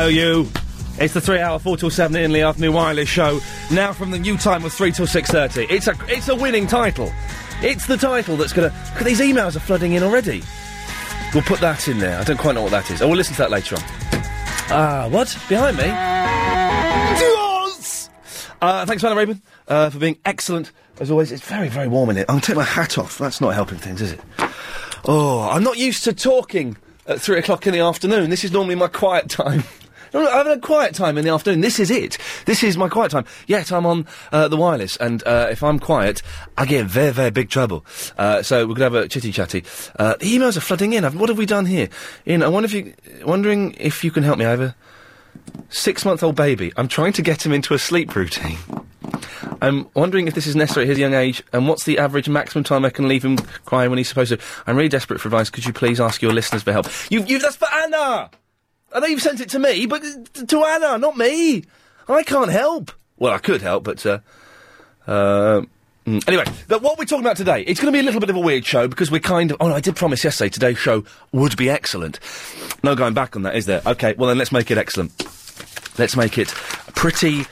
Hello, you. It's the 3-hour, 4 till 7 in the afternoon wireless show. Now from the new time of 3 till 6:30. It's a winning title. It's the title that's gonna... Look, these emails are flooding in already. We'll put that in there. I don't quite know what that is. Oh, we'll listen to that later on. What? Behind me? Thanks, Anna Raven, for being excellent. As always, it's very, very warm in here. I'm going to take my hat off. That's not helping things, is it? Oh, I'm not used to talking at 3 o'clock in the afternoon. This is normally my quiet time. No, I haven't a quiet time in the afternoon. This is it. This is my quiet time. Yet I'm on the wireless, and if I'm quiet, I get in very, very big trouble. So we're going to have a chitty-chatty. The emails are flooding in. What have we done here? Ian, wondering if you can help me. I have a 6-month-old baby. I'm trying to get him into a sleep routine. I'm wondering if this is necessary at his young age, and what's the average maximum time I can leave him crying when he's supposed to. I'm really desperate for advice. Could you please ask your listeners for help? That's for Anna! I know you've sent it to me, but to Anna, not me. I can't help. Well, I could help, but, Anyway, what we're talking about today, it's going to be a little bit of a weird show, because we're kind of... Oh, no, I did promise yesterday today's show would be excellent. No going back on that, is there? OK, well then let's make it excellent. Let's make it pretty...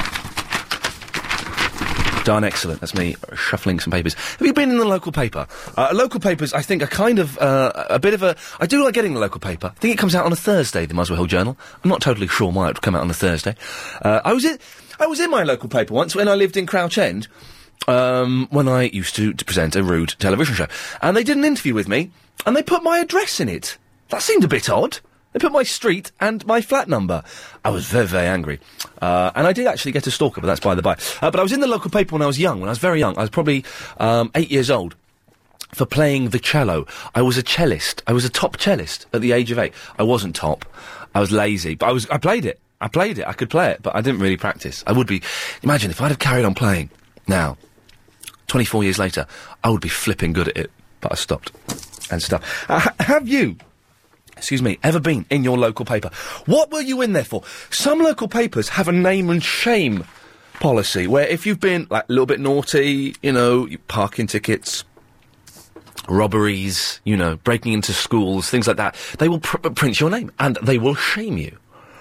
darn excellent. That's me shuffling some papers. Have you been in the local paper? Local papers, I think, are kind of a bit of a... I do like getting the local paper. I think it comes out on a Thursday, the Muswell Hill Journal. I'm not totally sure why it would come out on a Thursday. I was in my local paper once when I lived in Crouch End, when I used to present a rude television show. And they did an interview with me, and they put my address in it. That seemed a bit odd. They put my street and my flat number. I was very, very angry. And I did actually get a stalker, but that's by the by. But I was in the local paper when I was young, when I was very young. I was probably 8 years old, for playing the cello. I was a cellist. I was a top cellist at the age of 8. I wasn't top. I was lazy, but I played it. I could play it, but I didn't really practice. I would be... Imagine if I'd have carried on playing now, 24 years later, I would be flipping good at it. But I stopped. And stuff. Have you... ever been in your local paper? What were you in there for? Some local papers have a name and shame policy, where if you've been, like, a little bit naughty, parking tickets, robberies, breaking into schools, things like that, they will print your name, and they will shame you.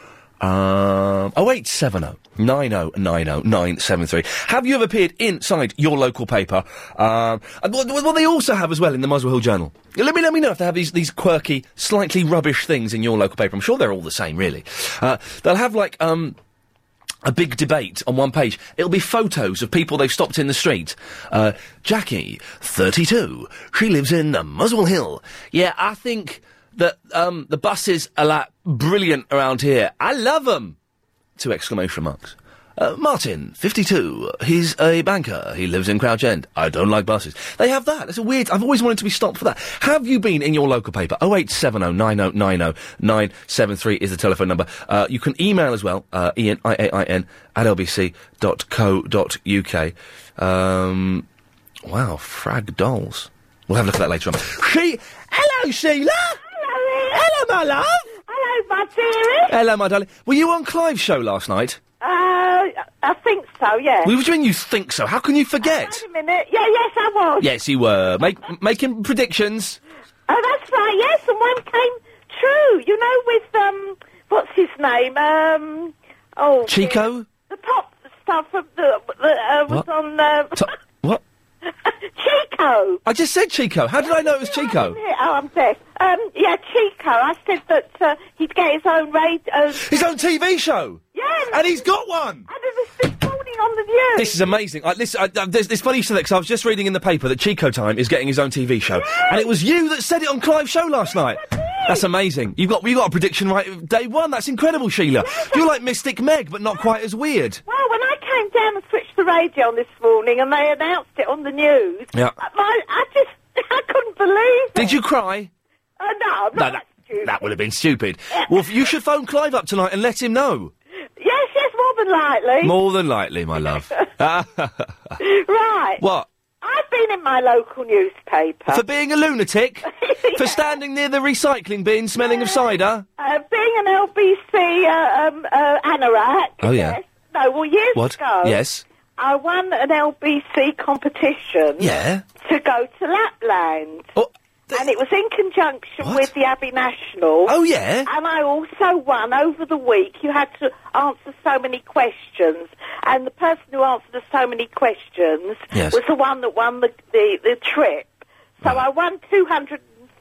0870 90 90 973. Have you ever appeared inside your local paper? What they also have as well in the Muswell Hill Journal. Let me know if they have these quirky, slightly rubbish things in your local paper. I'm sure they're all the same, really. They'll have, like, a big debate on one page. It'll be photos of people they've stopped in the street. Jackie, 32. She lives in Muswell Hill. Yeah, I think that the buses are, like, brilliant around here. I love them! 2 exclamation marks. Martin, 52. He's a banker. He lives in Crouch End. I don't like buses. They have that. It's a weird... I've always wanted to be stopped for that. Have you been in your local paper? 0870 90 90 973 is the telephone number. You can email as well, Ian, IAIN, at lbc.co.uk. Wow, frag dolls. We'll have a look at that later on. Hello, Sheila! Hello, my love! Hello, my dearie! Hello, my darling. Were you on Clive's show last night? I think so, yeah. What do you mean you think so? How can you forget? Wait a minute. Yeah, yes, I was. Yes, you were. Making predictions. Oh, that's right, yes, and one came true. With, what's his name? Chico? The pop stuff of was on, What? Chico! I just said Chico. How did I know it was Chico? I'm deaf. Yeah, Chico. I said that he'd get his own his own TV show? Yeah. And he's got one! And it was this morning on the View. This is amazing. There's funny you said that, because I was just reading in the paper that Chico Time is getting his own TV show. Yeah. And it was you that said it on Clive's show last night. That's amazing. You got a prediction right day one. That's incredible, Sheila. Yeah, You're like Mystic Meg, but not quite as weird. Well, when I came down and switched the radio on this morning and they announced it on the news, yeah. I couldn't believe it. Did you cry? No, I'm not stupid. That would have been stupid. Well, you should phone Clive up tonight and let him know. Yes, more than likely. More than likely, my love. Right. What? I've been in my local newspaper. For being a lunatic? Yeah. For standing near the recycling bin smelling of cider? Being an LBC anorak. Oh, yeah. Yes. No, well, years ago... Yes. I won an LBC competition... Yeah. ...to go to Lapland. Oh, And it was in conjunction with the Abbey National. Oh, yeah? And I also won over the week. You had to answer so many questions. And the person who answered us so many questions was the one that won the trip. So I won £200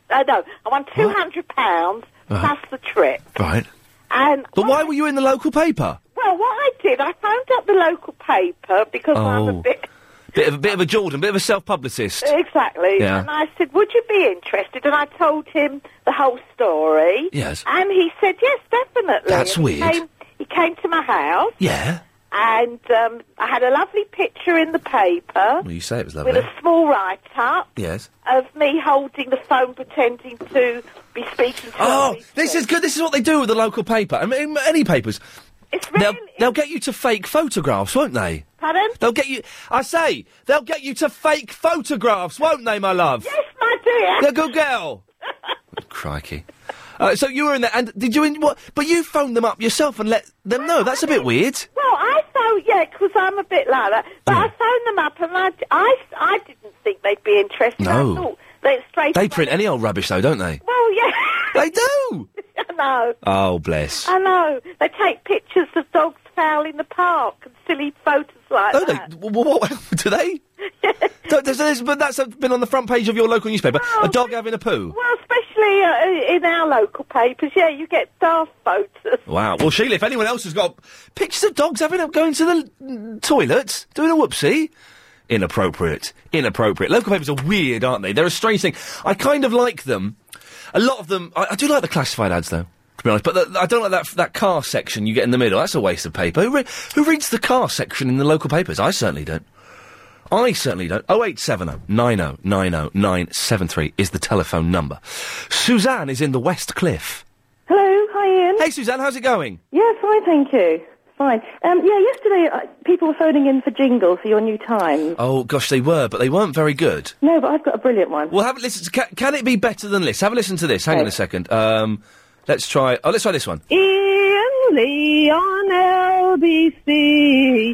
plus the trip. Right. But why were you in the local paper? Well, what I did, I phoned up the local paper because I'm a bit... Bit of a Jordan, bit of a self-publicist. Exactly. Yeah. And I said, would you be interested? And I told him the whole story. Yes. And he said, yes, definitely. That's weird. He came to my house. Yeah. And I had a lovely picture in the paper. Well, you say it was lovely. With a small write-up. Yes. Of me holding the phone pretending to be speaking to this is good. This is what they do with the local paper. I mean, any papers. It's really... They'll get you to fake photographs, won't they? Pardon? They'll get you... I say, they'll get you to fake photographs, won't they, my love? Yes, my dear. You're a good girl. Crikey. So you were in there, and did you... But you phoned them up yourself and let them know. That's a bit weird. Well, I phoned, because I'm a bit like that. But I phoned them up, and I didn't think they'd be interested. No. I thought they'd straight... They print any old rubbish, though, don't they? Well, yeah. They do. I know. Oh, bless. I know. They take pictures of dogs foul in the park and silly photos like that. What do they? But that's been on the front page of your local newspaper. A dog having a poo. Well, especially in our local papers, you get daft photos. Wow. Well, Sheila, if anyone else has got pictures of dogs going to the toilet, doing a whoopsie, inappropriate. Local papers are weird, aren't they? They're a strange thing. I kind of like them. A lot of them... I do like the classified ads, though, to be honest. But I don't like that car section you get in the middle. That's a waste of paper. Who reads the car section in the local papers? I certainly don't. 0870 90 90 973 is the telephone number. Suzanne is in the West Cliff. Hello, hi Ian. Hey, Suzanne, how's it going? Yeah, fine, thank you. Fine. Yesterday people were phoning in for jingles for your new Times. Oh, gosh, they were, but they weren't very good. No, but I've got a brilliant one. Well, have a listen. Can it be better than this? Have a listen to this. Hang on a second. Let's try this one. Ian Lee on LBC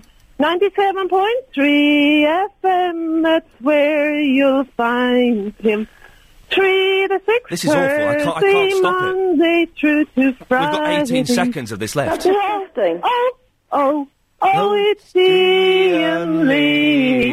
97.3 FM, that's where you'll find him. 3 to 6. This is awful. I can't stop Monday through to Friday. We've got 18 seconds of this left. That's interesting. It's Ian Lee.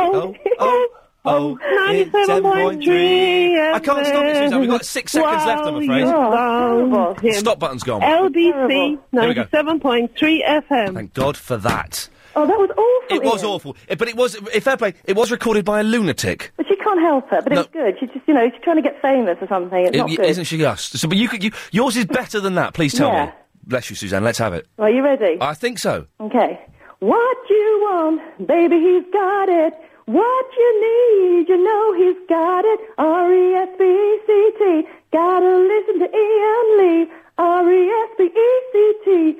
97.3. I can't stop it, Suzanne. We've got 6 seconds left, I'm afraid. Stop button's gone. LBC 97.3 FM. Thank God for that. Oh, that was awful. It was awful. But it was, fair play, it was recorded by a lunatic. But she can't help it, but it was good. She just, she's trying to get famous or something. It's not good. Isn't she just? So, but yours is better than that, please tell me. Bless you, Suzanne, let's have it. Are you ready? I think so. Okay. What you want, baby, he's got it. What you need, he's got it. R-E-S-P-E-C-T. Gotta listen to Ian Lee. R-E-S-P-E-C-T.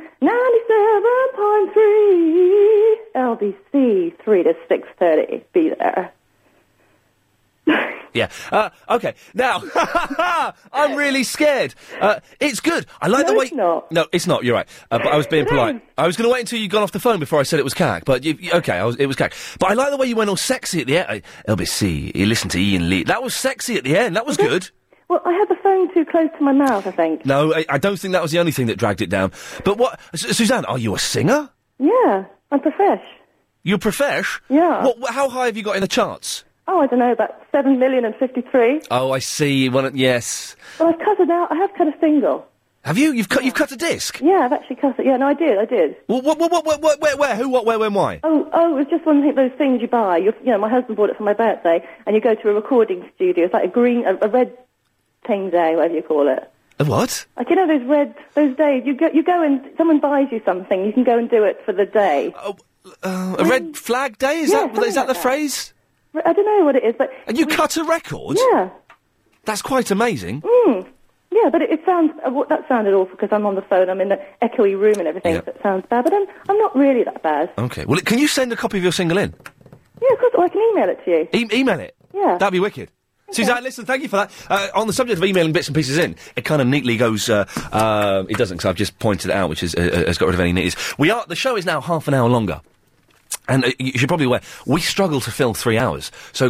97.3. LBC 3 to 6:30. Be there. Yeah. Okay. Now, I'm really scared. It's good. I like the way... it's not. No, it's not. You're right. But I was being polite. I was going to wait until you got off the phone before I said it was cack. But, it was cack. But I like the way you went all sexy at the end. LBC, you listen to Ian Lee. That was sexy at the end. That was good. Well, I had the phone too close to my mouth, I think. No, I don't think that was the only thing that dragged it down. But what... Suzanne, are you a singer? Yeah, I'm profesh. You're profesh? Yeah. How high have you got in the charts? Oh, I don't know, about 7,053,000. Oh, I see. Yes. Well, I've cut it out. I have cut a single. Have you? You've cut a disc? Yeah, I've actually cut it. Yeah, no, I did. Well, where? Who? What? Where? When? Why? Oh, it was just one of those things you buy. My husband bought it for my birthday, and you go to a recording studio. It's like a red thing day, whatever you call it. A what? Like, those days, you go and someone buys you something, you can go and do it for the day. A red flag day? Is that the phrase? I don't know what it is, but... And you cut a record? Yeah. That's quite amazing. Yeah, but it sounds... that sounded awful because I'm on the phone, I'm in the echoey room and everything, so it sounds bad, but I'm not really that bad. Okay. Well, can you send a copy of your single in? Yeah, of course, or I can email it to you. Email it? Yeah. That'd be wicked. Okay. Suzanne, listen, thank you for that. On the subject of emailing bits and pieces in, it kind of neatly goes, it doesn't, because I've just pointed it out, which has got rid of any nitties. The show is now half an hour longer. And you should probably be aware, we struggle to fill 3 hours. So,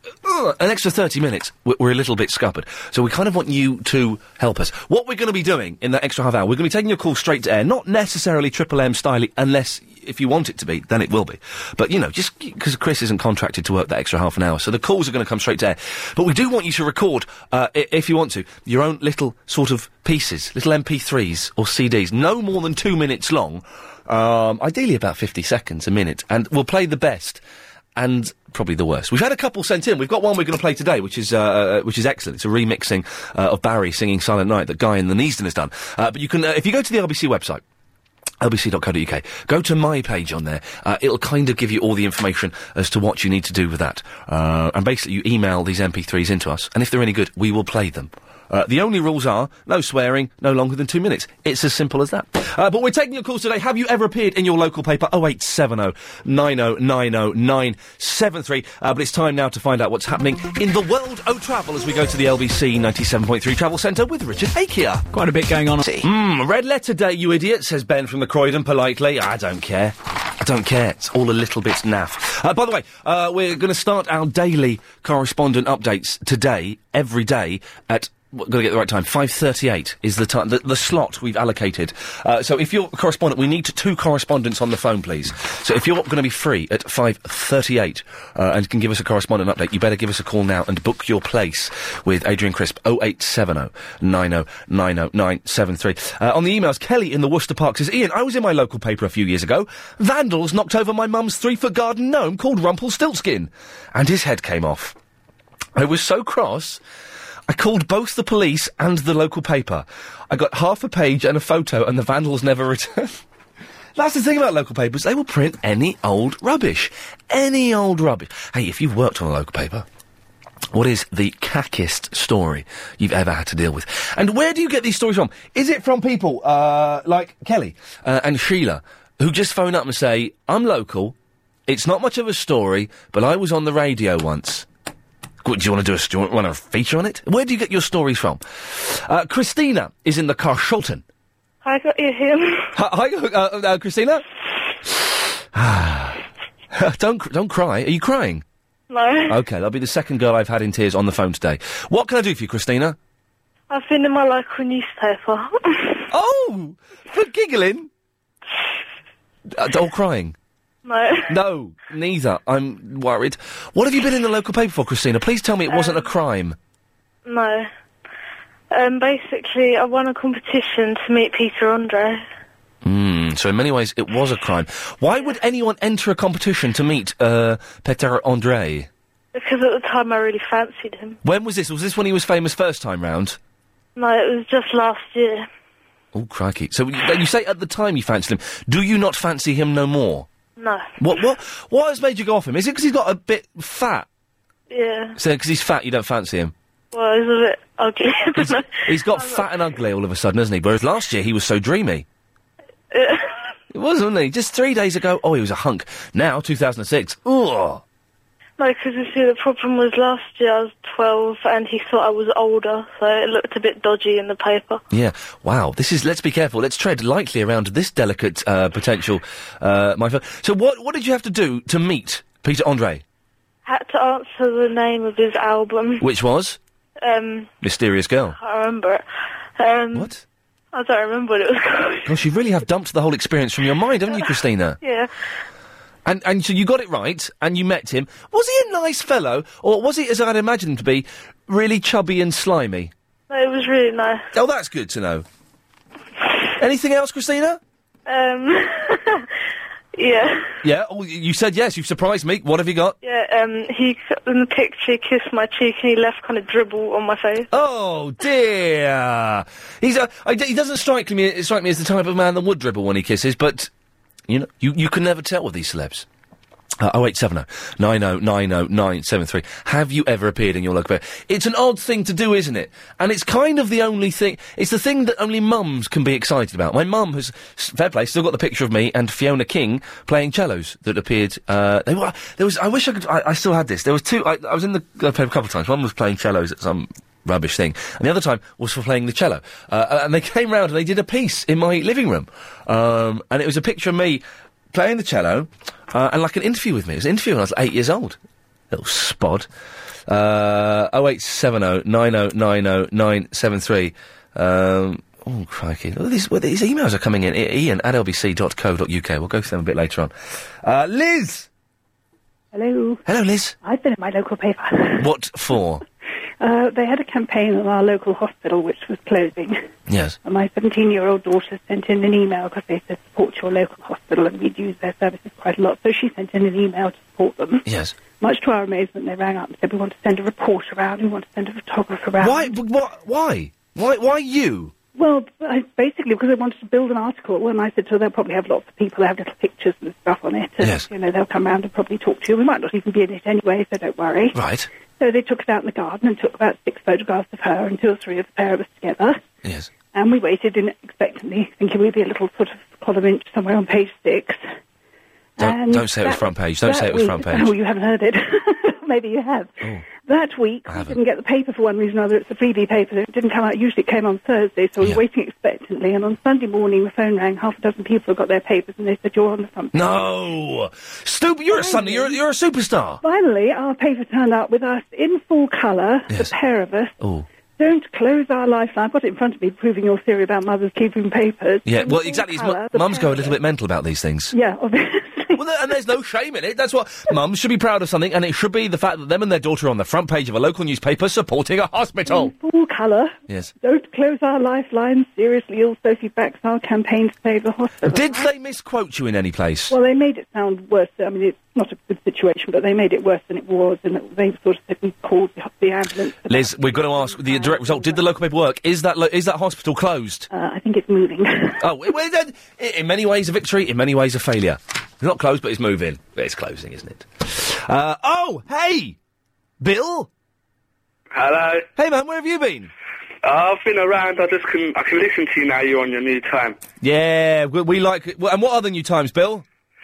an extra 30 minutes, we're a little bit scuppered. So we kind of want you to help us. What we're going to be doing in that extra half hour, we're going to be taking your call straight to air, not necessarily Triple M styling, unless if you want it to be, then it will be. But, you know, just because Chris isn't contracted to work that extra half an hour, so the calls are going to come straight to air. But we do want you to record, if you want to, your own little sort of pieces, little MP3s or CDs, no more than 2 minutes long, ideally about 50 seconds a minute, and we'll play the best and probably the worst. We've had a couple sent in. We've got one we're going to play today, which is excellent. It's a remixing of Barry singing Silent Night that Guy in the Neasden has done. But you can, if you go to the LBC website, lbc.co.uk, go to my page on there. It'll kind of give you all the information as to what you need to do with that. And basically you email these MP3s into us, and if they're any good, we will play them. The only rules are no swearing, no longer than 2 minutes. It's as simple as that. But we're taking your calls today. Have you ever appeared in your local paper? 0870 90 90 973. But it's time now to find out what's happening in the world of travel as we go to the LBC 97.3 Travel Centre with Richard Akia. Quite a bit going on. Red letter day, you idiot, says Ben from the Croydon politely. I don't care. I don't care. It's all a little bit naff. By the way, we're going to start our daily correspondent updates today, every day, at... Got to get the right time. 5:38 is the time, the slot we've allocated. So if you're a correspondent, we need 2 correspondents on the phone, please. So if you're going to be free at 5:38 and can give us a correspondent update, you better give us a call now and book your place with Adrian Crisp. 0870 90 90 973. On the emails, Kelly in the Worcester Park says, Ian, I was in my local paper a few years ago. Vandals knocked over my mum's 3-foot garden gnome called Rumpelstiltskin, and his head came off. I was so cross, I called both the police and the local paper. I got half a page and a photo, and the vandals never returned. That's the thing about local papers. They will print any old rubbish. Any old rubbish. Hey, if you've worked on a local paper, what is the cackest story you've ever had to deal with? And where do you get these stories from? Is it from people like Kelly and Sheila, who just phone up and say, I'm local, it's not much of a story, but I was on the radio once. Do you want to feature on it? Where do you get your stories from? Christina is in the car, Shulton. I got you here. Hi, Christina? Don't cry. Are you crying? No. Okay, that'll be the second girl I've had in tears on the phone today. What can I do for you, Christina? I've been in my local newspaper. Oh! For giggling? Or crying? No. No, neither. I'm worried. What have you been in the local paper for, Christina? Please tell me it wasn't a crime. No. Basically, I won a competition to meet Peter Andre. So in many ways, it was a crime. Why would anyone enter a competition to meet, Peter Andre? Because at the time I really fancied him. When was this? Was this when he was famous first time round? No, it was just last year. Oh, crikey. So you say at the time you fancied him. Do you not fancy him no more? No. What has made you go off him? Is it because he's got a bit fat? Yeah. So because he's fat, you don't fancy him? Well, he's a bit ugly. He's got fat and ugly all of a sudden, hasn't he? Whereas last year he was so dreamy. It was, wasn't he? Just 3 days ago, he was a hunk. Now, 2006, ugh. No, because you see, the problem was last year I was 12 and he thought I was older, so it looked a bit dodgy in the paper. Yeah, wow, let's be careful, let's tread lightly around this delicate, potential, my friend. So what did you have to do to meet Peter Andre? Had to answer the name of his album. Which was? Mysterious Girl. I remember it. What? I don't remember what it was called. Gosh, you really have dumped the whole experience from your mind, haven't you, Christina? Yeah. And so you got it right, and you met him. Was he a nice fellow, or was he, as I'd imagined him to be, really chubby and slimy? No, it was really nice. Oh, that's good to know. Anything else, Christina? Yeah. Yeah? Oh, you said yes, you've surprised me. What have you got? Yeah, he, in the picture, he kissed my cheek and he left kind of dribble on my face. Oh, dear. He doesn't strike me as the type of man that would dribble when he kisses, but... You know, you can never tell with these celebs. 0870 90 90 973. Have you ever appeared in your local paper? It's an odd thing to do, isn't it? And it's kind of the only thing... It's the thing that only mums can be excited about. My mum has, fair play, still got the picture of me and Fiona King playing cellos that appeared... I wish I could... I still had this. There was two... I was in the paper a couple of times. One was playing cellos at some... rubbish thing. And the other time was for playing the cello. And they came round and they did a piece in my living room. And it was a picture of me playing the cello, and like an interview with me. It was an interview when I was 8 years old. Little spod. 0870 9090 973. Oh, crikey. Look, these emails are coming in. Ian@lbc.co.uk. We'll go through them a bit later on. Liz! Hello. Hello, Liz. I've been at my local paper. What for? They had a campaign at our local hospital which was closing. Yes. And my 17-year-old daughter sent in an email because they said support your local hospital and we'd use their services quite a lot. So she sent in an email to support them. Yes. Much to our amazement, they rang up and said, we want to send a report around, we want to send a photographer around. Why? Why you? Well, basically because they wanted to build an article, and I said, so they'll probably have lots of people that have little pictures and stuff on it. And, yes. You know, they'll come round and probably talk to you. We might not even be in it anyway, so don't worry. Right. So they took us out in the garden and took about 6 photographs of her and 2 or 3 of the pair of us together. Yes. And we waited expectantly, thinking we'd be a little sort of column inch somewhere on page 6. Don't say it was front page. Don't say it was front page. Oh, you haven't heard it. Maybe you have. Oh. That week, we didn't get the paper for one reason or other. It's a freebie paper. It didn't come out. Usually it came on Thursday, so we were waiting expectantly. And on Sunday morning, the phone rang. Half a dozen people got their papers, and they said, you're on the front page. No! You're a Sunday. You're a superstar. Finally, our paper turned up with us in full colour, the pair of us. Oh. Don't close our lifeline. I've got it in front of me, proving your theory about mothers keeping papers. Yeah, well, exactly. Mums go a little bit mental about these things. Yeah, obviously. Well, and there's no shame in it. That's what mums should be proud of something, and it should be the fact that them and their daughter are on the front page of a local newspaper supporting a hospital. In full colour. Yes. Don't close our lifeline. Seriously ill Sophie backs our campaign to save the hospital. Did they misquote you in any place? Well, they made it sound worse. I mean, it's not a good situation, but they made it worse than it was, and they sort of said we called the ambulance. Liz, we've got to ask the direct result. Did the local paper work? Is that hospital closed? I think it's moving. In many ways a victory, in many ways a failure. It's not closed, but it's moving. It's closing, isn't it? Hey! Bill? Hello. Hey, man, where have you been? I've been around. I can listen to you now. You're on your new time. Yeah, we like it. And what are the new times, Bill?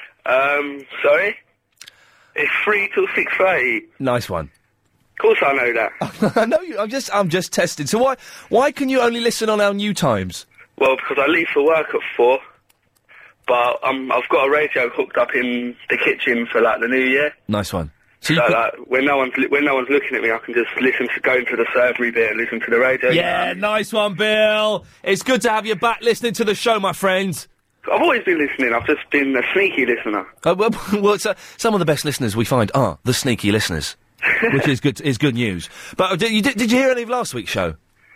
Sorry? It's 3 till 6:30. Nice one. Of course I know that. I know you. I'm just testing. So why can you only listen on our new times? Well, because I leave for work at 4. But I've got a radio hooked up in the kitchen for like the new year. Nice one. So like, when no one's looking at me, I can just go into the servery bit and listen to the radio. Yeah, nice one, Bill. It's good to have you back listening to the show, my friend. I've always been listening. I've just been a sneaky listener. Well, some of the best listeners we find are the sneaky listeners, which is good news. But did you hear any of last week's show?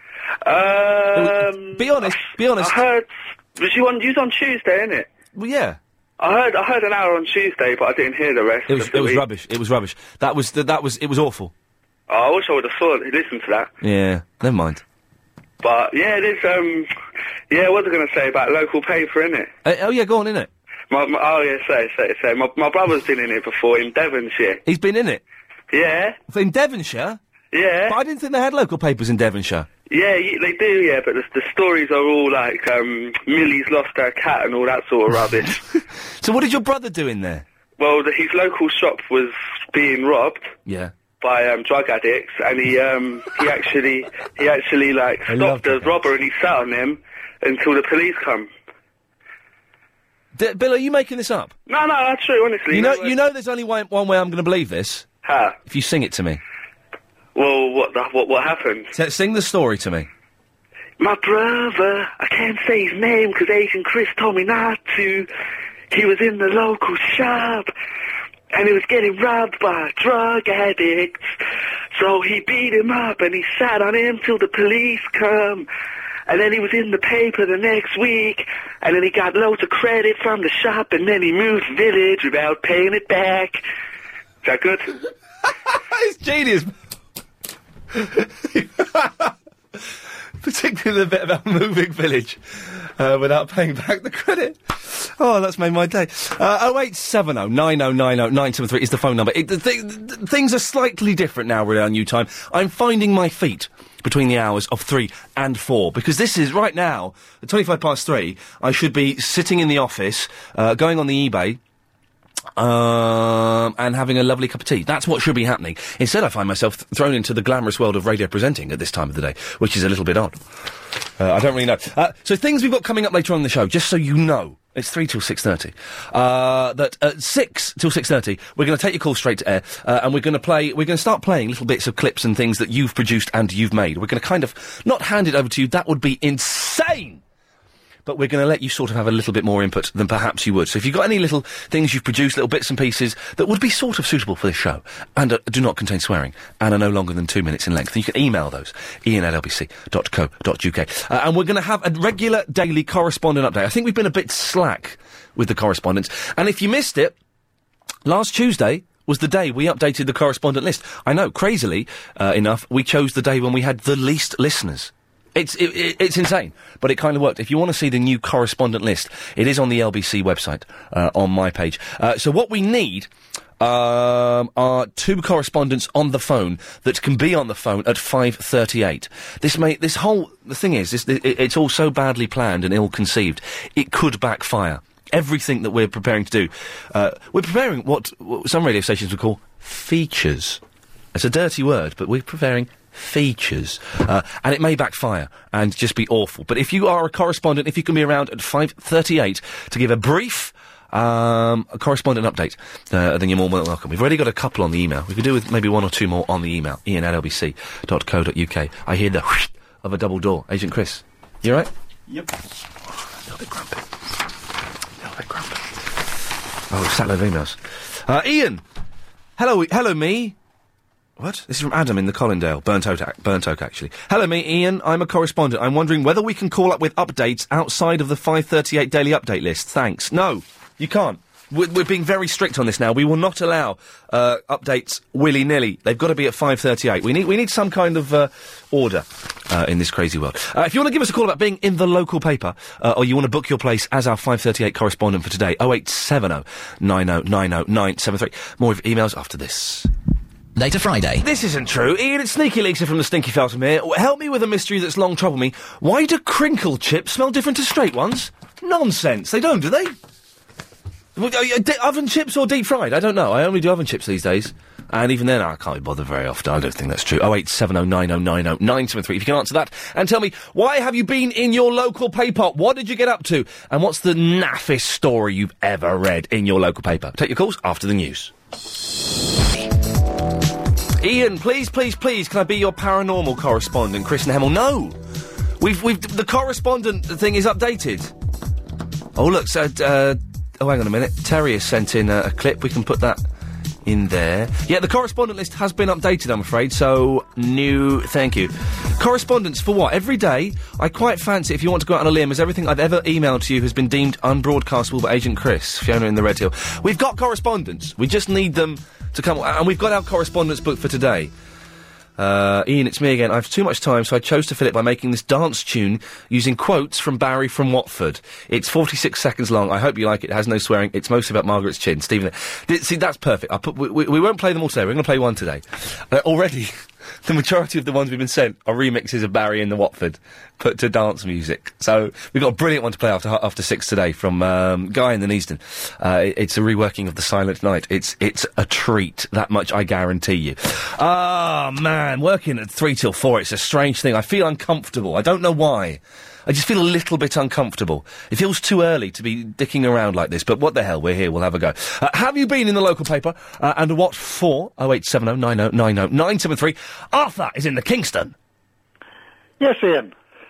Be honest. I heard. Was you on Tuesday, innit? Well, yeah. I heard an hour on Tuesday, but I didn't hear the rest. It was rubbish. It was rubbish. It was awful. Oh, I wish I would have listened to that. Yeah, never mind. But yeah, there's what was I going to say about local paper, innit? Oh yeah, go on, innit? Say. My brother's been in it before in Devonshire. He's been in it. Yeah. In Devonshire. Yeah. But I didn't think they had local papers in Devonshire. Yeah, they do, yeah, but the stories are all like, Millie's lost her cat and all that sort of rubbish. So what did your brother do in there? Well, his local shop was being robbed. Yeah. By, drug addicts, and he actually like, stopped the robber and he sat on them until the police come. Bill, are you making this up? No, that's true, honestly. You know there's only one way I'm going to believe this. How? If you sing it to me. Well, what happened? Sing the story to me. My brother, I can't say his name because Agent Chris told me not to. He was in the local shop and he was getting robbed by drug addicts. So he beat him up and he sat on him till the police come. And then he was in the paper the next week, and then he got loads of credit from the shop, and then he moved village without paying it back. Is that good? It's genius. Particularly the bit about moving village without paying back the credit. Oh, that's made my day. 0870 9090 973 is the phone number. Things are slightly different now with our new time. I'm finding my feet between the hours of 3 and 4, because this is, right now, at 3:25, I should be sitting in the office, going on the eBay, and having a lovely cup of tea. That's what should be happening. Instead, I find myself thrown into the glamorous world of radio presenting at this time of the day, which is a little bit odd. I don't really know. So things we've got coming up later on in the show, just so you know. It's 3 till 6:30. That at 6 till 6:30, we're going to take your call straight to air, and we're going to start playing little bits of clips and things that you've produced and you've made. We're going to kind of not hand it over to you. That would be insane. But we're going to let you sort of have a little bit more input than perhaps you would. So if you've got any little things you've produced, little bits and pieces that would be sort of suitable for this show, and do not contain swearing, and are no longer than 2 minutes in length, then you can email those, ian@lbc.co.uk. And we're going to have a regular daily correspondent update. I think we've been a bit slack with the correspondence. And if you missed it, last Tuesday was the day we updated the correspondent list. I know, crazily enough, we chose the day when we had the least listeners. It's insane, but it kind of worked. If you want to see the new correspondent list, it is on the LBC website, on my page. So what we need are 2 correspondents on the phone that can be on the phone at 5:38. The thing is, it's all so badly planned and ill-conceived, it could backfire. Everything that we're preparing to do, we're preparing what some radio stations would call features. It's a dirty word, but we're preparing features, and it may backfire and just be awful. But if you are a correspondent, if you can be around at 5:38 to give a brief a correspondent update, then you're more welcome. We've already got a couple on the email. We could do with maybe 1 or 2 more on the email, ian@lbc.co.uk. I hear the whoosh of a double door. Agent Chris, you all right? Yep. A little bit grumpy. Oh, sat load of emails. Ian! Hello, me. What? This is from Adam in the Colindale. Burnt Oak, actually. Hello, me, Ian. I'm a correspondent. I'm wondering whether we can call up with updates outside of the 5:38 daily update list. Thanks. No, you can't. We're being very strict on this now. We will not allow updates willy-nilly. They've got to be at 5:38. We need some kind of order in this crazy world. If you want to give us a call about being in the local paper, or you want to book your place as our 5:38 correspondent for today, 0870 90 90 973. More of emails after this. Later Friday. This isn't true. Ian, it's Sneaky Lisa from the Stinky Feltham here. Help me with a mystery that's long troubled me. Why do crinkle chips smell different to straight ones? Nonsense. They don't, do they? Oven chips or deep fried? I don't know. I only do oven chips these days. And even then, I can't be bothered very often. I don't think that's true. 0870 90 90 973. If you can answer that and tell me, why have you been in your local paper? What did you get up to? And what's the naffest story you've ever read in your local paper? Take your calls after the news. Ian, please, can I be your paranormal correspondent, Chris and Hemel? No! The correspondent thing is updated. Oh, look, so, hang on a minute. Terry has sent in a clip. We can put that in there. Yeah, the correspondent list has been updated, I'm afraid, so thank you. Correspondence for what? Every day? I quite fancy, if you want to go out on a limb, as everything I've ever emailed to you has been deemed unbroadcastable by Agent Chris, Fiona in the Red Hill. We've got correspondence. We just need them to come, and we've got our correspondence book for today. Ian, it's me again. I have too much time, so I chose to fill it by making this dance tune using quotes from Barry from Watford. It's 46 seconds long. I hope you like it. It has no swearing. It's mostly about Margaret's chin. Stephen, see, that's perfect. We won't play them all today. We're going to play one today. Already, the majority of the ones we've been sent are remixes of Barry in the Watford put to dance music. So we've got a brilliant one to play after 6 today from Guy in the Neasden. It's a reworking of The Silent Night. It's a treat, that much I guarantee you. Ah, man, working at 3 till 4, it's a strange thing. I feel uncomfortable. I don't know why. I just feel a little bit uncomfortable. It feels too early to be dicking around like this, but what the hell, we're here, we'll have a go. Have you been in the local paper, and what for? 0870 90 90 973. Arthur is in the Kingston. Yes, Ian.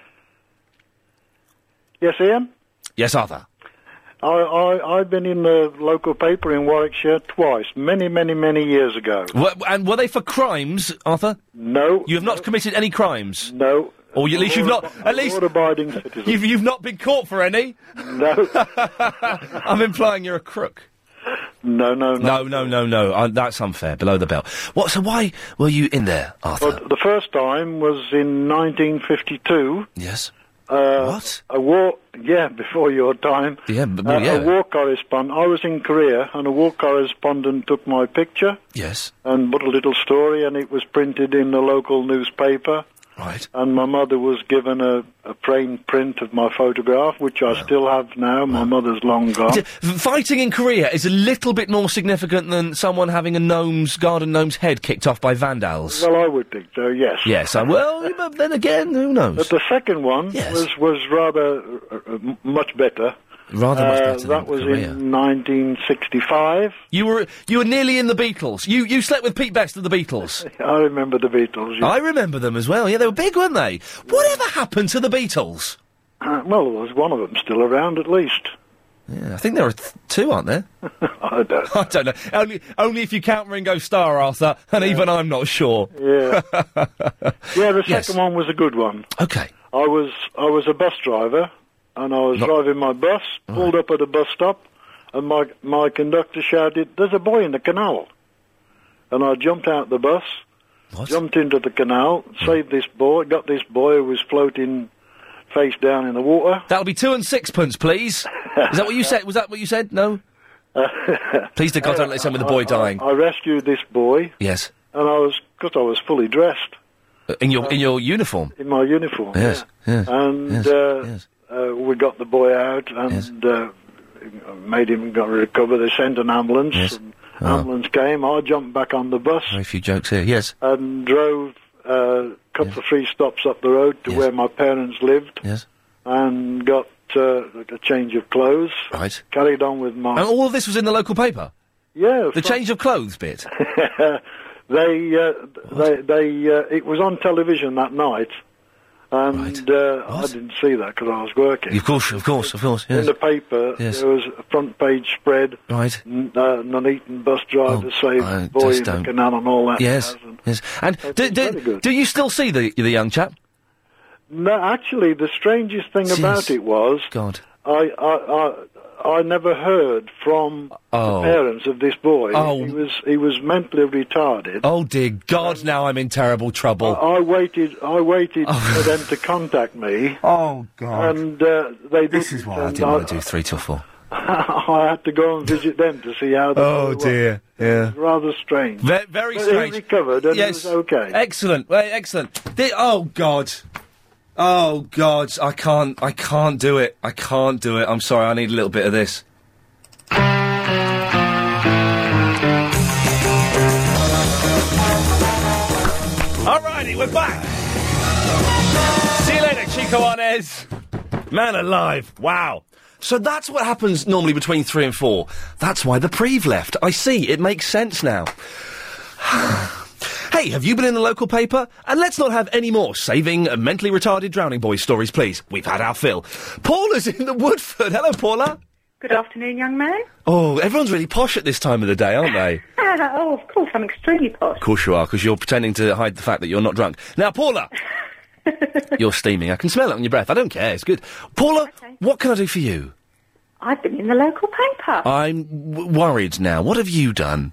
Yes, Ian? Yes, Arthur. I've been in the local paper in Warwickshire twice, many years ago. And were they for crimes, Arthur? No. You have not committed any crimes? No. Or at least you've not... At least... Law-abiding citizen. You've not been caught for any? No. I'm implying you're a crook. No. No. That's unfair. Below the belt. So why were you in there, Arthur? Well, the first time was in 1952. Yes. What? A war... Yeah, before your time. Yeah, A war correspondent. I was in Korea, and a war correspondent took my picture. Yes. And put a little story, and it was printed in the local newspaper. Right. And my mother was given a framed print of my photograph, which I still have now. My mother's long gone. Fighting in Korea is a little bit more significant than someone having a garden gnome's head kicked off by vandals. Well, I would think so, yes. Yes, but then again, who knows? But the second one was rather much better. Rather much better than That was Korea. in 1965. You were nearly in the Beatles. You slept with Pete Best of the Beatles. I remember the Beatles. Yeah. I remember them as well. Yeah, they were big, weren't they? Whatever happened to the Beatles? Well, there's one of them still around at least. Yeah, I think there are two, aren't there? I don't know. Only if you count Ringo Starr, Arthur, and even I'm not sure. Yeah. Yeah, the second one was a good one. Okay. I was a bus driver, and I was driving my bus, pulled up at a bus stop, and my conductor shouted, "There's a boy in the canal." And I jumped out the bus, jumped into the canal, saved this boy, got this boy who was floating face down in the water. That'll be 2 and 6pence, please. Is that what you said? Was that what you said? No? Please to God, don't let someone with the boy dying. I rescued this boy. Yes. And because I was fully dressed. In your uniform? In my uniform, yes, yeah. Yes, and yes. We got the boy out and made him recover. They sent an ambulance. Yes. And ambulance came. I jumped back on the bus. Very few jokes here, yes. And drove a couple of 3 stops up the road to where my parents lived. Yes. And got a change of clothes. Right. Carried on with my... And all of this was in the local paper? Yeah. The change of clothes bit? It was on television that night, and I didn't see that because I was working. Of course, yes. In the paper, there was a front page spread. Right. Nuneaton bus driver saved boy in the canal and all that. Yes, yes. And do you still see the young chap? No, actually, the strangest thing about it was... God. I never heard from the parents of this boy. He was mentally retarded. Oh dear God! Now I'm in terrible trouble. I waited for them to contact me. Oh God! And they. This is why I didn't want to do 3 till 4. I had to go and visit them to see how. Oh dear! Yeah. It was rather strange. Very strange. He recovered and yes. it was okay. Excellent. Excellent. Oh God. Oh God, I can't do it. I can't do it. I'm sorry, I need a little bit of this. Alrighty, we're back. See you later, Chico Arnez. Man alive, wow. So that's what happens normally between 3 and 4. That's why the Preve left. I see, it makes sense now. Hey, have you been in the local paper? And let's not have any more saving mentally retarded drowning boy stories, please. We've had our fill. Paula's in the Woodford. Hello, Paula. Good afternoon, young man. Oh, everyone's really posh at this time of the day, aren't they? Oh, of course, I'm extremely posh. Of course you are, because you're pretending to hide the fact that you're not drunk. Now, Paula! You're steaming. I can smell it on your breath. I don't care. It's good. Paula, what can I do for you? I've been in the local paper. I'm worried now. What have you done?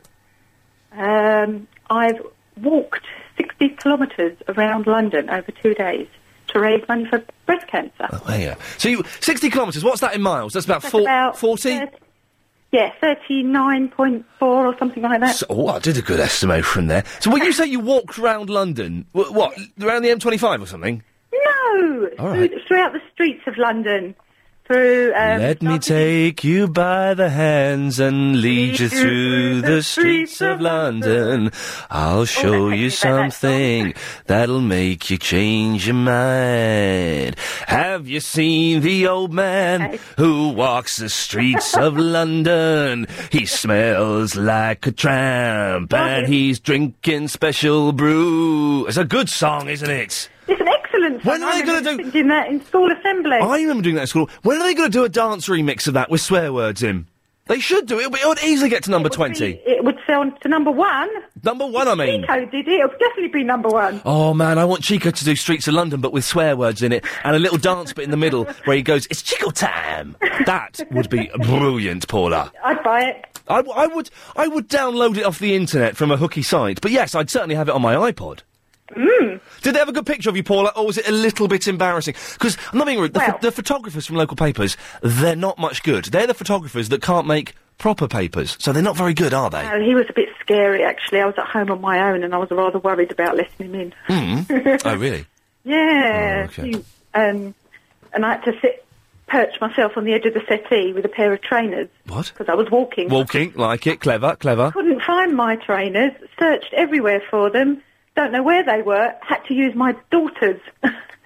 I've walked 60 kilometres around London over 2 days to raise money for breast cancer. Oh, yeah. So 60 kilometres, what's that in miles? That's about 40? Yeah, 39.4 or something like that. So, I did a good estimation there. So when you say you walked around London, what, around the M25 or something? No! All right. Throughout the streets of London. Through, let me take you by the hands and lead you through the streets of London. I'll show you something that'll make you change your mind. Have you seen the old man who walks the streets of London? He smells like a tramp and he's drinking special brew. It's a good song, isn't it? It's an excellent song. When are they going to do... doing that in school assembly. I remember doing that in school. When are they going to do a dance remix of that with swear words in? They should do it. It would easily get to number 20. It would sell to number 1. Number 1, I mean. Chico did it. It would definitely be number 1. Oh, man, I want Chico to do Streets of London, but with swear words in it, and a little dance bit in the middle where he goes, "It's Chico time!" That would be brilliant, Paula. I'd buy it. I would download it off the internet from a hooky site, but yes, I'd certainly have it on my iPod. Did they have a good picture of you, Paula, or was it a little bit embarrassing? Because, I'm not being rude, the photographers from local papers, they're not much good. They're the photographers that can't make proper papers, so they're not very good, are they? No, he was a bit scary, actually. I was at home on my own, and I was rather worried about letting him in. Oh, really? Yeah. Oh, okay. And I had to perch myself on the edge of the settee with a pair of trainers. What? Because I was walking. Walking, like it, clever, clever. Couldn't find my trainers, searched everywhere for them. Don't know where they were. Had to use my daughter's.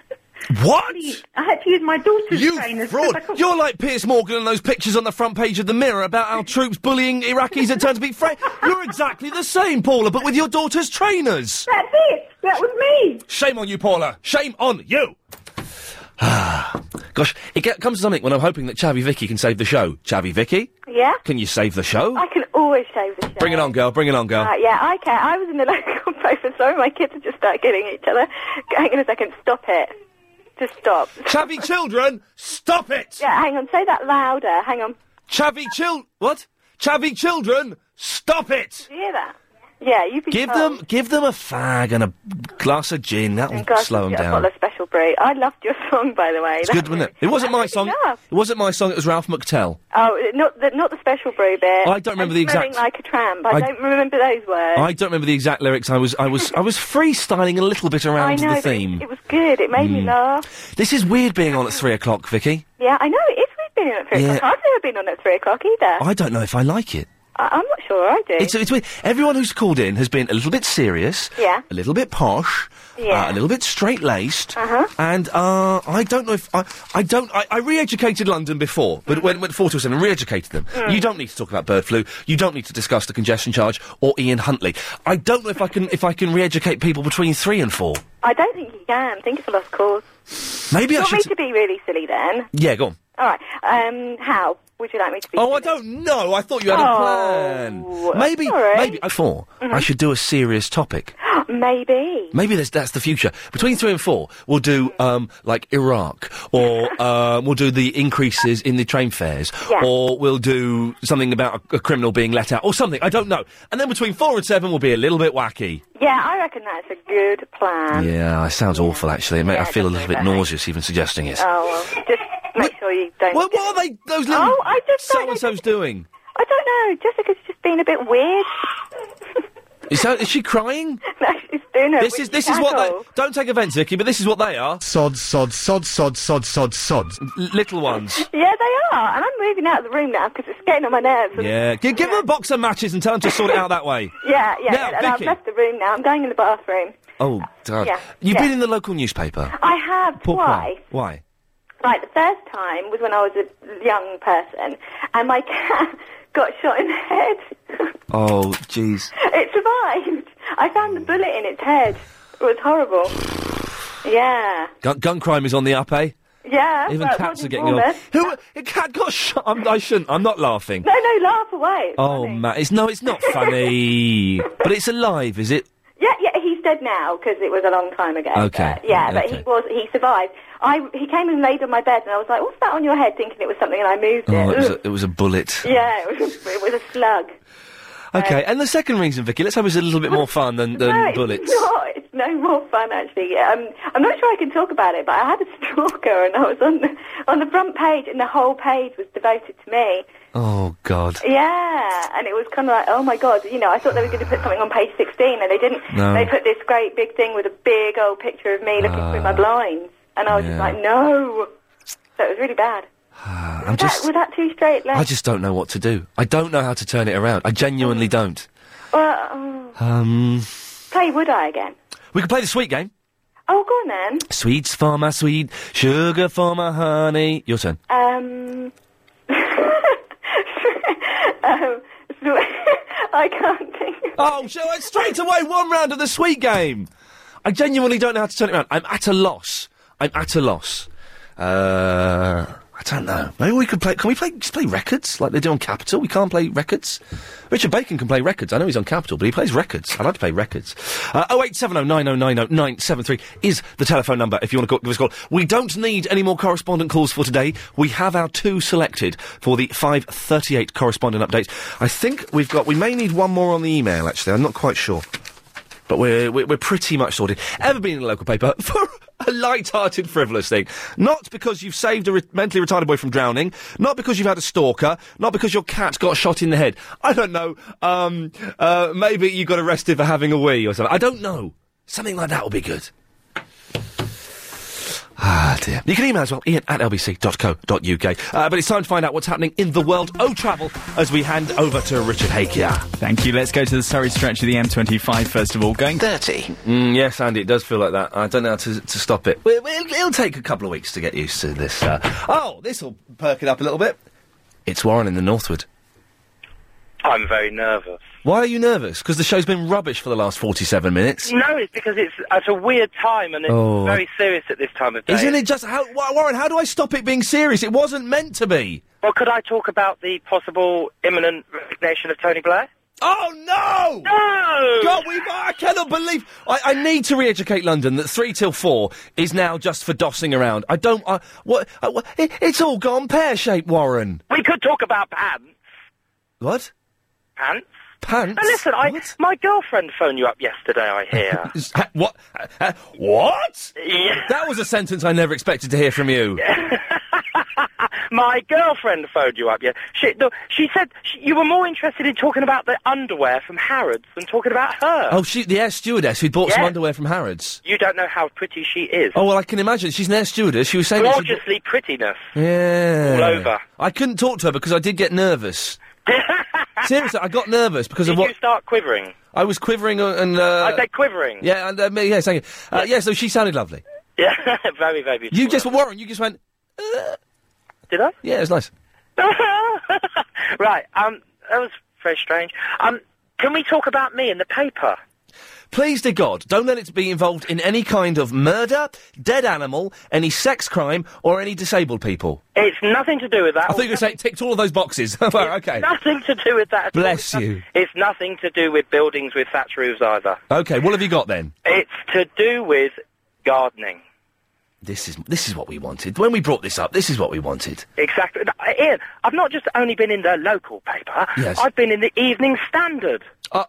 What? I had to use my daughter's trainers. You fraud! You're like Piers Morgan and those pictures on the front page of the Mirror about our troops bullying Iraqis that turn to be You're exactly the same, Paula, but with your daughter's trainers. That's it. That was me. Shame on you, Paula. Shame on you. Gosh, it comes to something when I'm hoping that Chavvy Vicky can save the show. Chavvy Vicky? Yeah? Can you save the show? I can always save the show. Bring it on, girl. Bring it on, girl. Yeah, I can. I was in the local paper. Sorry, my kids have just started getting each other. Hang on a second. Stop it. Just stop. Chavvy children, stop it! Yeah, hang on. Say that louder. Hang on. Chavvy What? Chavvy children, stop it! Do you hear that? Yeah, you can give them a fag and a glass of gin. That'll slow them down. I've got a special break. I loved your song, by the way. It's good, wasn't it? It wasn't my song. It wasn't my song. It was Ralph McTell. Oh, not the special brew bit. I don't remember the exact. Smelling like a tramp. I don't remember those words. I don't remember the exact lyrics. I was freestyling a little bit around the theme. It was good. It made me laugh. This is weird being on at 3 o'clock, Vicky. Yeah, I know it is weird being on at 3 o'clock. I've never been on at 3 o'clock either. I don't know if I like it. I'm not sure I do. It's weird. Everyone who's called in has been a little bit serious, a little bit posh, a little bit straight-laced, and I don't know if I re-educated London before, but went 4 to 7 re-educated them. You don't need to talk about bird flu. You don't need to discuss the congestion charge or Ian Huntley. I don't know if I can re-educate people between 3 and 4. I don't think you can. Think it's a lost cause. Maybe I should. You want me to be really silly then? Yeah, go on. All right. How would you like me to be? Oh, I don't know. I thought you had a plan. Maybe 4. I should do a serious topic. Maybe. Maybe that's the future. Between 3 and 4, we'll do like Iraq, or we'll do the increases in the train fares, or we'll do something about a criminal being let out, or something. I don't know. And then between 4 and 7, we'll be a little bit wacky. Yeah, I reckon that's a good plan. Yeah, it sounds awful actually. I feel a little bit nauseous even suggesting it. Oh well, just make sure you don't. What are they? Those little so-and-so's doing? I don't know. Jessica's just being a bit weird. Is she crying? No, she's doing her. This is what they. Don't take offence, Vicky, but this is what they are. Sods. Little ones. Yeah, they are, and I'm moving out of the room now because it's getting on my nerves. Yeah, give them a box of matches and tell them to sort it out that way. Yeah. Now, and I've left the room now. I'm going in the bathroom. Oh, God. Yeah. You've been in the local newspaper? I have twice. Why? Right, the first time was when I was a young person, and my cat got shot in the head. Oh, jeez. It survived. I found the bullet in its head. It was horrible. Yeah. Gun crime is on the up, eh? Yeah. Even cats are getting on. A cat got shot. I'm not laughing. No, laugh away. It's it's not funny. But it's alive, is it? Yeah, he's dead now because it was a long time ago. Okay. But he survived. He came and laid on my bed, and I was like, "What's that on your head?" Thinking it was something, and I moved it. It was a bullet. Yeah, it was a slug. Okay, and the second reason, Vicky, let's hope it's a little bit more fun than bullets. It's no more fun, actually. I'm not sure I can talk about it, but I had a stalker, and I was on the front page, and the whole page was devoted to me. Oh, God. Yeah, and it was kind of like, oh, my God, I thought they were going to put something on page 16, and they didn't. No. They put this great big thing with a big old picture of me looking through my blinds, and I was just like, no. So it was really bad. Was that too straight? I just don't know what to do. I don't know how to turn it around. I genuinely don't. Play Would I again? We could play the sweet game. Oh, go on then. Sweets for my sweet, sugar for my honey. Your turn. I can't think. Oh, shall I straight away 1 round of the sweet game? I genuinely don't know how to turn it around. I'm at a loss. I don't know. Maybe we could play. Can we just play records like they do on Capital? We can't play records. Richard Bacon can play records. I know he's on Capital, but he plays records. I'd like to play records. 0870 9090 973 is the telephone number if you want to give us a call. We don't need any more correspondent calls for today. We have our 2 selected for the 5:38 correspondent update. I think we may need 1 more on the email. Actually, I'm not quite sure. But we're pretty much sorted. Ever been in a local paper for a light-hearted, frivolous thing? Not because you've saved a mentally retarded boy from drowning, not because you've had a stalker, not because your cat got shot in the head. I don't know. Maybe you got arrested for having a wee or something. I don't know. Something like that would be good. Ah, dear. You can email as well, ian@lbc.co.uk. But it's time to find out what's happening in the world of travel as we hand over to Richard Hakea. Thank you. Let's go to the Surrey stretch of the M25 first of all. Going 30. Yes, Andy, it does feel like that. I don't know how to stop it. It'll take a couple of weeks to get used to this. This'll perk it up a little bit. It's Warren in the Northwood. I'm very nervous. Why are you nervous? Because the show's been rubbish for the last 47 minutes? No, it's because it's a weird time and it's very serious at this time of day. Isn't it just... Warren, how do I stop it being serious? It wasn't meant to be. Well, could I talk about the possible imminent resignation of Tony Blair? Oh, no! No! God, I cannot believe... I need to re-educate London that 3 till 4 is now just for dossing around. It's all gone pear-shaped, Warren. We could talk about pants. What? Pants? Pants? Now listen, my girlfriend phoned you up yesterday, I hear. What? What? Yeah. That was a sentence I never expected to hear from you. My girlfriend phoned you up, yeah. She said you were more interested in talking about the underwear from Harrods than talking about her. Oh, the air stewardess who bought some underwear from Harrods. You don't know how pretty she is. Oh, well, I can imagine. She's an air stewardess. She was saying... Gorgeously prettiness. Yeah. All over. I couldn't talk to her because I did get nervous. Seriously, I got nervous because of what... Did you start quivering? I was quivering and... I said quivering. Yeah, and, yes, thank you. Yeah, so she sounded lovely. Yeah, very, very beautiful. Warren, you just went... Did I? Yeah, it was nice. Right, that was very strange. Can we talk about me in the paper? Please, dear God, don't let it be involved in any kind of murder, dead animal, any sex crime, or any disabled people. It's nothing to do with that. I thought you were saying it ticked all of those boxes. Okay. Nothing to do with that. Bless you. It's nothing to do with buildings with thatch roofs either. Okay, what have you got then? It's to do with gardening. This is what we wanted. When we brought this up, this is what we wanted. Exactly. Ian, I've not just only been in the local paper. Yes. I've been in the Evening Standard.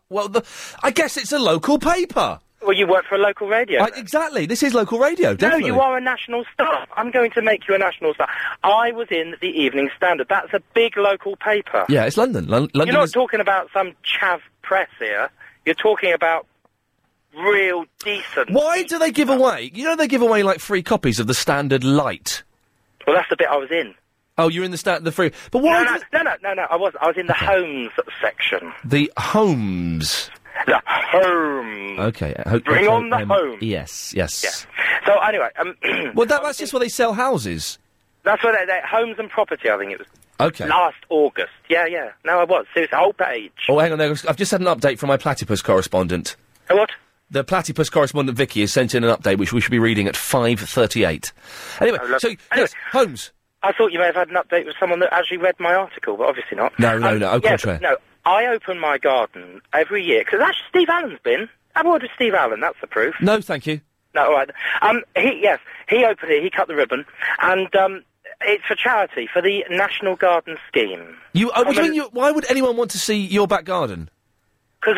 I guess it's a local paper. Well, you work for a local radio. Exactly. This is local radio, definitely. No, you are a national star. I'm going to make you a national star. I was in the Evening Standard. That's a big local paper. Yeah, it's London. London. You're not talking about some chav press here. You're talking about real decent... Why do they give away... You know they give away, like, free copies of the Standard Light? Well, that's the bit I was in. Oh, you're in the free... But why... No, I was in the Homes section. The Homes... The Homes. Okay. Bring on the Homes. Yes. Yeah. So, anyway... well, that's just where they sell houses. That's where they Homes and Property, I think it was. Okay. Last August. Yeah. No, I was. Seriously, whole page. Oh, hang on, I've just had an update from my platypus correspondent. What? The platypus correspondent Vicky has sent in an update which we should be reading at 5:38. Anyway, yes, Holmes. I thought you may have had an update with someone that actually read my article, but obviously not. No, au contraire. No, I open my garden every year, because actually Steve Allen's been. Have a word with Steve Allen, that's the proof. No, thank you. No, all right. He opened it, he cut the ribbon, and it's for charity, for the National Garden Scheme. Why would anyone want to see your back garden? Because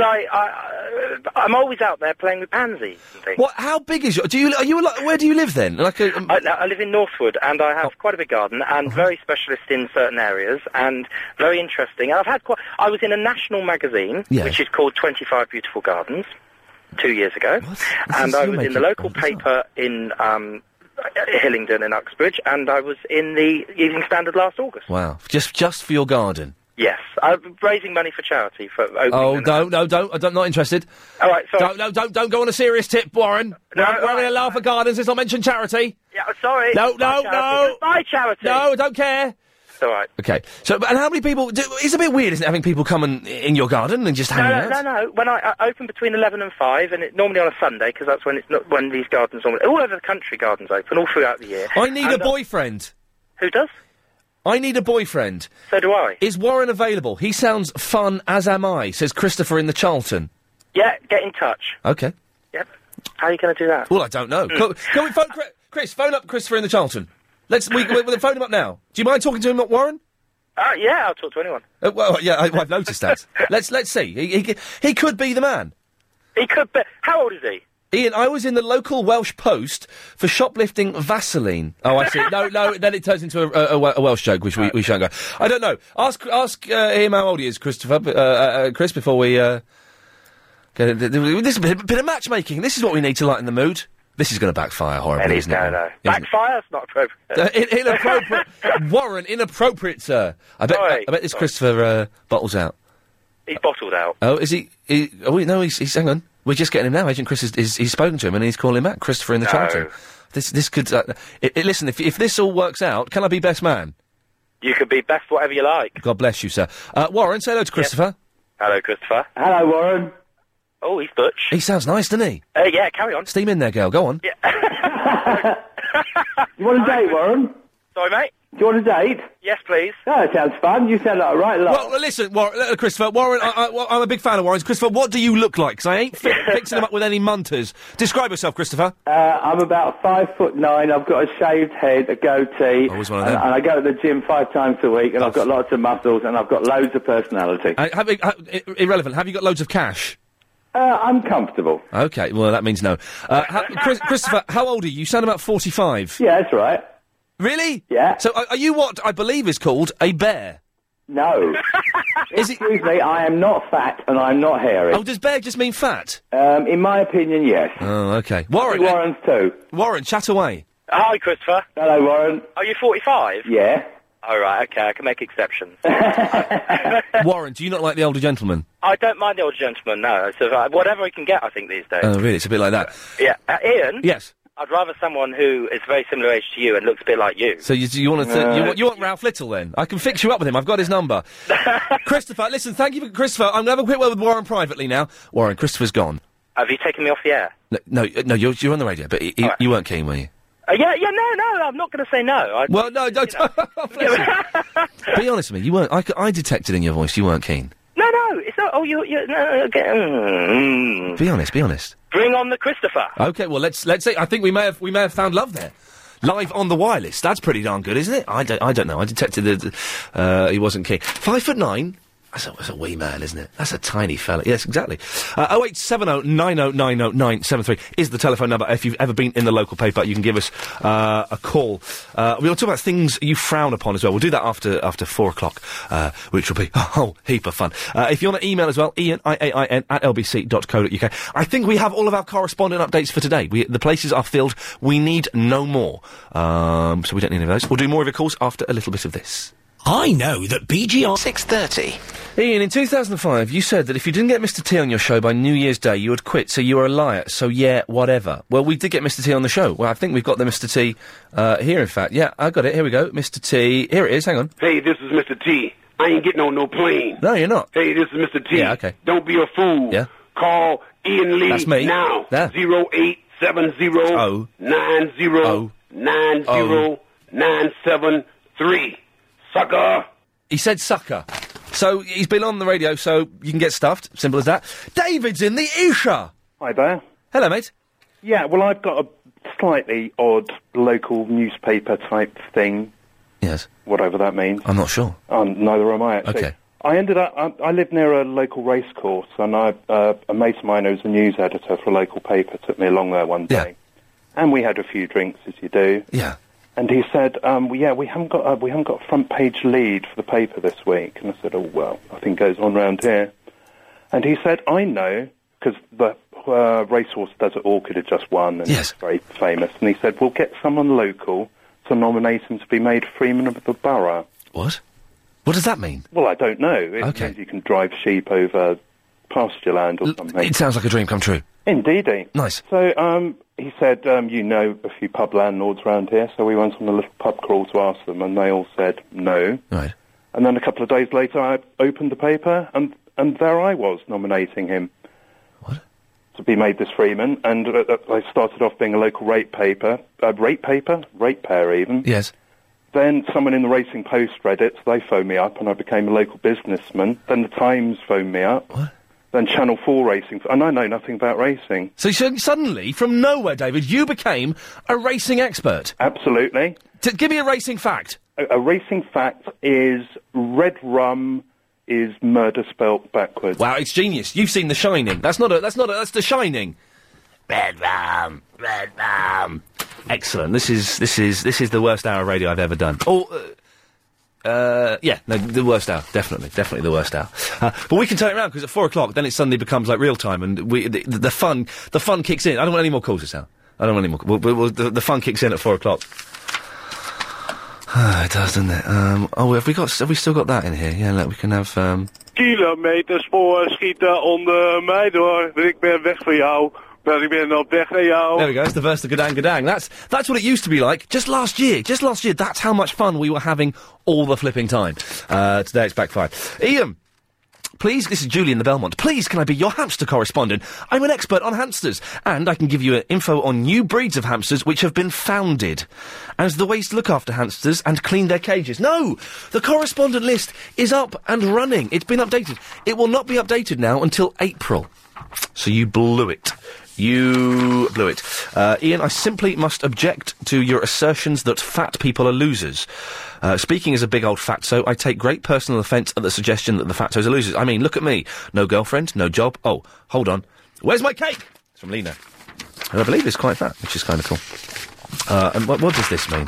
I'm always out there playing with pansies and things. What? How big is your... where do you live then? I live in Northwood, and I have quite a big garden, and very specialist in certain areas, and very interesting. And I was in a national magazine, which is called 25 Beautiful Gardens, 2 years ago. And I was in the local paper in Hillingdon in Uxbridge, and I was in the Evening Standard last August. Wow. Just for your garden? Yes, I'm raising money for charity for opening. Oh, I'm not interested. All right, sorry. Don't go on a serious tip, Warren. No, we're having a laugh at gardens. Let's not mention charity. Yeah, sorry. No. Buy charity. No, I don't care. It's all right. Okay. So, and how many people? It's a bit weird, isn't it, having people come in your garden and just hang out? No. When I open between 11 and 5, and normally on a Sunday, because that's when these gardens normally... All over the country, gardens open all throughout the year. I need a boyfriend. Who does? I need a boyfriend. So do I. Is Warren available? He sounds fun, as am I, says Christopher in the Charlton. Yeah, get in touch. Okay. Yep. How are you going to do that? Well, I don't know. Can we phone Chris? Phone up Christopher in the Charlton. We'll phone him up now. Do you mind talking to him, Warren? Yeah, I'll talk to anyone. I've noticed that. Let's see. He could be the man. He could be. How old is he? Ian, I was in the local Welsh Post for shoplifting Vaseline. Oh, I see. No, then it turns into a Welsh joke, which we shan't go. I don't know. Ask him how old he is, Christopher, Chris, before we, get this is a bit of matchmaking. This is what we need to lighten the mood. This is going to backfire horribly, isn't it? No. Backfire's not appropriate. Inappropriate. Warren, inappropriate, sir. I bet this Christopher bottles out. He's bottled out. Oh, is he? He's hang on. We're just getting him now. Agent Chris he's spoken to him and he's calling him back. Christopher in the Charlton. This could... listen, if this all works out, can I be best man? You can be best whatever you like. God bless you, sir. Warren, say hello to Christopher. Yeah. Hello, Christopher. Hello, Warren. Oh, he's butch. He sounds nice, doesn't he? Yeah, carry on. Steam in there, girl. Go on. Yeah. You want a date, Warren? Sorry, mate? Do you want a date? Yes, please. Oh, that sounds fun. You sound like a right lot. Well, listen, Christopher. Warren, I'm a big fan of Warren's. Christopher, what do you look like? Because I ain't fixing him up with any munters. Describe yourself, Christopher. I'm about 5'9". I've got a shaved head, a goatee. Always one of them. And I go to the gym 5 times a week, and I've got lots of muscles, and I've got loads of personality. Irrelevant. Have you got loads of cash? I'm comfortable. Okay, well, that means no. Christopher, how old are you? You sound about 45. Yeah, that's right. Really? Yeah. So are you what I believe is called a bear? No. Excuse me, I am not fat and I'm not hairy. Oh, does bear just mean fat? In my opinion, yes. Oh, okay. Warren. Warren's too. Warren, chat away. Hi, Christopher. Hello, Warren. Are you 45? Yeah. All right, okay, I can make exceptions. Warren, do you not like the older gentleman? I don't mind the older gentleman, no. So, whatever he can get, I think, these days. Oh, really? It's a bit like that. Yeah. Ian? Yes? I'd rather someone who is very similar age to you and looks a bit like you. So you want to... you want Ralph Little, then? I can fix you up with him. I've got his number. Christopher, listen, thank you for... Christopher, I'm going to have a quick word with Warren privately now. Warren, Christopher's gone. Have you taken me off the air? No, you're on the radio, but you weren't keen, were you? Yeah, no, I'm not going to say no. No, be honest with me, you weren't... I detected in your voice you weren't keen. No, it's not... Oh, you're... No, okay. Be honest. Bring on the Christopher. Okay, well, let's say... I think we may have found love there. Live on the wireless. That's pretty darn good, isn't it? I don't know. I detected that he wasn't keen. 5'9"... That's a wee man, isn't it? That's a tiny fella. Yes, exactly. 0870 9090 973 is the telephone number. If you've ever been in the local paper, you can give us a call. We'll talk about things you frown upon as well. We'll do that after 4 o'clock, which will be a whole heap of fun. If you want to email as well, Ian, IAIN, @lbc.co.uk. I think we have all of our correspondent updates for today. The places are filled. We need no more. So we don't need any of those. We'll do more of your calls after a little bit of this. I know that BGR 6:30. Ian, in 2005, you said that if you didn't get Mr. T on your show by New Year's Day, you would quit, so you were a liar. So, yeah, whatever. Well, we did get Mr. T on the show. Well, I think we've got the Mr. T here, in fact. Yeah, I got it. Here we go. Mr. T. Here it is. Hang on. Hey, this is Mr. T. I ain't getting on no plane. No, you're not. Hey, this is Mr. T. Yeah, okay. Don't be a fool. Yeah. Call Ian Lee That's me. now. Yeah. 0870 90 973. Sucker. He said sucker. So, he's been on the radio, so you can get stuffed. Simple as that. David's in the Isha. Hi there. Hello, mate. Yeah, well, I've got a slightly odd local newspaper type thing. Yes. Whatever that means. I'm not sure. Neither am I, actually. Okay. I ended up... I live near a local race course, and a mate of mine who's a news editor for a local paper took me along there one day. Yeah. And we had a few drinks, as you do. Yeah. And he said, we haven't got a front page lead for the paper this week. And I said, oh, well, nothing goes on round here. And he said, I know, because the Racehorse Desert Orchid had just won, and it's very famous. And he said, we'll get someone local to nominate him to be made Freeman of the Borough. What? What does that mean? Well, I don't know. It means you can drive sheep over pasture land or something. It sounds like a dream come true. Indeedy. Nice. So, he said, you know a few pub landlords around here, so we went on a little pub crawl to ask them, and they all said no. Right. And then a couple of days later, I opened the paper, and there I was, nominating him. What? To be made this Freeman, and I started off being a local ratepayer even. Yes. Then someone in the Racing Post read it, so they phoned me up, and I became a local businessman. Then the Times phoned me up. What? Then Channel 4 Racing, and I know nothing about racing. So suddenly, from nowhere, David, you became a racing expert? Absolutely. Give me a racing fact. A racing fact is red rum is murder spelt backwards. Wow, it's genius. You've seen The Shining. That's The Shining. Red rum. Excellent. This is the worst hour of radio I've ever done. The worst hour. Definitely the worst hour. But we can turn it around, because at 4 o'clock, then it suddenly becomes like real time, and the fun kicks in. I don't want any more calls this hour. I don't want any more. The fun kicks in at 4 o'clock. It does, doesn't it? Have we still got that in here? Yeah, look, we can have, Kilometerspoor schieten onder mij door. Ik ben weg van jou. Maar ik ben op weg naar jou. There we go, it's the verse of Gadang Gadang. That's what it used to be like just last year. That's how much fun we were having all the flipping time. Today it's backfired. Ian, please, this is Julie in the Belmont. Please, can I be your hamster correspondent? I'm an expert on hamsters, and I can give you info on new breeds of hamsters which have been founded as the ways to look after hamsters and clean their cages. No! The correspondent list is up and running. It's been updated. It will not be updated now until April. So you blew it. You blew it. Ian, I simply must object to your assertions that fat people are losers. Speaking as a big old fatso, I take great personal offence at the suggestion that the fatos are losers. I mean, look at me. No girlfriend, no job. Oh, hold on. Where's my cake? It's from Lena. And I believe it's quite fat, which is kind of cool. And what does this mean?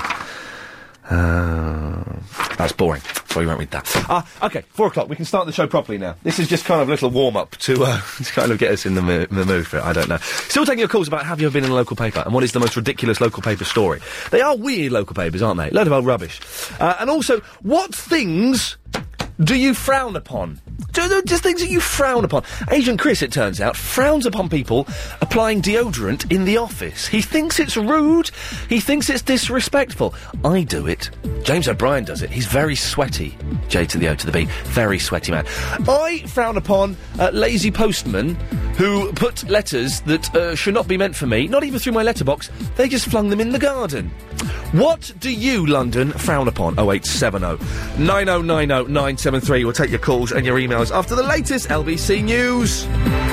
That's boring. So we won't read that. Okay, 4 o'clock. We can start the show properly now. This is just kind of a little warm-up to kind of get us in the mood for it. I don't know. Still taking your calls about have you ever been in a local paper and what is the most ridiculous local paper story. They are weird local papers, aren't they? Load of old rubbish. And also, what things do you frown upon? Just things that you frown upon. Agent Chris, it turns out, frowns upon people applying deodorant in the office. He thinks it's rude. He thinks it's disrespectful. I do it. James O'Brien does it. He's very sweaty. J to the O to the B. Very sweaty man. I frown upon lazy postmen who put letters that should not be meant for me, not even through my letterbox. They just flung them in the garden. What do you, London, frown upon? 0870 9090 973. We'll take your calls and your emails after the latest LBC News.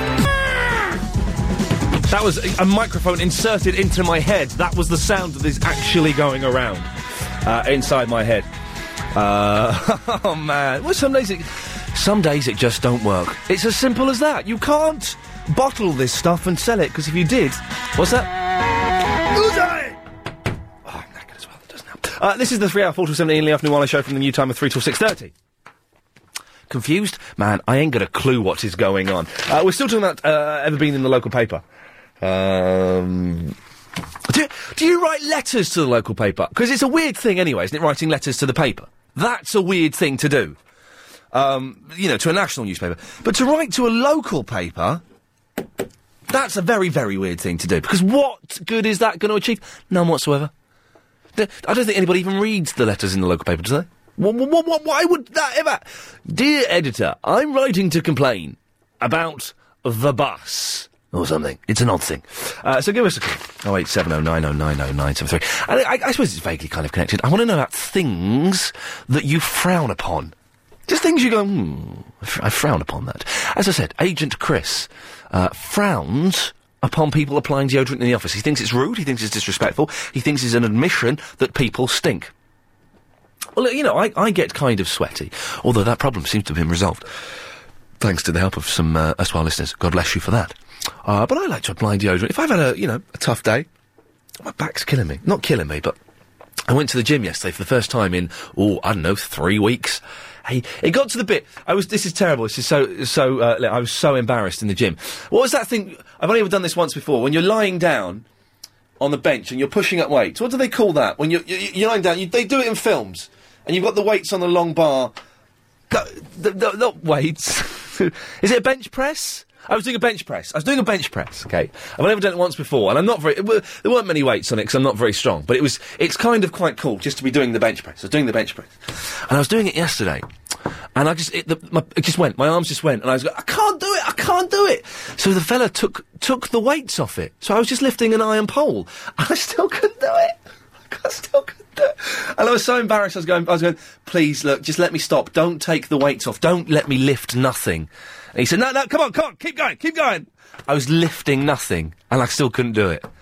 That was a microphone inserted into my head. That was the sound that is actually going around inside my head. Oh, man. Well, some days it just don't work. It's as simple as that. You can't bottle this stuff and sell it, because if you did... What's that? Uzi! Oh, I'm knackered as well. It doesn't help. This is the 3 hour 4 till 7 in the afternoon while I show from the new time of 3 till 6:30. Confused? Man, I ain't got a clue what is going on. We're still talking about ever been in the local paper. Do you write letters to the local paper? Because it's a weird thing anyway, isn't it, writing letters to the paper? That's a weird thing to do. To a national newspaper. But to write to a local paper, that's a very, very weird thing to do. Because what good is that going to achieve? None whatsoever. I don't think anybody even reads the letters in the local paper, do they? Why would that ever... Dear editor, I'm writing to complain about the bus. Or something. It's an odd thing. So give us a call. 0870 9090 973. And I suppose it's vaguely kind of connected. I want to know about things that you frown upon. Just things you go, I frown upon that. As I said, Agent Chris frowns upon people applying deodorant in the office. He thinks it's rude, he thinks it's disrespectful, he thinks it's an admission that people stink. Well, I get kind of sweaty, although that problem seems to have been resolved. Thanks to the help of some erstwhile listeners. God bless you for that. But I like to apply deodorant. If I've had a tough day, my back's killing me. Not killing me, but I went to the gym yesterday for the first time in, 3 weeks. Hey, it got to the bit, this is terrible, this is I was so embarrassed in the gym. What was that thing, I've only ever done this once before, when you're lying down on the bench and you're pushing up weights. What do they call that? When you're lying down, they do it in films, and you've got the weights on the long bar. Not weights. Is it a bench press? I was doing a bench press, okay? I've only ever done it once before, and I'm not there weren't many weights on it because I'm not very strong, but it's kind of quite cool just to be doing the bench press. I was doing the bench press. And I was doing it yesterday, and my arms just went, and I was like, I can't do it! So the fella took the weights off it, so I was just lifting an iron pole, and I still couldn't do it! And I was so embarrassed, I was going, please, look, just let me stop, don't take the weights off, don't let me lift nothing. And he said, no, come on, keep going. I was lifting nothing, and I still couldn't do it.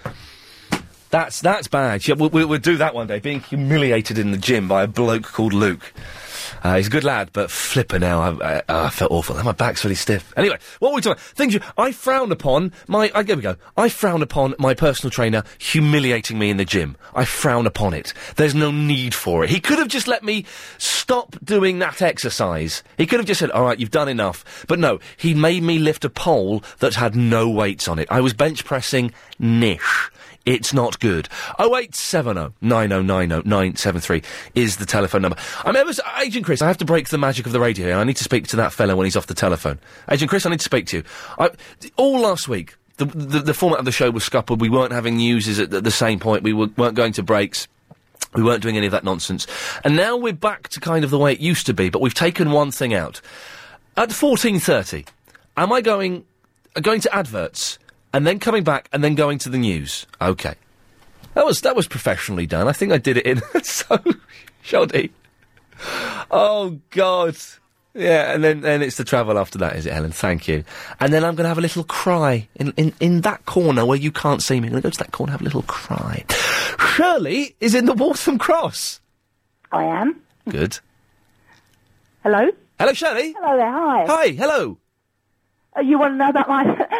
That's bad. Yeah, we'll do that one day, being humiliated in the gym by a bloke called Luke. He's a good lad, but flipper now, I felt awful. My back's really stiff. Anyway, what were we talking about? I frown upon here we go. I frown upon my personal trainer humiliating me in the gym. I frown upon it. There's no need for it. He could have just let me stop doing that exercise. He could have just said, all right, you've done enough. But no, he made me lift a pole that had no weights on it. I was bench pressing niche. It's not good. 0870 9090 973 is the telephone number. Agent Chris, I have to break the magic of the radio here. I need to speak to that fellow when he's off the telephone. Agent Chris, I need to speak to you. All last week, the format of the show was scuppered. We weren't having news at the same point. We weren't going to breaks. We weren't doing any of that nonsense. And now we're back to kind of the way it used to be, but we've taken one thing out. At 14:30, am I going to adverts, and then coming back, and then going to the news? OK. That was professionally done. I think I did it in so shoddy. Oh, God. Yeah, and then it's the travel after that, is it, Helen? Thank you. And then I'm going to have a little cry in that corner where you can't see me. I'm going to go to that corner and have a little cry. Shirley is in the Waltham Cross. I am. Good. Hello? Hello, Shirley. Hello there, hi. Hi, hello. You want to know about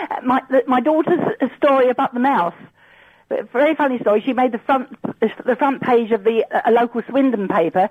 my daughter's story about the mouse? Very funny story. She made the front page of a local Swindon paper.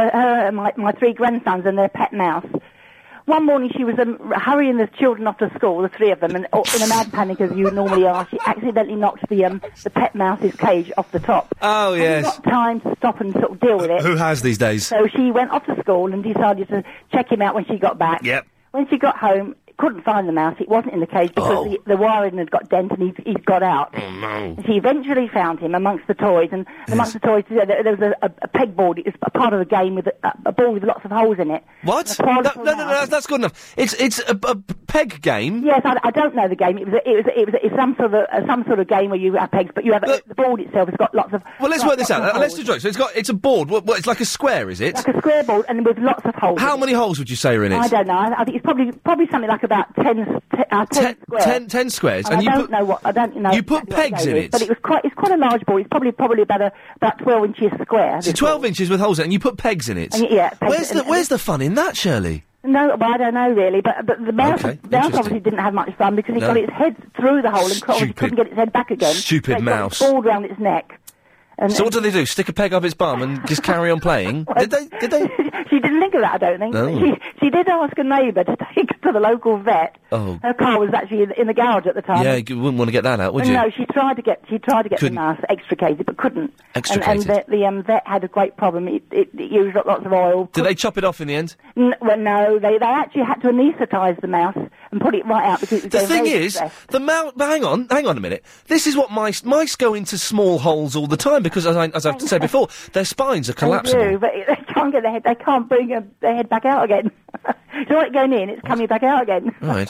My three grandsons and their pet mouse. One morning she was hurrying the children off to school, the three of them, and in a mad panic as you normally are, she accidentally knocked the pet mouse's cage off the top. Oh yes. Got time to stop and sort of deal with it. Who has these days? So she went off to school and decided to check him out when she got back. Yep. When she got home, couldn't find the mouse. It wasn't in the cage because the wiring had got dent and he'd got out. Oh, no. She eventually found him amongst the toys, and amongst the toys there was a pegboard. It was a part of the game with a ball with lots of holes in it. What? No, that's good enough. It's a peg game? Yes, I don't know the game. It's some sort of game where you have pegs, but you have the board itself has got lots of... Well, let's work this out. Let's do it. So it's a board. What, it's like a square, is it? Like a square board, and with lots of holes. How many holes would you say are in it? I don't know. I think it's probably something like about 10 squares. 10 squares. And I don't know. You put pegs in it? But it's quite a large board. It's probably about 12 inches square. So 12 inches with holes in it, and you put pegs in it? Yeah. Where's the fun in that, Shirley? No, well, I don't know really, but the mouse obviously didn't have much fun because it got its head through the hole and couldn't get its head back again. Stupid so mouse. Got ball round its neck. So what do they do? Stick a peg up its bum and just carry on playing? Well, Did they? She didn't think of that, I don't think. No. She did ask a neighbour to take her to the local vet. Oh. Her car was actually in the garage at the time. Yeah, you wouldn't want to get that out, would you? No, she tried to get the mouse extricated, but couldn't. Extricated? And the vet had a great problem. It used up lots of oil. Did they chop it off in the end? Well, no, they actually had to anaesthetise the mouse and put it right out because it was the thing is, stressed. the mouse... Hang on a minute. This is what mice go into small holes all the time because, as I've said before, their spines are collapsible. They do, but they can't get their head. They can't bring their head back out again. It's not going in; it's coming back out again. Right.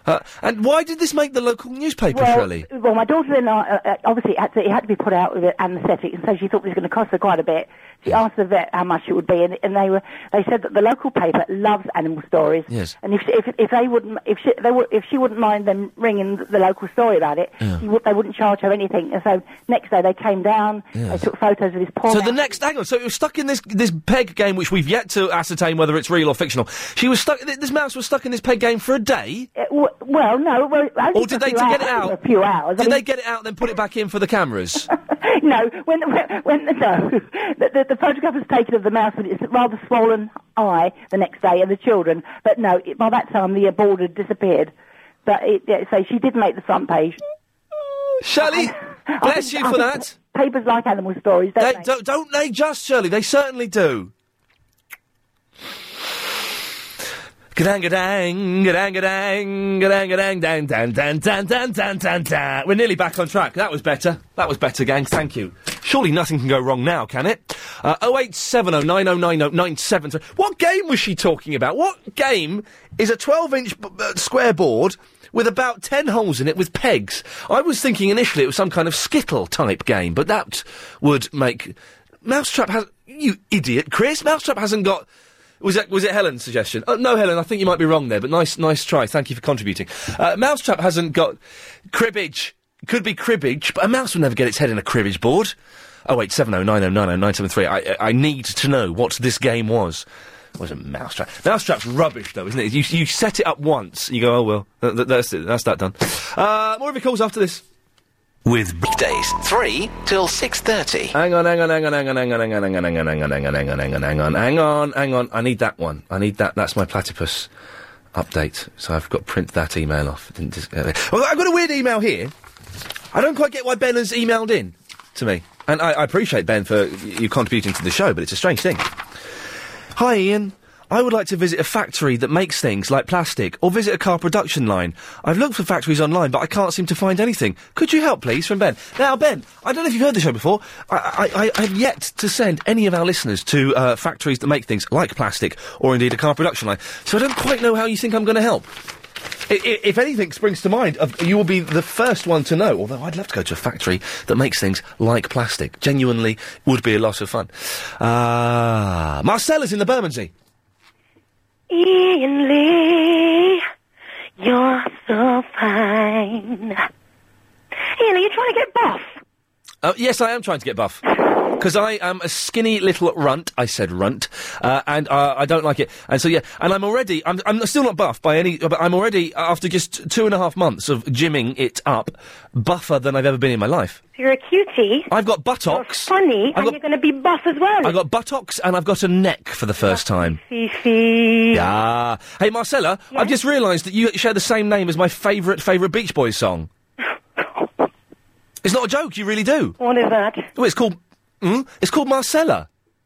And why did this make the local newspaper, Shirley? Well, my daughter-in-law obviously it had to be put out with anaesthetic, and so she thought it was going to cost her quite a bit. She asked the vet how much it would be, and they said that the local paper loves animal stories. Yes. And if she wouldn't mind them ringing the local story about it, they wouldn't charge her anything. And so next day they came down, they took photos of this poor mouse. So it was stuck in this peg game, which we've yet to ascertain whether it's real or fictional. This mouse was stuck in this peg game for a day? Well, no. Or did they get it out? A few hours. Did they get it out and then put it back in for the cameras? No. The photograph was taken of the mouse with its rather swollen eye the next day and the children. But no, by that time the board had disappeared. But so she did make the front page. Shirley, bless you for that. Papers like animal stories, don't they? Don't they just, Shirley? They certainly do. Gadang gadang, gadang gadang, gadang gadang, dan dan dan dan dan dan dan dan. We're nearly back on track. That was better, gang. Thank you. Surely nothing can go wrong now, can it? 0870 9090 973. What game was she talking about? What game is a 12-inch square board with about 10 holes in it with pegs? I was thinking initially it was some kind of Skittle-type game, but that would make... Mousetrap has... You idiot, Chris! Mousetrap hasn't got... Was it Helen's suggestion? Oh, no, Helen, I think you might be wrong there, but nice try. Thank you for contributing. Mousetrap hasn't got cribbage. Could be cribbage, but a mouse will never get its head in a cribbage board. 0870 9090 973. I need to know what this game was. It wasn't Mousetrap. Mousetrap's rubbish, though, isn't it? You set it up once, you go, oh, well, that's it. That's that done. More of your calls after this. With weekdays 3 till 6:30. Hang on. I need that one. I need that. That's my platypus update. So I've got to print that email off. Well, I've got a weird email here. I don't quite get why Ben has emailed in to me. And I appreciate, Ben, for you contributing to the show, but it's a strange thing. Hi, Ian. I would like to visit a factory that makes things like plastic, or visit a car production line. I've looked for factories online, but I can't seem to find anything. Could you help, please, from Ben? Now, Ben, I don't know if you've heard the show before. I have yet to send any of our listeners to factories that make things like plastic, or indeed a car production line. So I don't quite know how you think I'm going to help. If anything springs to mind, you will be the first one to know, although I'd love to go to a factory that makes things like plastic. Genuinely would be a lot of fun. Marcella's in the Bermondsey. Ian Lee, you're so fine. Ian, are you trying to get buff? Yes, I am trying to get buff. Because I am a skinny little runt. I said runt. And I don't like it. And so, yeah, and I'm still not buff by any, but I'm already, after just 2.5 months of gymming it up, buffer than I've ever been in my life. You're a cutie. I've got buttocks. You're funny, and you're going to be buff as well. I've got buttocks and I've got a neck for the first time. Fifi. Yeah. Hey, Marcella, yes? I've just realised that you share the same name as my favourite Beach Boys song. It's not a joke, you really do. What is that? Well, it's called Marcella.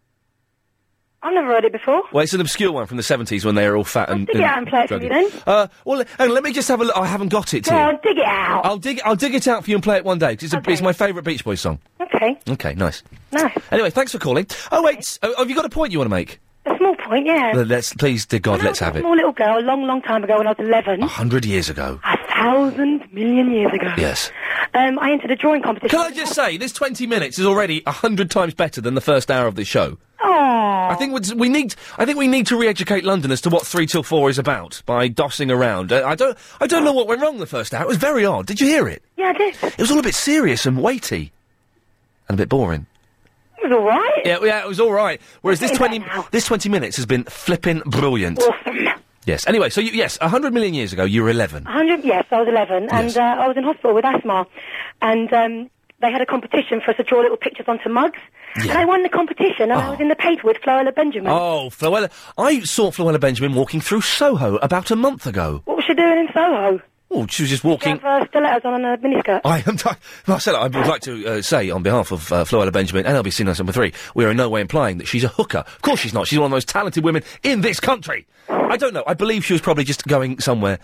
I've never heard it before. Well, it's an obscure one from the 70s when they were all fat and dig it out and play it for me then. Well, hang on, let me just have a look. I haven't got it here. Go on, dig it out. I'll dig it out for you and play it one day, because it's my favourite Beach Boys song. Okay. Okay, nice. Nice. Anyway, thanks for calling. Oh, wait, have you got a point you want to make? A small point, yeah. Please, dear God, let's have it. A small little girl, a long time ago when I was 11. 100 years ago. 1,000 million years ago. Yes. I entered a drawing competition. Can I just say, this 20 minutes is already 100 times better than the first hour of this show. Aww. I think we need to re-educate London as to what 3 till 4 is about by dossing around. I don't know what went wrong the first hour. It was very odd. Did you hear it? Yeah, I did. It was all a bit serious and weighty. And a bit boring. It was all right. Yeah, it was all right. Whereas this 20 minutes has been flipping brilliant. Awesome. Yes. Anyway, so yes, 100 million years ago, you were 11. 100. Yes, I was 11, yes. And I was in hospital with asthma, and they had a competition for us to draw little pictures onto mugs. Yeah. And I won the competition, and I was in the paper with Floella Benjamin. Oh, Floella! I saw Floella Benjamin walking through Soho about a month ago. What was she doing in Soho? Oh, she was just walking. She had stilettos on a miniskirt. Marcella, I would like to say on behalf of Floella Benjamin and LBC News number 3, we are in no way implying that she's a hooker. Of course she's not. She's one of the most talented women in this country. I don't know. I believe she was probably just going somewhere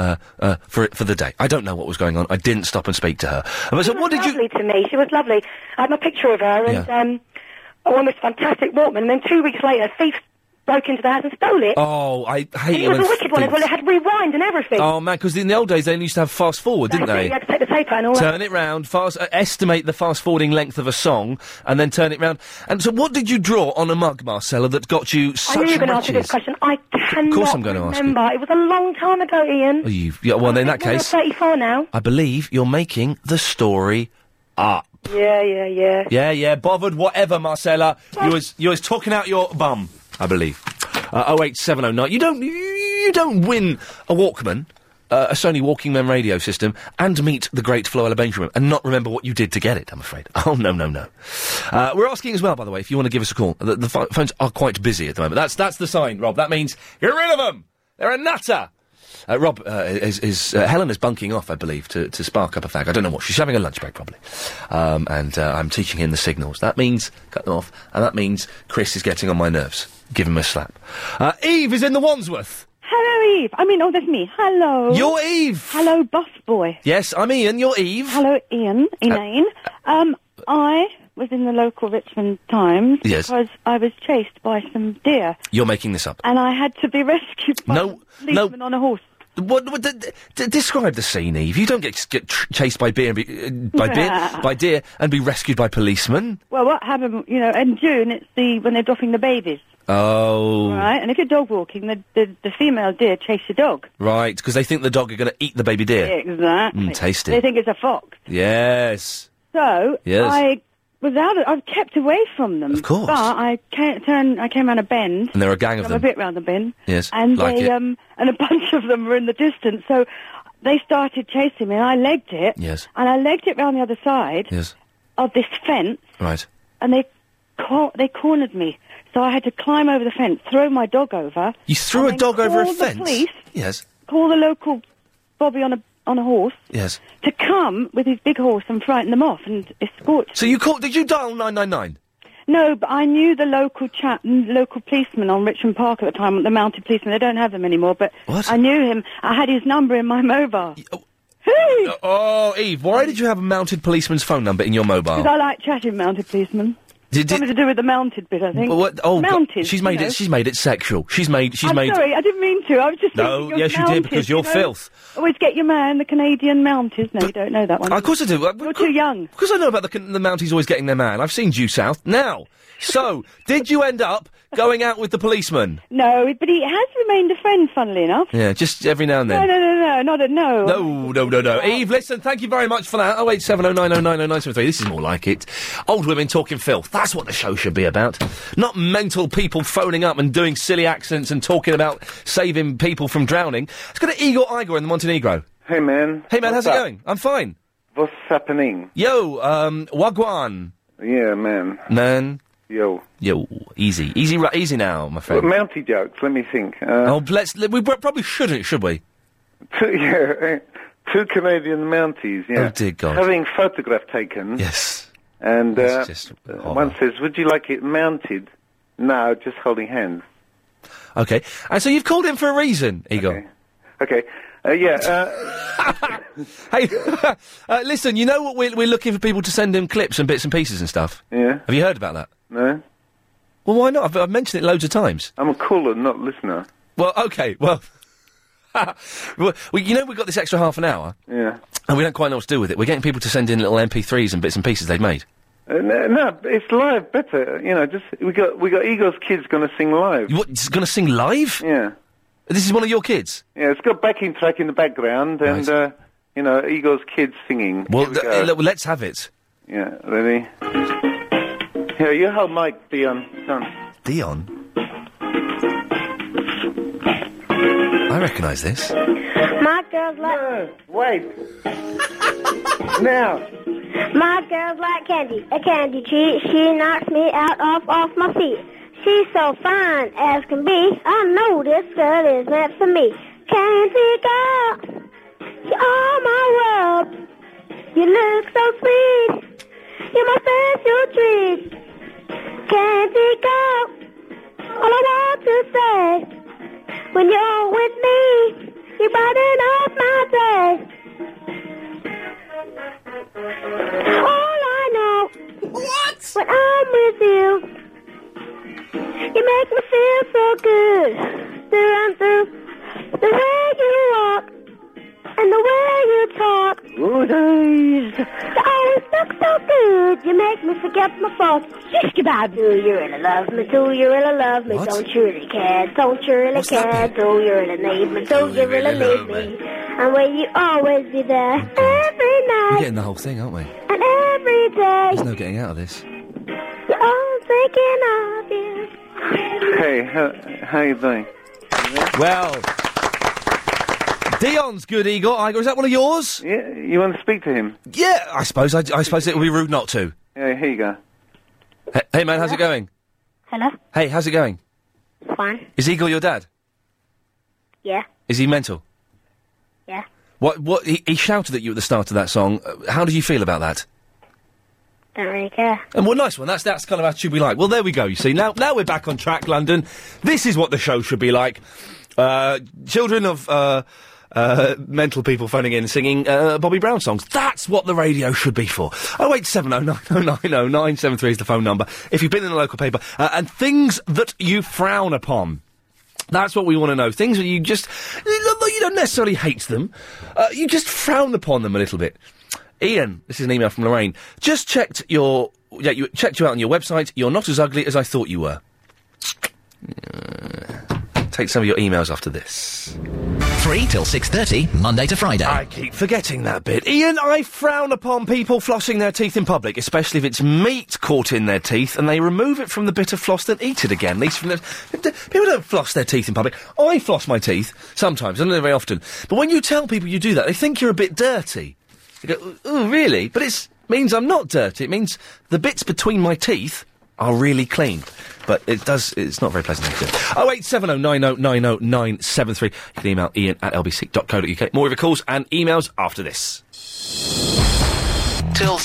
for the day. I don't know what was going on. I didn't stop and speak to her. But so what did you? She was lovely to me. She was lovely. I had my picture of her, and I won this fantastic Walkman. And then 2 weeks later, thieves broke into the house and stole it. Oh, I hate it. It was a wicked one as well. It had rewind and everything. Oh, man, because in the old days, they used to have fast forward, didn't they? You had to take the tape out and all that. Turn it round, estimate the fast forwarding length of a song, and then turn it round. And so what did you draw on a mug, Marcella, that got you such riches? I knew you were going to ask me this question. I cannot Of course I'm going to ask you. Remember. It was a long time ago, Ian. Oh, well, in that case... You're 34 now. I believe you're making the story up. Yeah. Yeah, bothered, whatever, Marcella. You was talking out your bum, I believe. 08709. You don't win a Walkman, a Sony Walkman radio system, and meet the great Floella Benjamin, and not remember what you did to get it, I'm afraid. Oh, no. We're asking as well, by the way, if you want to give us a call. The phones are quite busy at the moment. That's the sign, Rob. That means get rid of them! They're a nutter! Rob, Helen is bunking off, I believe, to spark up a fag. I don't know what. She's having a lunch break, probably. And I'm teaching him the signals. That means cut them off, and that means Chris is getting on my nerves. Give him a slap. Eve is in the Wandsworth. Hello, Eve. That's me. Hello. You're Eve. Hello, buff boy. Yes, I'm Ian. You're Eve. Hello, Ian. Elaine. I was in the local Richmond Times because I was chased by some deer. You're making this up. And I had to be rescued by a policeman on a horse. Describe the scene, Eve. You don't get chased by deer and be rescued by policemen. Well, what happened? In June, it's when they're dropping the babies. Oh. Right, and if you're dog walking, the female deer chase your dog. Right, because they think the dog are going to eat the baby deer. Exactly. Tasty. They think it's a fox. Yes. So yes. I kept away from them. Of course. But I came around a bend. And there are a gang of them. A bit round the bend. Yes. And and a bunch of them were in the distance. So they started chasing me, and I legged it. Yes. And I legged it round the other side. Yes. Of this fence. Right. And they cornered me. So I had to climb over the fence, throw my dog over. You threw a dog over a fence? Call the police. Yes. Call the local Bobby on a on a horse. Yes. To come with his big horse and frighten them off and escort. So you called? Did you dial 999? No, but I knew the local policeman on Richmond Park at the time, the mounted policeman. They don't have them anymore, but what? I knew him. I had his number in my mobile. Hey! Oh, Eve, why did you have a mounted policeman's phone number in your mobile? Because I like chatting mounted policemen. Something to do with the mounted bit, I think. What? Oh, mounted. She's made it. She's made it sexual. She's made. I'm sorry, I didn't mean to. I was just. No, thinking yes, you did because you're filth. Always get your man, the Canadian Mounties. No, you don't know that one. Of course I do. You're too young. Because I know about the Mounties always getting their man. I've seen due south. Now, so did you end up going out with the policeman? No, but he has remained a friend, funnily enough. Yeah, just every now and then. No. Eve, listen, thank you very much for that. 08709090973. This is more like it. Old women talking filth. That's what the show should be about. Not mental people phoning up and doing silly accents and talking about saving people from drowning. Let's go to Igor Igor in the Montenegro. Hey, man. Hey, man, What's how's up? it going? I'm fine. What's happening? Yo, Wagwan. Yeah, man. Man. Yo, easy now, my friend. Well, Mountie jokes, let me think. We probably shouldn't, should we? Two Canadian Mounties, yeah. Oh, dear God. Having photograph taken. Yes. And That's just one says, would you like it mounted? No, just holding hands. Okay. And so you've called in for a reason, Igor. Okay. Hey, listen, you know what we're looking for people to send in clips and bits and pieces and stuff? Yeah. Have you heard about that? No. Well, why not? I've mentioned it loads of times. I'm a caller, not listener. Well, okay, well... you know we've got this extra half an hour? Yeah. And we don't quite know what to do with it. We're getting people to send in little MP3s and bits and pieces they've made. No, it's live better. You know, we got Igor's kids going to sing live. What, it's going to sing live? Yeah. This is one of your kids? Yeah, it's got backing track in the background and, you know, Igor's kids singing. Well, let's have it. Yeah, ready? Here, you hold Mike, Dion. Dion? I recognise this. My girl's like... No, wait. Now. My girl's like candy, a candy treat. She knocks me out off my feet. She's so fine as can be. I know this girl is meant for me. Candy girl, you're my world. You look so sweet. You're my special treat. Candy girl, all I want to say, when you're with me, you brighten up my day. All I know, what? When I'm with you, you make me feel so good. Through and through, the way you walk and the way you talk. Ooh, days. You always look so good. You make me forget my faults. Shish kebab. Do you really love me? Do you really love me? What? Don't you really care? Don't you really care? Do you really need me? Do you really need me? And will you always be there every night? We're getting the whole thing, aren't we? And every day. There's no getting out of this. You're always thinking of you. Hey, how you doing? Well, Dion's good, Igor. Igor, is that one of yours? Yeah, you want to speak to him? Yeah, I suppose it would be rude not to. Yeah, here you go. Hey man, how's it going? Hello? Hey, how's it going? Fine. Is Igor your dad? Yeah. Is he mental? Yeah. What, he shouted at you at the start of that song. How did you feel about that? Don't really care. And well, nice one. That's kind of attitude we like. Well, there we go, you see. Now we're back on track, London. This is what the show should be like. Children of, mental people phoning in and singing, Bobby Brown songs. That's what the radio should be for. 08709090973 is the phone number. If you've been in a local paper. And things that you frown upon. That's what we want to know. Things that you just, you don't necessarily hate them. You just frown upon them a little bit. Ian, this is an email from Lorraine. Just checked checked you out on your website. You're not as ugly as I thought you were. Take some of your emails after this. 3 till 6:30, Monday to Friday. I keep forgetting that bit. Ian, I frown upon people flossing their teeth in public, especially if it's meat caught in their teeth and they remove it from the bit of floss then eat it again. At least from people don't floss their teeth in public. I floss my teeth sometimes, I don't know very often. But when you tell people you do that, they think you're a bit dirty. They go, "Ooh, really?" But it means I'm not dirty. It means the bits between my teeth are really clean. But it's not very pleasant to do. 0870 90 90 973. You can email ian@lbc.co.uk. More of your calls and emails after this. Till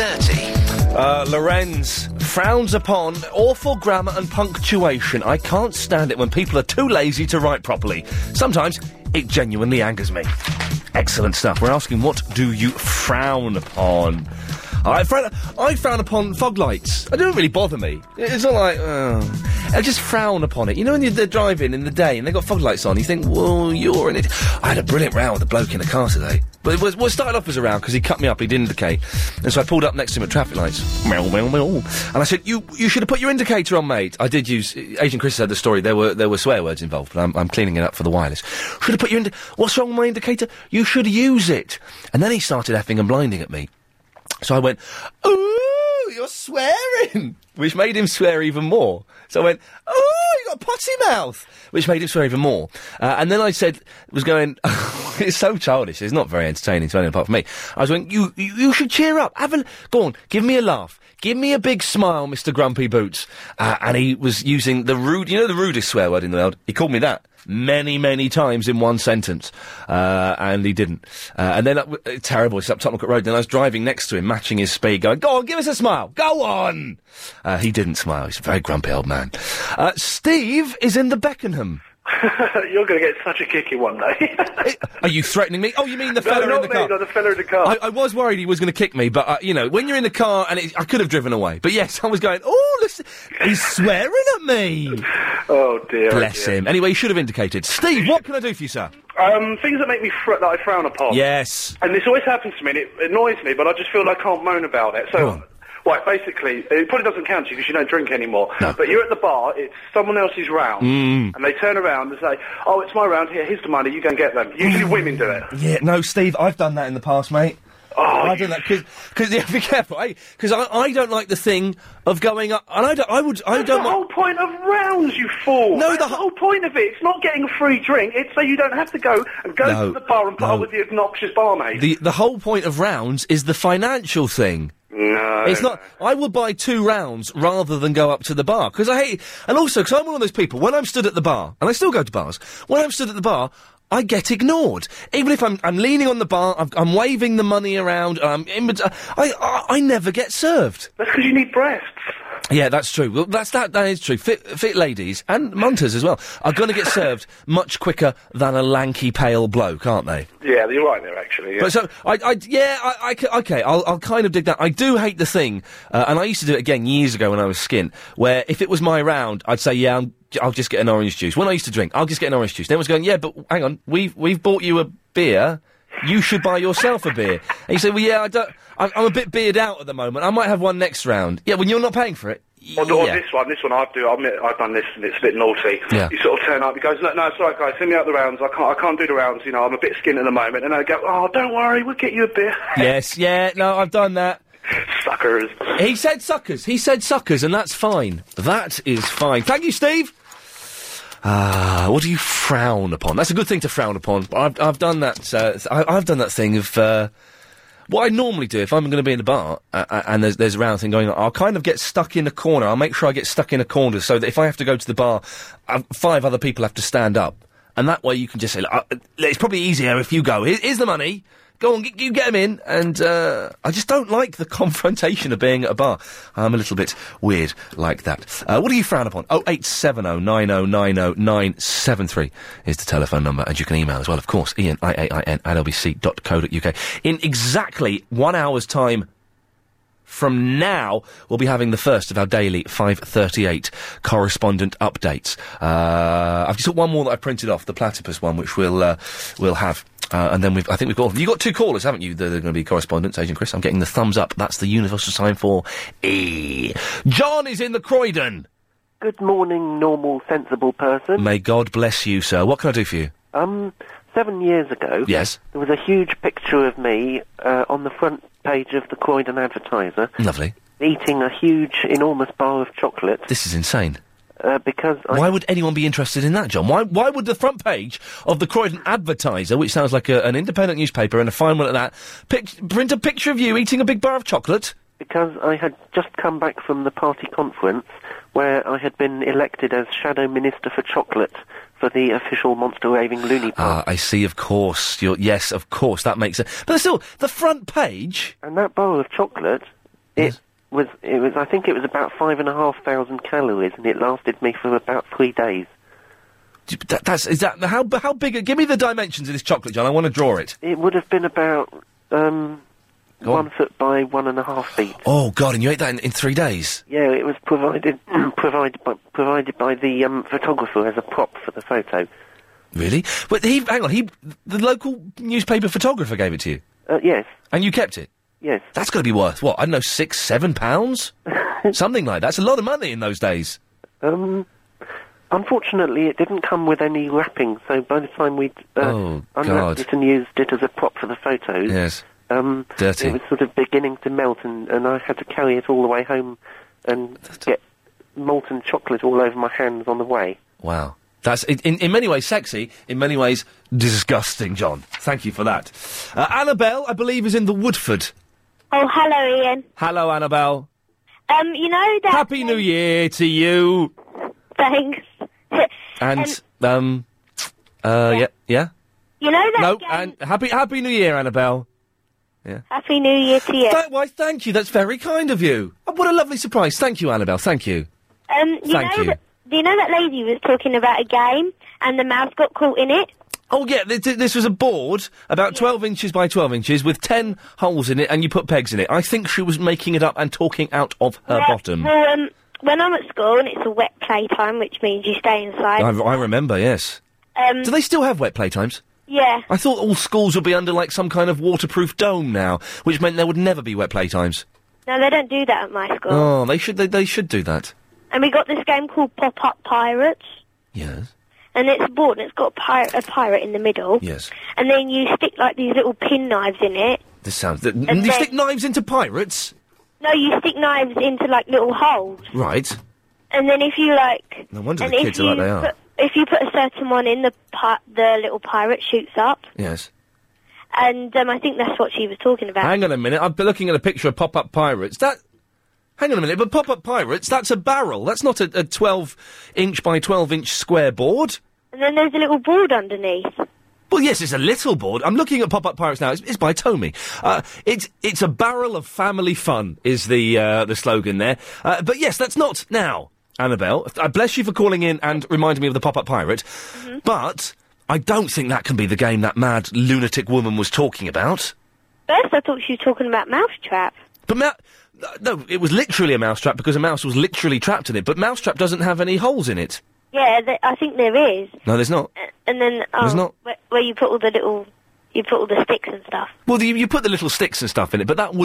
6:30. Lorenz frowns upon awful grammar and punctuation. I can't stand it when people are too lazy to write properly. Sometimes it genuinely angers me. Excellent stuff. We're asking, what do you frown upon? I frown upon fog lights. They don't really bother me. It's not like, I just frown upon it. You know when they're driving in the day and they've got fog lights on, you think, well, you're in it. I had a brilliant row with a bloke in a car today. But it started off as a row because he cut me up, he didn't indicate. And so I pulled up next to him at traffic lights. Meow, meow, meow. And I said, you should have put your indicator on, mate. I did use, Agent Chris said the story, there were swear words involved, but I'm cleaning it up for the wireless. Should have put your what's wrong with my indicator? You should use it. And then he started effing and blinding at me. So I went, ooh, you're swearing, which made him swear even more. So I went, oh, you got a potty mouth, which made him swear even more. And then I was going, it's so childish, it's not very entertaining to anyone apart from me. I was going, you should cheer up, go on, give me a laugh. Give me a big smile, Mr. Grumpy Boots. And he was using the rudest swear word in the world. He called me that many, many times in one sentence. And he didn't. And then, terrible, it's up Tottenham Court Road. Then I was driving next to him, matching his speed, going, go on, give us a smile. Go on! He didn't smile. He's a very grumpy old man. Steve is in the Beckenham. You're going to get such a kicking one day. Are you threatening me? Oh, you mean the fella in the car? No, the fella in the car. I was worried he was going to kick me, but, when you're in the car, and I could have driven away. But yes, I was going, oh, listen, he's swearing at me. Oh, dear. Bless him. Anyway, he should have indicated. Steve, what can I do for you, sir? Things that make me that I frown upon. Yes. And this always happens to me, and it annoys me, but I just feel like I can't moan about it. So, right, basically, it probably doesn't count to you because you don't drink anymore. No. But you're at the bar, it's someone else's round, and they turn around and say, oh, it's my round here, here's the money, you go and get them. Usually women do it. Yeah, no, Steve, I've done that in the past, mate. Oh, I've done that because yeah, be careful, because I don't like the thing of going up, and That's the whole point of rounds, you fool. No, the whole point of it. It's not getting a free drink. It's so you don't have to go to the bar and put up with the obnoxious barmaid. The whole point of rounds is the financial thing. No, it's not. I will buy 2 rounds rather than go up to the bar because I hate. And also, because I'm one of those people. When I'm stood at the bar, and I still go to bars. When I'm stood at the bar, I get ignored. Even if I'm leaning on the bar, I'm waving the money around. I never get served. That's because you need breasts. Yeah, that's true. Well, that is true. Fit ladies and munters as well are going to get served much quicker than a lanky, pale bloke, aren't they? Yeah, you're right there, actually. Yeah. But so, okay, I'll kind of dig that. I do hate the thing, and I used to do it again years ago when I was skint, where if it was my round, I'd say, yeah, I'll just get an orange juice. When I used to drink, I'll just get an orange juice. Then was going, yeah, but hang on, we've bought you a beer. You should buy yourself a beer. And you say, well, yeah, I'm a bit beered out at the moment. I might have one next round. Yeah, when you're not paying for it. On this one I've done this and it's a bit naughty. Yeah. You sort of turn up, he goes, no, it's all right, guys, send me out the rounds. I can't do the rounds, I'm a bit skint at the moment. And I go, oh, don't worry, we'll get you a beer. Yes, yeah, no, I've done that. Suckers. He said suckers, and that's fine. That is fine. Thank you, Steve. What do you frown upon? That's a good thing to frown upon. I've done that. I've done that thing of what I normally do if I'm going to be in a bar and there's a round thing going on. I'll kind of get stuck in a corner. I'll make sure I get stuck in a corner so that if I have to go to the bar, 5 other people have to stand up, and that way you can just say, it's probably easier if you go. Here's the money. Go on, you get him in, and I just don't like the confrontation of being at a bar. I'm a little bit weird like that. What do you frown upon? 0870 9090 973 is the telephone number, and you can email as well, of course, Ian, IAIN, @lbc.co.uk. In exactly 1 hour's time from now, we'll be having the first of our daily 5:38 correspondent updates. I've just got one more that I printed off, the platypus one, which we'll have. And then I think we've got... You've got 2 callers, haven't you? They're going to be correspondents, Agent Chris. I'm getting the thumbs up. That's the universal sign for E. John is in the Croydon. Good morning, normal, sensible person. May God bless you, sir. What can I do for you? 7 years ago... Yes? There was a huge picture of me on the front page of the Croydon Advertiser. Lovely. Eating a huge, enormous bar of chocolate. This is insane. Because why would anyone be interested in that, John? Why would the front page of the Croydon Advertiser, which sounds like an independent newspaper and a fine one at that, print a picture of you eating a big bar of chocolate? Because I had just come back from the party conference where I had been elected as Shadow Minister for Chocolate for the official Monster Raving Loony Park. I see, of course. Yes, of course, that makes sense. But still, the front page... And that bowl of chocolate, it was, I think it was about 5,500 calories, and it lasted me for about 3 days. How big? Give me the dimensions of this chocolate, John. I want to draw it. It would have been about 1 foot by 1.5 feet. Oh God! And you ate that in 3 days? Yeah, it was provided by the photographer as a prop for the photo. Really? But the local newspaper photographer gave it to you? Yes. And you kept it? Yes. That's got to be worth what? I don't know, £6-7? Something like that. That's a lot of money in those days. Unfortunately, it didn't come with any wrapping, so by the time we'd unwrapped it and used it as a prop for the photos, yes. Dirty. It was sort of beginning to melt, and I had to carry it all the way home and get molten chocolate all over my hands on the way. Wow. That's, in many ways, sexy, in many ways, disgusting, John. Thank you for that. Annabelle, I believe, is in the Woodford. Oh, hello, Ian. Hello, Annabelle. You know that... Happy New Year to you. Thanks. And, yeah? You know that and Happy New Year, Annabelle. Yeah. Happy New Year to you. Why, thank you. That's very kind of you. Oh, what a lovely surprise. Thank you, Annabelle. Thank you. Thank you. Do you know that lady was talking about a game and the mouse got caught in it? Oh, yeah. This was a board about 12 inches by 12 inches with 10 holes in it, and you put pegs in it. I think she was making it up and talking out of her bottom. Well, when I'm at school and it's a wet playtime, which means you stay inside. I remember, yes. Do they still have wet playtimes? Yeah. I thought all schools would be under, like, some kind of waterproof dome now, which meant there would never be wet playtimes. No, they don't do that at my school. Oh, they should do that. And we got this game called Pop-Up Pirates. Yes. And it's a board and it's got a pirate in the middle. Yes. And then you stick, like, these little pin knives in it. This sounds... And you stick knives into pirates? No, you stick knives into, like, little holes. Right. And then if you, like... No wonder the kids are like they are. If you put a certain one in, the little pirate shoots up. Yes. And I think that's what she was talking about. Hang on a minute, I'm looking at a picture of Pop-Up Pirates. Hang on a minute, but Pop-Up Pirates, that's a barrel. That's not a 12-inch by 12-inch square board. And then there's a little board underneath. Well, yes, it's a little board. I'm looking at Pop-Up Pirates now. It's by Tommy. It's a barrel of family fun, is the slogan there. But yes, that's not now, Annabelle. Bless you for calling in and reminding me of the Pop-Up Pirate. Mm-hmm. But I don't think that can be the game that mad lunatic woman was talking about. First, I thought she was talking about Mousetrap. But no, it was literally a mousetrap because a mouse was literally trapped in it. But Mousetrap doesn't have any holes in it. Yeah, I think there is. No, there's not. And then there's not. Where you put all the sticks and stuff. Well, you put the little sticks and stuff in it, but that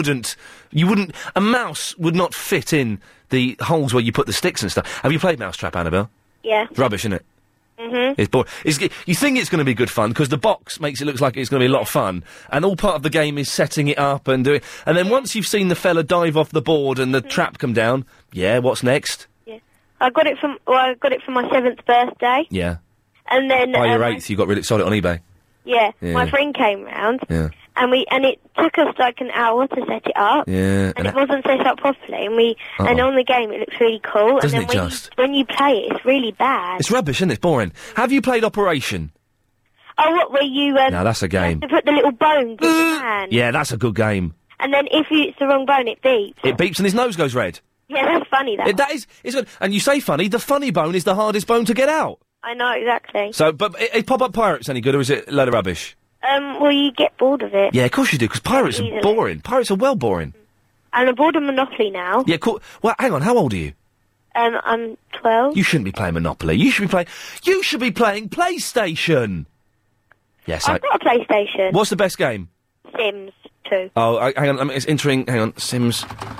a mouse would not fit in the holes where you put the sticks and stuff. Have you played Mousetrap, Annabelle? Yeah. It's rubbish, isn't it? Mm-hmm. It's boring. You think it's going to be good fun because the box makes it look like it's going to be a lot of fun, and all part of the game is setting it up and doing. And then once you've seen the fella dive off the board and the trap come down, yeah, what's next? Yeah, I got it for my 7th birthday. Yeah. And then by your 8th, you got rid of sold it on eBay. Yeah, my friend came round. Yeah. And it took us like an hour to set it up. Yeah. And it wasn't set up properly, and on the game it looks really cool. Doesn't and then when you play it, it's really bad. It's rubbish, isn't it? It's boring. Have you played Operation? Oh, what, where you... no, that's a game. You have to put the little bones in the hand. Yeah, that's a good game. And then if it's the wrong bone, it beeps. It beeps and his nose goes red. Yeah, that's funny, though. It's good. And you say funny, the funny bone is the hardest bone to get out. I know, exactly. So, but is Pop-Up Pirates any good, or is it a load of rubbish? Well, you get bored of it. Yeah, of course you do, because pirates are boring. Pirates are well boring. And I'm bored of Monopoly now. Yeah, cool. Well, hang on, how old are you? I'm 12. You shouldn't be playing Monopoly. You should be playing PlayStation! Yes, I've got a PlayStation. What's the best game? Sims 2. Oh, hang on, it's entering, hang on, Sims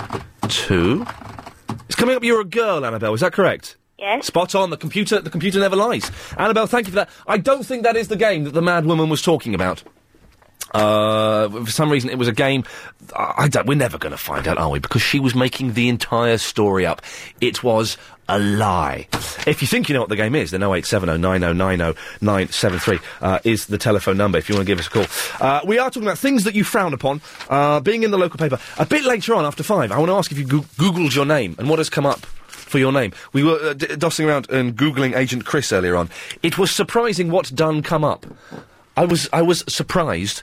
2? It's coming up you're a girl, Annabelle, is that correct? Yes. Spot on, the computer never lies. Annabelle, thank you for that. I don't think that is the game that the mad woman was talking about. For some reason, it was a game. We're never going to find out, are we? Because she was making the entire story up. It was a lie. If you think you know what the game is, then 0870 9090 973 is the telephone number if you want to give us a call. We are talking about things that you frown upon, being in the local paper. A bit later on, after 5, I want to ask if you Googled your name and what has come up for your name. We were dossing around and Googling Agent Chris earlier on. It was surprising what's done come up. I was surprised.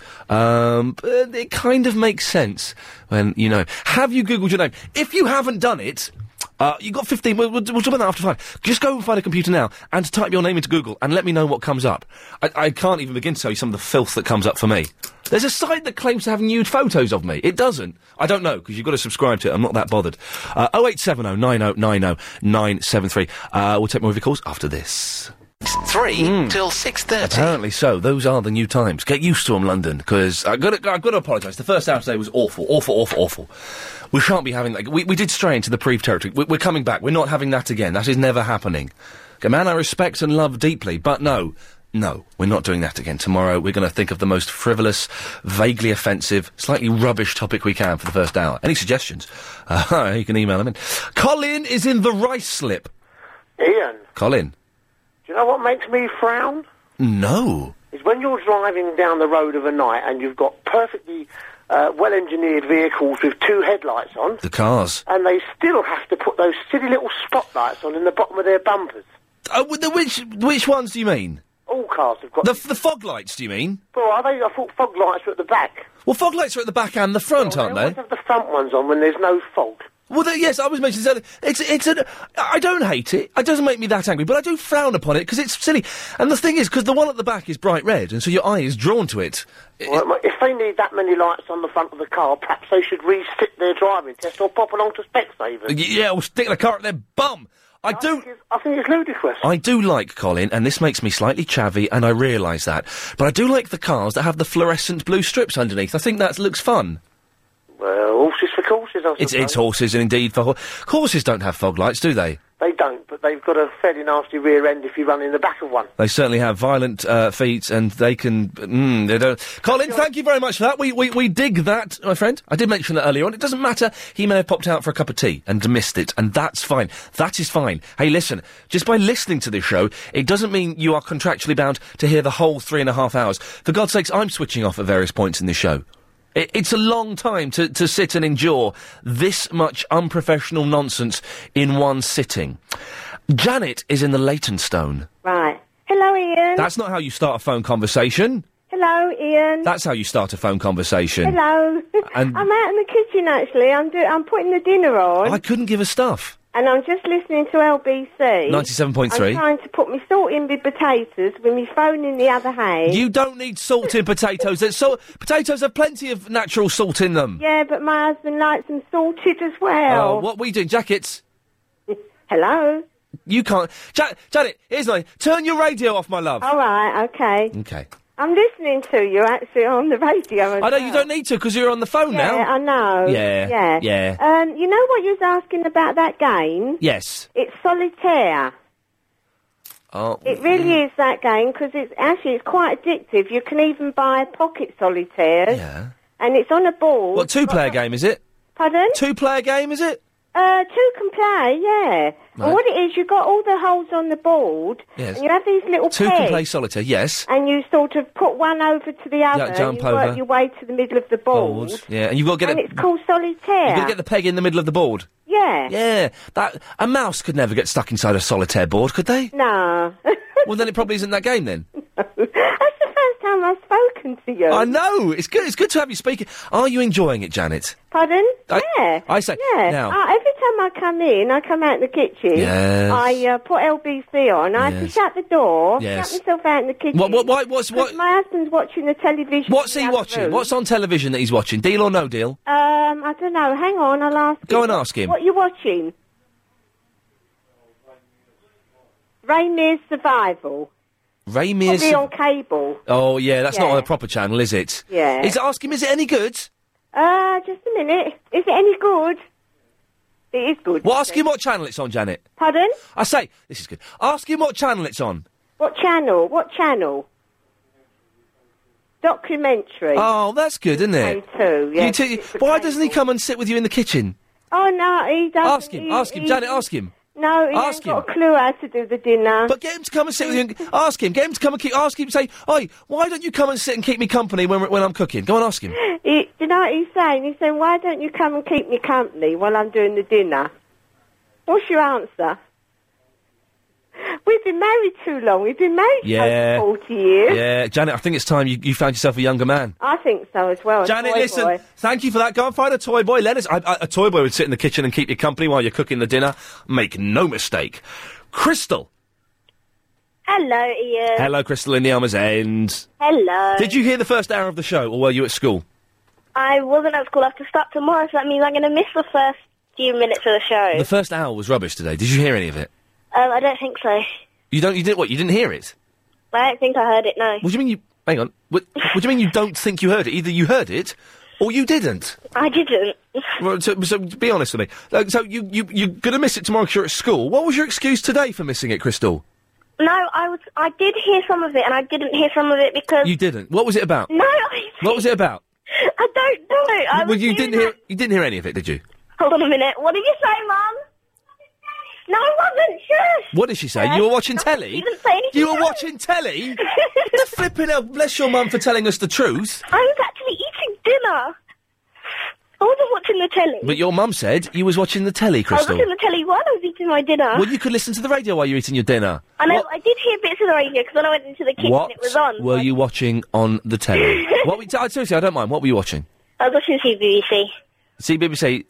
It kind of makes sense when, you know. Have you Googled your name? If you haven't done it, you've got 15. We'll talk about that after 5. Just go and find a computer now and type your name into Google and let me know what comes up. I can't even begin to tell you some of the filth that comes up for me. There's a site that claims to have nude photos of me. It doesn't. I don't know, because you've got to subscribe to it. I'm not that bothered. 0870 9090 973. We'll take more of your calls after this. 3 till 6:30. Apparently so. Those are the new times. Get used to them, London, because I've got to apologise. The first hour today was awful. We shan't be having that. We did stray into the Preve territory. We're coming back. We're not having that again. That is never happening. A man I respect and love deeply, but no, we're not doing that again. Tomorrow we're going to think of the most frivolous, vaguely offensive, slightly rubbish topic we can for the first hour. Any suggestions? You can email them in. Colin is in the rice slip. Ian. Colin. Do you know what makes me frown? No. Is when you're driving down the road of a night and you've got perfectly well-engineered vehicles with 2 headlights on. The cars. And they still have to put those silly little spotlights on in the bottom of their bumpers. Which ones do you mean? All cars have got... The fog lights, do you mean? Well, are they? I thought fog lights were at the back. Well, fog lights are at the back and the front, aren't they? They always have the front ones on when there's no fog. Well, yes, I was mentioning earlier. I don't hate it. It doesn't make me that angry, but I do frown upon it because it's silly. And the thing is, because the one at the back is bright red, and so your eye is drawn to it. Well, if they need that many lights on the front of the car, perhaps they should resit their driving test or pop along to Specsavers. Yeah, or stick the car at their bum. I think it's ludicrous. I do like, Colin, and this makes me slightly chavvy, and I realise that, but I do like the cars that have the fluorescent blue strips underneath. I think that looks fun. Well, horses for courses, I suppose. It's horses, and indeed for horses don't have fog lights, do they? They don't, but they've got a fairly nasty rear end if you run in the back of one. They certainly have violent feet, and they can... they don't... Colin, thank you very much for that. We dig that, my friend. I did mention that earlier on. It doesn't matter. He may have popped out for a cup of tea and missed it, and that's fine. That is fine. Hey, listen, just by listening to this show, it doesn't mean you are contractually bound to hear the whole 3.5 hours. For God's sakes, I'm switching off at various points in this show. It's a long time to sit and endure this much unprofessional nonsense in one sitting. Janet is in the Leytonstone. Right. Hello, Ian. That's not how you start a phone conversation. Hello, Ian. That's how you start a phone conversation. Hello. And I'm out in the kitchen, actually. I'm putting the dinner on. I couldn't give a stuff. And I'm just listening to LBC. 97.3. I'm trying to put my salt in with potatoes with my phone in the other hand. You don't need salt in potatoes. Potatoes have plenty of natural salt in them. Yeah, but my husband likes them salted as well. Oh, what are we doing? Jackets? Hello? You can't... Janet, here's my... Turn your radio off, my love. All right, OK. OK. I'm listening to you, actually, on the radio. I know, you don't need to, because you're on the phone now. Yeah, I know. Yeah. You know what you was asking about that game? Yes. It's solitaire. Oh. It really is that game, because it's quite addictive. You can even buy pocket solitaires. Yeah. And it's on a board. What, two-player game, is it? Pardon? Two-player game, is it? Two can play, yeah. Right. And what it is, you've got all the holes on the board. Yes. And you have these little Two pegs. can play solitaire, yes. And you sort of put one over to the other. Yeah, jump and you over. work your way to the middle of the board. Yeah, and you've got to get And it's called solitaire. You've got to get the peg in the middle of the board. Yeah. Yeah. A mouse could never get stuck inside a solitaire board, could they? No. Well, then it probably isn't that game, then. That's the first time I've spoken to you. I know. It's good to have you speaking. Are you enjoying it, Janet? Pardon? Yeah. I say... Yeah. Now... Every time I come in, I come out in the kitchen. Yes. I put LBC on. I have to shut the door. Yes. Shut myself out in the kitchen. What? My husband's watching the television. What's he watching? What's on television that he's watching? Deal or no deal? I don't know. Hang on, I'll ask him. Go and ask him. What are you watching? Raymir's Survival. Raymir's... Probably on cable. Oh, yeah, that's not on a proper channel, is it? Yeah. Ask him, is it any good? Just a minute. Is it any good? It is good. Well, ask him what channel it's on, Janet. Pardon? I say, this is good. Ask him what channel it's on. What channel? What channel? documentary. Oh, that's good, isn't it? Too, yes. Why doesn't he come and sit with you in the kitchen? Oh, no, he doesn't. Ask him, Janet, ask him. No, he ain't got a clue how to do the dinner. But get him to come and sit with you and ask him. Get him to come and ask him, say, "Oi, why don't you come and sit and keep me company when I'm cooking?" Go and ask him. Do you know what he's saying? He's saying, "Why don't you come and keep me company while I'm doing the dinner?" What's your answer? We've been married too long. We've been married for 40 years. Yeah, Janet, I think it's time you found yourself a younger man. I think so as well. Janet, listen, thank you for that. Go and find a toy boy. A toy boy would sit in the kitchen and keep you company while you're cooking the dinner. Make no mistake. Crystal. Hello, Ian. Hello, Crystal in the Alma's End. Hello. Did you hear the first hour of the show, or were you at school? I wasn't at school. I have to start tomorrow, so that means I'm going to miss the first few minutes of the show. The first hour was rubbish today. Did you hear any of it? I don't think so. You didn't what? You didn't hear it? I don't think I heard it, no. What do you mean you... Hang on. What do you mean you don't think you heard it? Either you heard it, or you didn't. I didn't. Well, so be honest with me. So you're going to miss it tomorrow because you're at school. What was your excuse today for missing it, Crystal? No, I did hear some of it, and I didn't hear some of it because... You didn't? What was it about? No, What was it about? I don't know. You didn't hear any of it, did you? Hold on a minute. What did you say, Mum? No, I wasn't. Shush. What did she say? You were watching telly? She didn't say anything. You were watching telly? The flipping hell, bless your mum for telling us the truth. I was actually eating dinner. I wasn't watching the telly. But your mum said you was watching the telly, Crystal. I was watching the telly while I was eating my dinner. Well, you could listen to the radio while you're eating your dinner. I know, I did hear bits of the radio, because when I went into the kitchen, it was on. What were you watching on the telly? Seriously, I don't mind. What were you watching? I was watching CBBC. CBBC?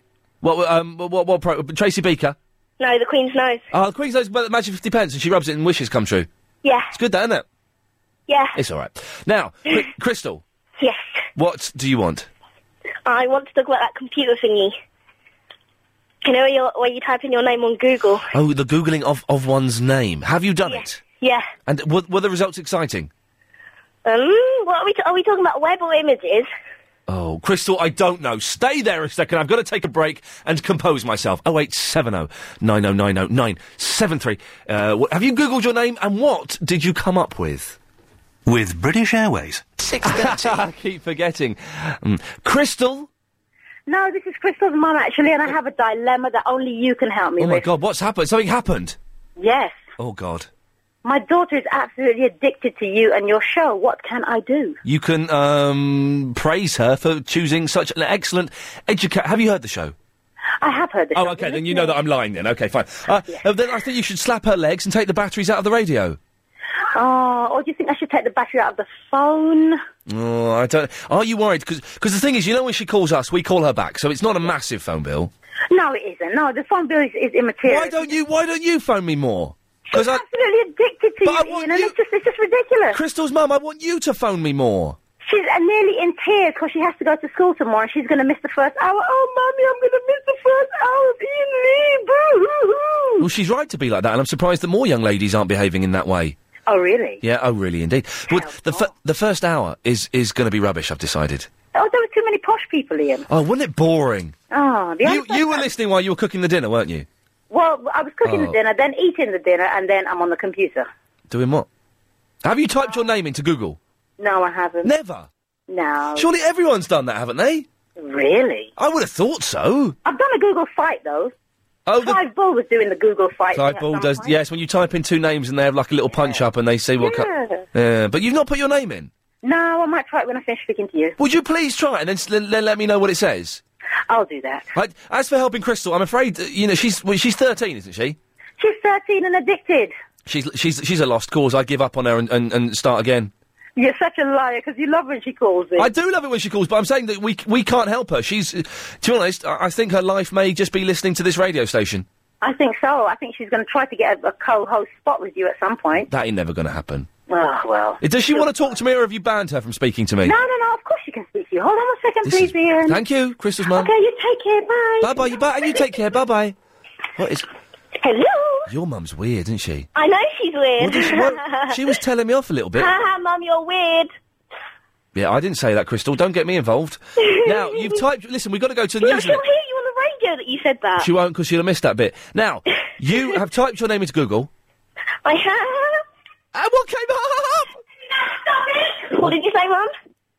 What, Tracy Beaker? No, the Queen's Nose. Oh, the Queen's Nose, but the magic 50 pence, and she rubs it and wishes come true. Yeah. It's good, that, isn't it? Yeah. It's all right. Now, Crystal. Yes. What do you want? I want to talk about that computer thingy. You know where you type in your name on Google? Oh, the Googling of one's name. Have you done it? Yeah. And were the results exciting? What are we talking about, web or images? Oh, Crystal, I don't know. Stay there a second. I've got to take a break and compose myself. 0870 9090 973. Have you Googled your name, and what did you come up with? With British Airways. 6:30. I keep forgetting. Crystal? No, this is Crystal's mum, actually, and I have a dilemma that only you can help me with. Oh, my God, what's happened? Something happened? Yes. Oh, God. My daughter is absolutely addicted to you and your show. What can I do? You can, praise her for choosing such an excellent Have you heard the show? I have heard the show. Oh, okay, then you know that I'm lying then. Okay, fine. Then I think you should slap her legs and take the batteries out of the radio. Oh, or do you think I should take the battery out of the phone? Oh, I don't... Are you worried? Because the thing is, you know when she calls us, we call her back, so it's not a massive phone bill. No, it isn't. No, the phone bill is immaterial. Why don't you phone me more? She's absolutely addicted to you, Ian, and it's just ridiculous. Crystal's mum, I want you to phone me more. She's nearly in tears because she has to go to school tomorrow and she's going to miss the first hour. Oh, Mummy, I'm going to miss the first hour of Ian Lee. Boo-hoo-hoo. Well, she's right to be like that, and I'm surprised that more young ladies aren't behaving in that way. Oh, really? Yeah, oh, really, indeed. Well, the first hour is going to be rubbish, I've decided. Oh, there were too many posh people, Ian. Oh, wasn't it boring? Oh, You were listening while you were cooking the dinner, weren't you? Well, I was cooking the dinner, then eating the dinner, and then I'm on the computer. Doing what? Have you typed your name into Google? No, I haven't. Never? No. Surely everyone's done that, haven't they? Really? I would have thought so. I've done a Google fight, though. Oh, Clive Bull was doing the Google fight. Clive Bull does, yes, when you type in two names and they have like a little punch-up and they say what... Yeah, but you've not put your name in? No, I might try it when I finish speaking to you. Would you please try it and then let me know what it says? I'll do that. As for helping Crystal, I'm afraid, she's 13, isn't she? She's 13 and addicted. She's a lost cause. I'd give up on her and start again. You're such a liar, because you love when she calls me. I do love it when she calls, but I'm saying that we can't help her. She's, to be honest, I think her life may just be listening to this radio station. I think so. I think she's going to try to get a co-host spot with you at some point. That ain't never going to happen. Oh, well. Does she want to talk to me, or have you banned her from speaking to me? No, of course she can speak to you. Hold on a second, please, Ian. Thank you, Crystal's mum. Okay, you take care, bye. Bye-bye, and you take care, bye-bye. What is... Hello? Your mum's weird, isn't she? I know she's weird. She was telling me off a little bit. Haha, Mum, you're weird. Yeah, I didn't say that, Crystal. Don't get me involved. Now, you've typed... Listen, we've got to go to the news. She'll hear you on the radio that you said that. She won't, because she'll have missed that bit. Now, you have typed your name into Google. I have. And what came up? What did you say, Mum?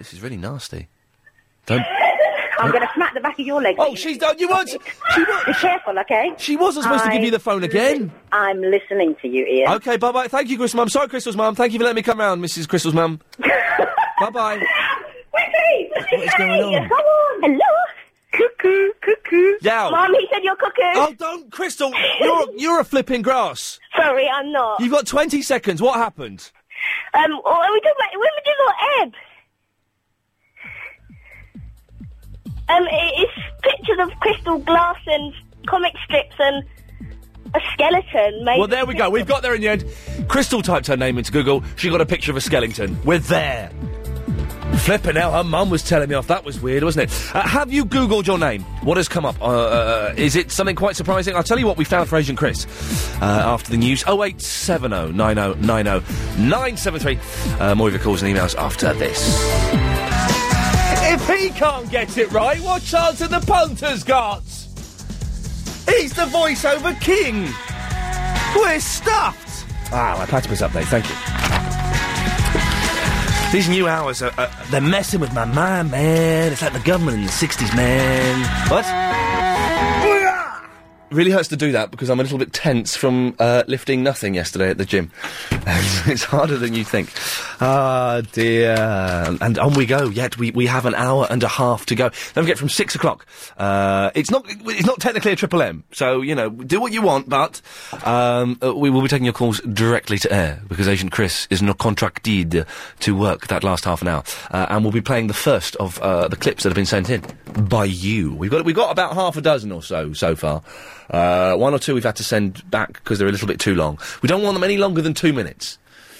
This is really nasty. Don't... I'm going to smack the back of your leg. Oh, she's done. You weren't... Be careful, OK? She wasn't supposed to give you the phone again. I'm listening to you, Ian. OK, bye-bye. Thank you, Crystal's mum. Sorry, Crystal's mum. Thank you for letting me come round, Mrs. Crystal's mum. Bye-bye. Wait, what is going on? Come on. Hello? Cuckoo, cuckoo. Yeah. Mum, he said you're cuckoo. Oh, don't, Crystal. You're a flipping grass. Sorry, I'm not. You've got 20 seconds. What happened? Are we talking about... When we do your Ebb? It's pictures of crystal glass and comic strips and a skeleton made... Well, there we go. We've got there in the end. Crystal typed her name into Google. She got a picture of a skeleton. We're there. Flipping out, her mum was telling me off. That was weird, wasn't it? Have you Googled your name? What has come up? Is it something quite surprising? I'll tell you what we found for Agent Chris after the news. 0870 90 90 973. More of your calls and emails after this. If he can't get it right, what chance have the punters got? He's the voiceover king. We're stuffed. My platypus update, thank you. These new hours, they're messing with my mind, man. It's like the government in the 60s, man. What? Really hurts to do that because I'm a little bit tense from lifting nothing yesterday at the gym. It's harder than you think. Ah, dear. And on we go. Yet we have an hour and a half to go. Don't forget, from 6 o'clock. It's not technically a Triple M, so, you know, do what you want, but we will be taking your calls directly to air because Agent Chris is not contracted to work that last half an hour. And we'll be playing the first of the clips that have been sent in by you. We've got about half a dozen or so far. One or two we've had to send back because they're a little bit too long. We don't want them any longer than 2 minutes.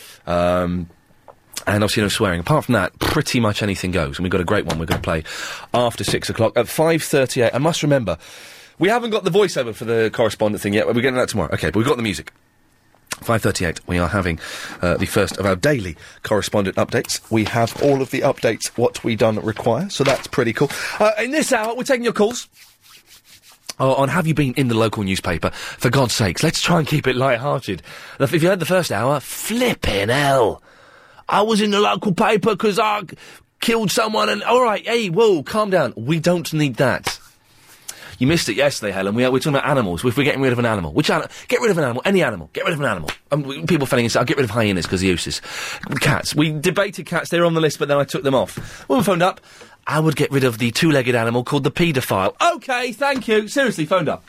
And obviously no swearing. Apart from that, pretty much anything goes. And we've got a great one we're going to play after 6 o'clock at 5:38. I must remember, we haven't got the voiceover for the correspondent thing yet. We're getting that tomorrow. OK, but we've got the music. 5:38, we are having the first of our daily correspondent updates. We have all of the updates, what we done require, so that's pretty cool. In this hour, we're taking your calls. On have you been in the local newspaper? For God's sakes, let's try and keep it light-hearted. If you heard the first hour, flippin' hell. I was in the local paper because I killed someone and... All right, hey, whoa, calm down. We don't need that. You missed it yesterday, Helen. We're talking about animals. If we're getting rid of an animal. Which animal? Get rid of an animal. Any animal. Get rid of an animal. People felling inside. I'll get rid of hyenas because they're useless. Cats. We debated cats. They were on the list, but then I took them off. Woman phoned up. I would get rid of the two-legged animal called the paedophile. OK, thank you. Seriously, phoned up.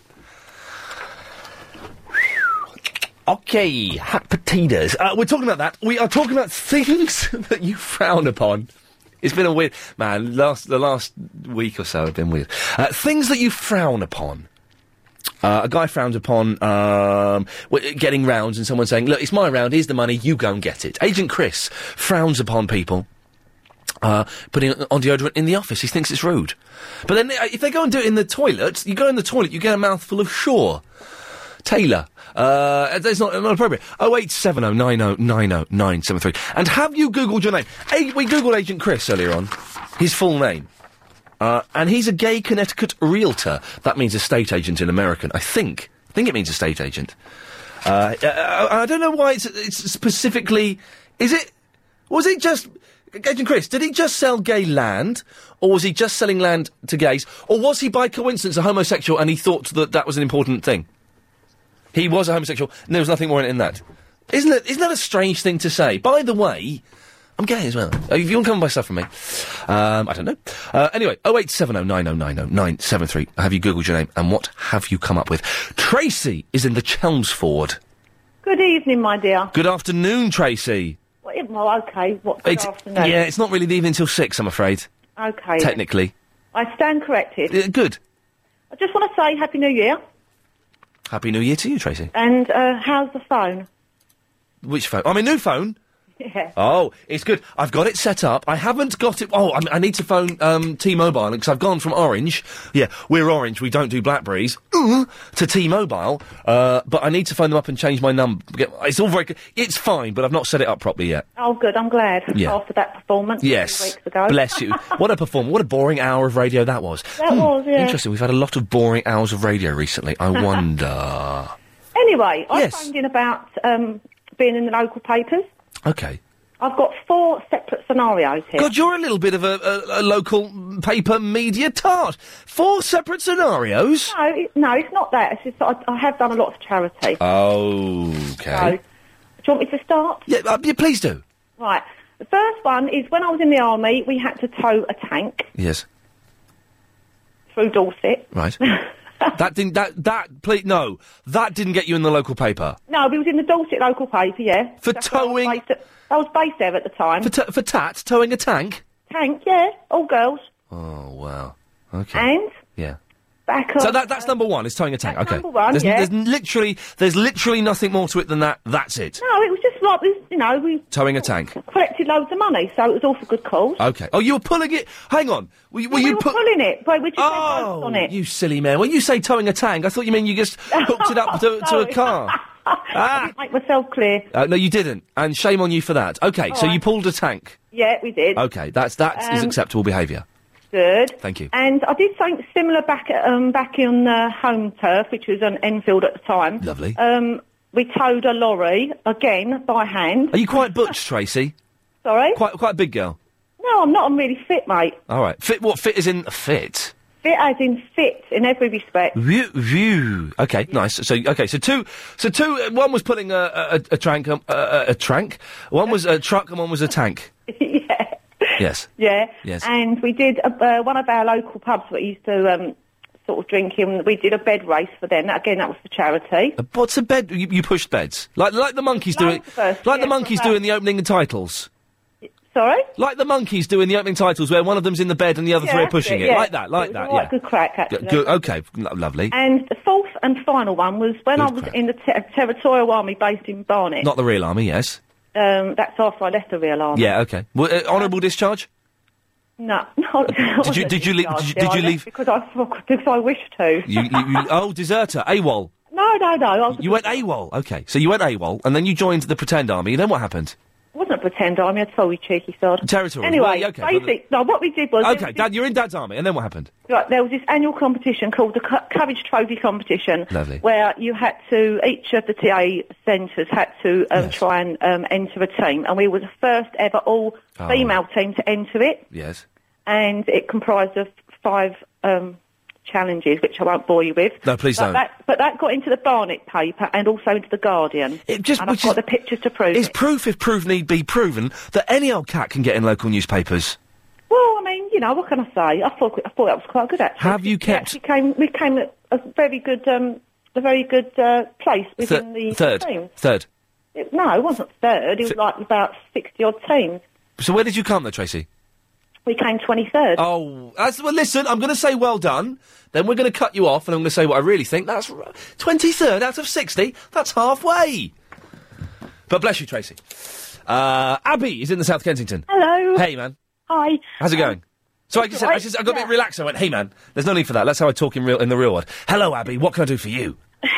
OK, hot potatoes. We're talking about that. We are talking about things that you frown upon. It's been a weird... Man, the last week or so have been weird. Things that you frown upon. A guy frowns upon getting rounds and someone saying, look, it's my round, here's the money, you go and get it. Agent Chris frowns upon people putting on deodorant in the office. He thinks it's rude. But then if they go and do it in the toilet, you go in the toilet, you get a mouthful of Shaw. Taylor. That's not appropriate. 0870 90 90 973. And have you Googled your name? We Googled Agent Chris earlier on. His full name. And he's a gay Connecticut realtor. That means estate agent in American. I think it means estate agent. I don't know why it's specifically... Was it just... Agent Chris, did he just sell gay land? Or was he just selling land to gays? Or was he by coincidence a homosexual and he thought that was an important thing? He was a homosexual, and there was nothing more in that. Isn't that a strange thing to say? By the way, I'm gay as well. If you want to come and buy stuff from me. I don't know. Anyway, 0870 90 90 973. Have you Googled your name, and what have you come up with? Tracy is in the Chelmsford. Good evening, my dear. Good afternoon, Tracy. Well, OK, good afternoon? Yeah, it's not really the evening till 6, I'm afraid. OK. Technically. I stand corrected. Good. I just want to say Happy New Year. Happy New Year to you, Tracy. And how's the phone? Which phone? My new phone? Yeah. Oh, it's good. I've got it set up. I haven't got it... Oh, I need to phone T-Mobile, because I've gone from Orange... Yeah, we're Orange, we don't do Blackberries... to T-Mobile, but I need to phone them up and change my number. It's all very good. It's fine, but I've not set it up properly yet. Oh, good, I'm glad. Yeah. After that performance a few weeks ago. Bless you. What a performance. What a boring hour of radio that was. That was, yeah. Interesting. We've had a lot of boring hours of radio recently. I wonder... Anyway, I Yes. phoned in about being in the local papers. OK. I've got 4 separate scenarios here. God, you're a little bit of a local paper media tart. 4 separate scenarios? No, it's not that. It's just that I have done a lot of charity. Okay. So, do you want me to start? Yeah, please do. Right. The first one is when I was in the army, we had to tow a tank Yes. through Dorset. Right. That didn't get you in the local paper. No, it was in the Dorset local paper, yeah. For That's where towing... I was based there at the time. For towing a tank? Tank, yeah. All girls. Oh, wow. Okay. And? Yeah. Back up. So that's number one, is towing a tank. That's Okay. number one, There's literally nothing more to it than that. That's it. No, it was just like, we Towing a tank. collected loads of money, so it was all for good cause. Okay. Oh, you were pulling it... Hang on. Were you pulling it, but we just had ropes on it. You silly man. When you say towing a tank, I thought you mean you just hooked it up to a car. I didn't make myself clear. No, you didn't. And shame on you for that. Okay, All so right. you pulled a tank. Yeah, we did. Okay, that is acceptable behaviour. Good. Thank you. And I did something similar back on home turf, which was on Enfield at the time. Lovely. We towed a lorry, again, by hand. Are you quite butch, Tracy? Sorry? Quite a big girl? No, I'm not. I'm really fit, mate. All right. Fit, what fit is in fit? Fit as in fit, in every respect. View. Okay, nice. So two, one was putting a trank, one was a truck and one was a tank. Yeah. Yes. Yeah. Yes. And we did, one of our local pubs that we used to sort of drink in, we did a bed race for them. Again, that was for charity. What's a bed? You pushed beds? Like the monkeys do it? Like the monkeys do in the opening titles? Sorry? Like the monkeys do in the opening titles, where one of them's in the bed and the other three are pushing it. Yeah. Like that, It was quite good crack, actually. Good, okay, lovely. And the fourth and final one was when I was in the territorial army based in Barnet. Not the real army, yes. That's after I left the real army. Yeah, okay. Well, honourable discharge? No. Did you leave? Because I wished to. Oh, deserter, AWOL. No. You went AWOL, okay. So you went AWOL, and then you joined the pretend army, then what happened? It wasn't a pretend army, I told you, cheeky sod. Territorial. Anyway, well, okay, what we did was... Okay, Dad, you're in Dad's army, and then what happened? Right, there was this annual competition called the Courage Trophy competition. Lovely. Where you had to, each of the TA centres had to try and enter a team, and we were the first ever all-female team to enter it. Yes. And it comprised of 5 challenges, which I won't bore you with. No, please don't. But that got into the Barnet paper and also into the Guardian. And I've got the pictures to prove It's it. proof, if proof need be proven, that any old cat can get in local newspapers. Well, I mean, what can I say? I thought that was quite good, actually. Have you kept... We came at a very good place within the team. Third? No, it wasn't third. It was like about 60-odd teams. So where did you come, though, Tracy? We came 23rd. Oh, well, listen, I'm going to say well done, then we're going to cut you off, and I'm going to say what I really think. That's 23rd out of 60. That's halfway. But bless you, Tracy. Abby is in the South Kensington. Hello. Hey, man. Hi. How's it going? So I got a bit relaxed. I went, hey, man. There's no need for that. That's how I talk in the real world. Hello, Abby. What can I do for you?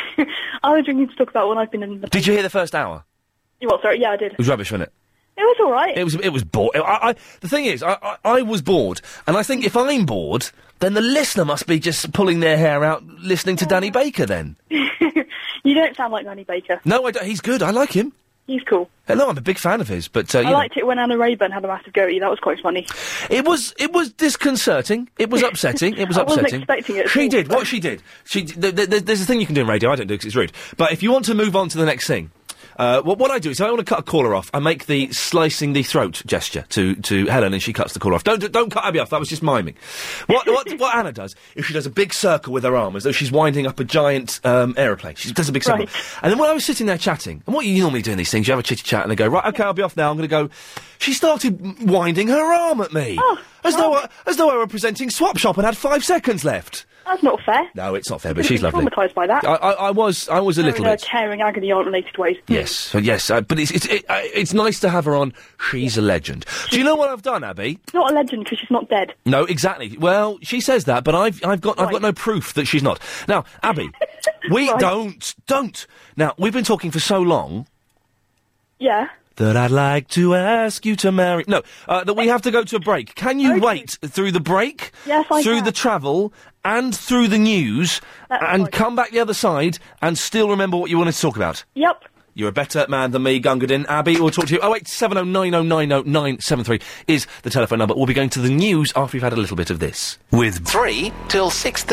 I was ringing to talk about when I've been in the... Did you hear the first hour? You what, sorry? Yeah, I did. It was rubbish, wasn't it? It was all right. It was bored. The thing is, I was bored, and I think if I'm bored, then the listener must be just pulling their hair out listening to Danny Baker. Then you don't sound like Danny Baker. No, I don't. He's good. I like him. He's cool. No, I'm a big fan of his. But I liked it when Anna Rayburn had a massive go at you. That was quite funny. It was disconcerting. It was upsetting. It was upsetting. I wasn't expecting it. She did what she did. There's a thing you can do in radio. I don't do it 'cause it's rude. But if you want to move on to the next thing. What I do is I want to cut a caller off. I make the slicing the throat gesture to Helen, and she cuts the caller off. Don't cut Abby off. That was just miming. What Anna does is she does a big circle with her arm as though she's winding up a giant aeroplane. She does a big circle, and then when I was sitting there chatting, and what you normally do in these things, you have a chitty chat, and they go, right, okay, I'll be off now. I'm going to go. She started winding her arm at me, as though I were presenting Swap Shop and had 5 seconds left. That's not fair. No, it's not fair, but she's lovely. Traumatised by that. I was a little bit. Tearing agony aren't related ways. Yes, but it's nice to have her on. She's a legend. Do you know what I've done, Abby? She's not a legend because she's not dead. No, exactly. Well, she says that, but I've got no proof that she's not. Now, Abby, we don't. Now, we've been talking for so long. Yeah. That I'd like to ask you to marry... No, that we have to go to a break. Can you wait through the break? Yes, I Through can. the travel and through the news That's and fine. come back the other side and still remember what you wanted to talk about? Yep. You're a better man than me, Gungadin. Abby, we'll talk to you. 08709090973 is the telephone number. We'll be going to the news after we've had a little bit of this. With 3 till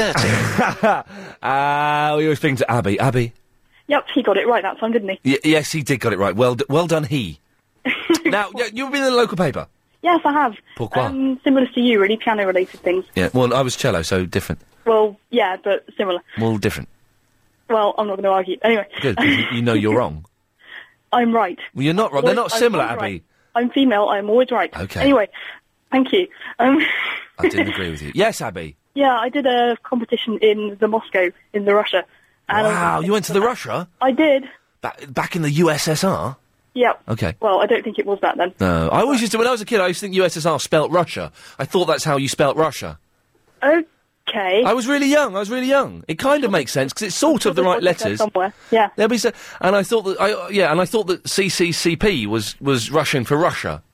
6:30. We were speaking to Abby. Abby? Yep, he got it right that time, didn't he? Yes, he did got it right. Well done, he. Now, you've been in the local paper? Yes, I have. Pourquoi? Similar to you, really, piano-related things. Yeah, well, I was cello, so different. Well, yeah, but similar. Well, different. Well, I'm not going to argue. Anyway. Good, 'cause you know you're wrong. I'm right. Well, you're not wrong. They're not similar, Abby. Right. I'm female, I'm always right. Okay. Anyway, thank you. I didn't agree with you. Yes, Abby? Yeah, I did a competition in the Moscow, in the Russia. And wow, you went to the Russia? I did. Back in the USSR? Yep. Okay. Well, I don't think it was back then. No, I always used to, when I was a kid, I used to think USSR spelt Russia. I thought that's how you spelt Russia. Okay. I was really young. It kind of makes sense, because it's sort of the right letters. Somewhere, yeah. There'll be and I thought that, CCCP was Russian for Russia.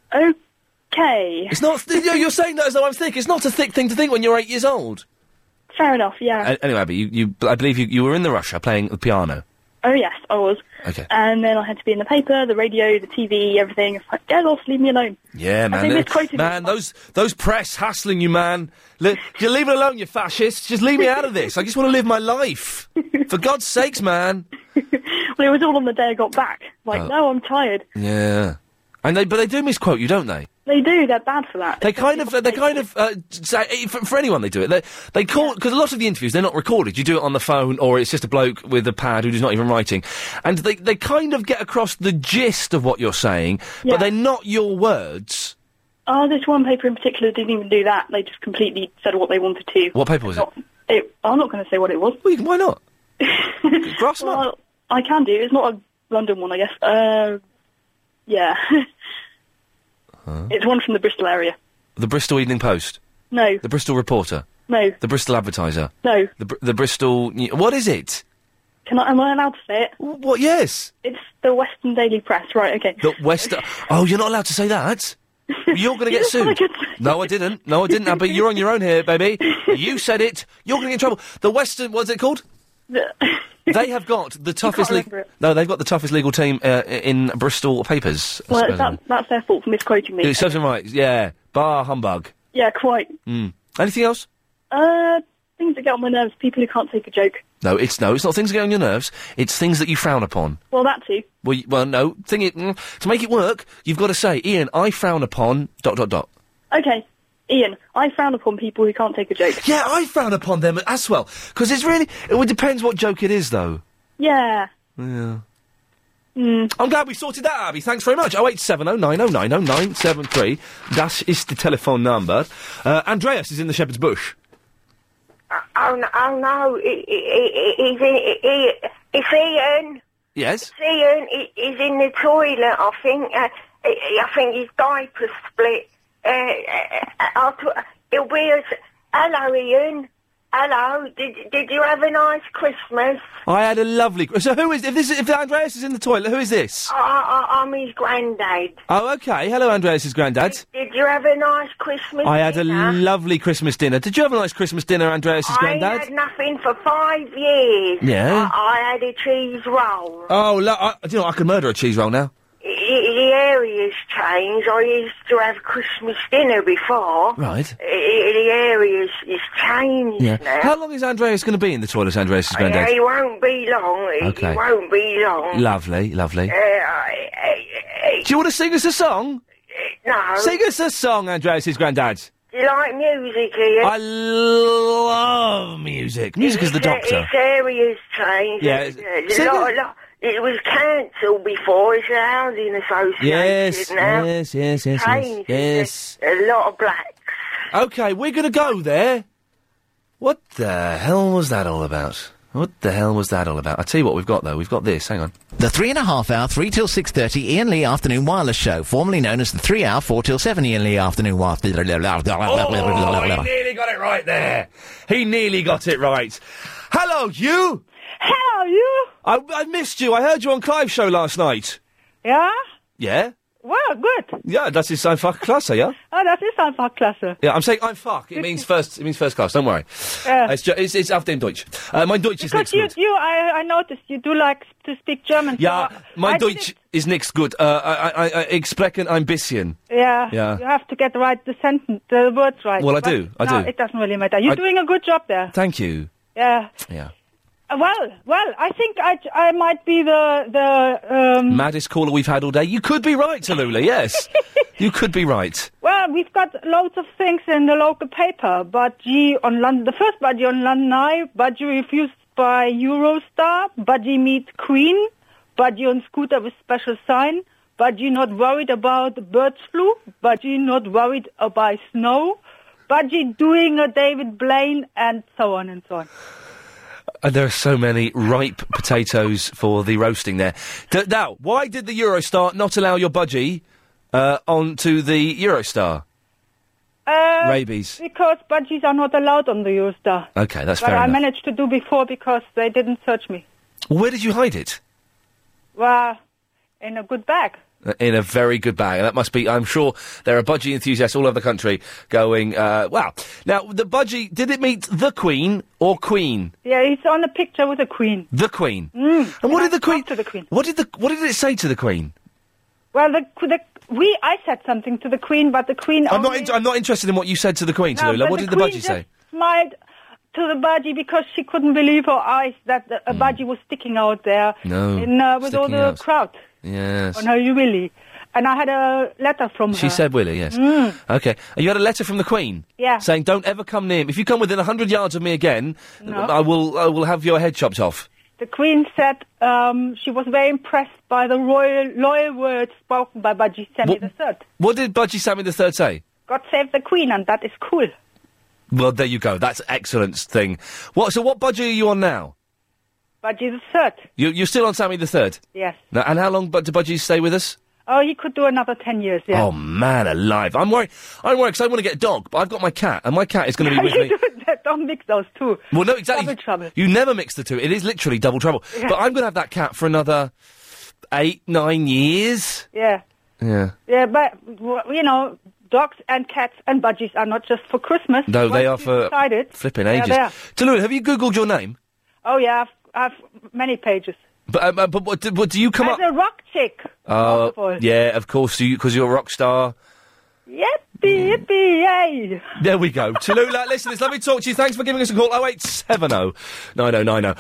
Okay. It's not, you're saying that as though I'm thick. It's not a thick thing to think when you're 8 years old. Fair enough, yeah. Anyway, Abby, I believe you were in the Russia playing the piano. Oh, yes, I was. Okay. And then I had to be in the paper, the radio, the TV, everything. It's like, get off, leave me alone. Yeah, man. Those press hassling you, man. Leave it alone, you fascists. Just leave me out of this. I just want to live my life. For God's sakes, man. Well, it was all on the day I got back. No, I'm tired. Yeah. But they do misquote you, don't they? They do. They're bad for that. They kind of say, for anyone they do it. They call, because a lot of the interviews, they're not recorded. You do it on the phone, or it's just a bloke with a pad who's not even writing. And they kind of get across the gist of what you're saying, but they're not your words. Oh, this one paper in particular didn't even do that. They just completely said what they wanted to. What paper was it? I'm not going to say what it was. Well, why not? Grass them up. I can do. It's not a London one, I guess. Yeah. It's one from the Bristol area. The Bristol Evening Post? No. The Bristol Reporter? No. The Bristol Advertiser? No. The Bristol... What is it? Am I allowed to say it? What, yes. It's the Western Daily Press, right, okay. The Western... Oh, you're not allowed to say that? You're going to get sued. No, I didn't, Abby. You're on your own here, baby. You said it. You're going to get in trouble. The Western... What's it called? They have got the toughest... No, they've got the toughest legal team in Bristol papers. Well, that's their fault for misquoting me. It serves them right, yeah. Bar humbug. Yeah, quite. Anything else? Things that get on my nerves, people who can't take a joke. No, it's not things that get on your nerves, it's things that you frown upon. Well, that too. Well, no, to make it work, you've got to say, Ian, I frown upon... ... Okay. Ian, I frown upon people who can't take a joke. Yeah, I frown upon them as well. Because it's really... It depends what joke it is, though. Yeah. Yeah. I'm glad we sorted that, Abby. Thanks very much. 08709090973. Das ist the telephone number. Andreas is in the Shepherd's Bush. Oh no, it's Ian. Yes? It's Ian, he's in the toilet, I think. I think his diaper's split. He'll be hello, Ian. Hello. Did you have a nice Christmas? I had a lovely... So who is... If Andreas is in the toilet, who is this? I'm his granddad. Oh, OK. Hello, Andreas's granddad. Did you have a nice Christmas dinner? I had a lovely Christmas dinner. Did you have a nice Christmas dinner, Andreas's granddad? I had nothing for 5 years. Yeah? I had a cheese roll. Oh, do you know, I could murder a cheese roll now. The area's changed. I used to have Christmas dinner before. Right. The area's changed now. How long is Andreas going to be in the toilet, Andreas's granddad? He won't be long. Okay. He won't be long. Lovely. Do you want to sing us a song? No. Sing us a song, Andreas's granddad. Do you like music, Ian? I love music. Music is the doctor. Its area's changed. Yeah. It was cancelled before. It's a housing association now. Yes. A lot of blacks. OK, we're going to go there. What the hell was that all about? I'll tell you what we've got, though. We've got this. Hang on. The 3.5 hour, 3 till 6:30 Ian Lee Afternoon Wireless Show, formerly known as the 3 hour, 4 till 7 Ian Lee Afternoon Wireless. He nearly got it right there. He nearly got it right. Hello, you. Hello, you. I missed you. I heard you on Clive's show last night. Yeah? Yeah? Well, good. Ja, das ist einfach klasse, ja? Oh, das ist einfach klasse. Yeah, I'm saying einfach. It means first class. Don't worry. Yeah. It's auf dem Deutsch. Mein Deutsch ist nichts gut. I noticed you do like to speak German. Ja, so mein Deutsch ist nichts gut. Ich spreche ein bisschen. Yeah. Yeah. You have to get the words right. Well, I do. It doesn't really matter. You're doing a good job there. Thank you. Yeah. Yeah. Well, I think I might be the maddest caller we've had all day. You could be right, Tallulah, yes. You could be right. Well, we've got loads of things in the local paper. Budgie on London, the first Budgie on London Eye, Budgie refused by Eurostar, Budgie meet Queen, Budgie on scooter with special sign, Budgie not worried about bird flu, Budgie not worried about snow, Budgie doing a David Blaine, and so on and so on. And there are so many ripe potatoes for the roasting there. Now, why did the Eurostar not allow your budgie onto the Eurostar? Rabies. Because budgies are not allowed on the Eurostar. Okay, that's fair enough. But I managed to do before because they didn't search me. Where did you hide it? Well, in a good bag. In a very good bag. And that must be, I'm sure, there are budgie enthusiasts all over the country going, wow. Now, the budgie, did it meet the Queen or Queen? Yeah, it's on a picture with the Queen. The Queen. And what did the Queen... To the Queen. What did it say to the Queen? Well, I said something to the Queen, but the Queen I'm not interested in what you said to the Queen, Tallulah. What did the budgie say? Smiled to the budgie because she couldn't believe her eyes that a budgie was sticking out there. No, with all the crowd. Yes. On her willy. And I had a letter from her. She said willy, yes. Okay. And you had a letter from the Queen? Yeah. Saying, don't ever come near me. If you come within 100 yards of me again, I will have your head chopped off. The Queen said she was very impressed by the loyal words spoken by Budgie Sammy III. What did Budgie Sammy III say? God save the Queen, and that is cool. Well, there you go. That's excellent thing. So what budgie are you on now? Budgie III. You're still on Sammy III? Yes. Now, and how long do budgies stay with us? Oh, he could do another 10 years, yeah. Oh, man alive. I'm worried because I want to get a dog, but I've got my cat, and my cat is going to be with me. Don't mix those two. Well, no, exactly. Double trouble. You never mix the two. It is literally double trouble. Yeah. But I'm going to have that cat for another 8-9 years. Yeah. Yeah. Yeah, but, you know, dogs and cats and budgies are not just for Christmas. No, they are for flipping ages. Yeah, Tallulah, have you Googled your name? Oh, yeah, I've many pages. But what do you come As up... a rock chick. Yeah, of course, because you're a rock star. Yippee, yay! There we go. Tallulah, listen, it's lovely to talk to you. Thanks for giving us a call. 0870 9090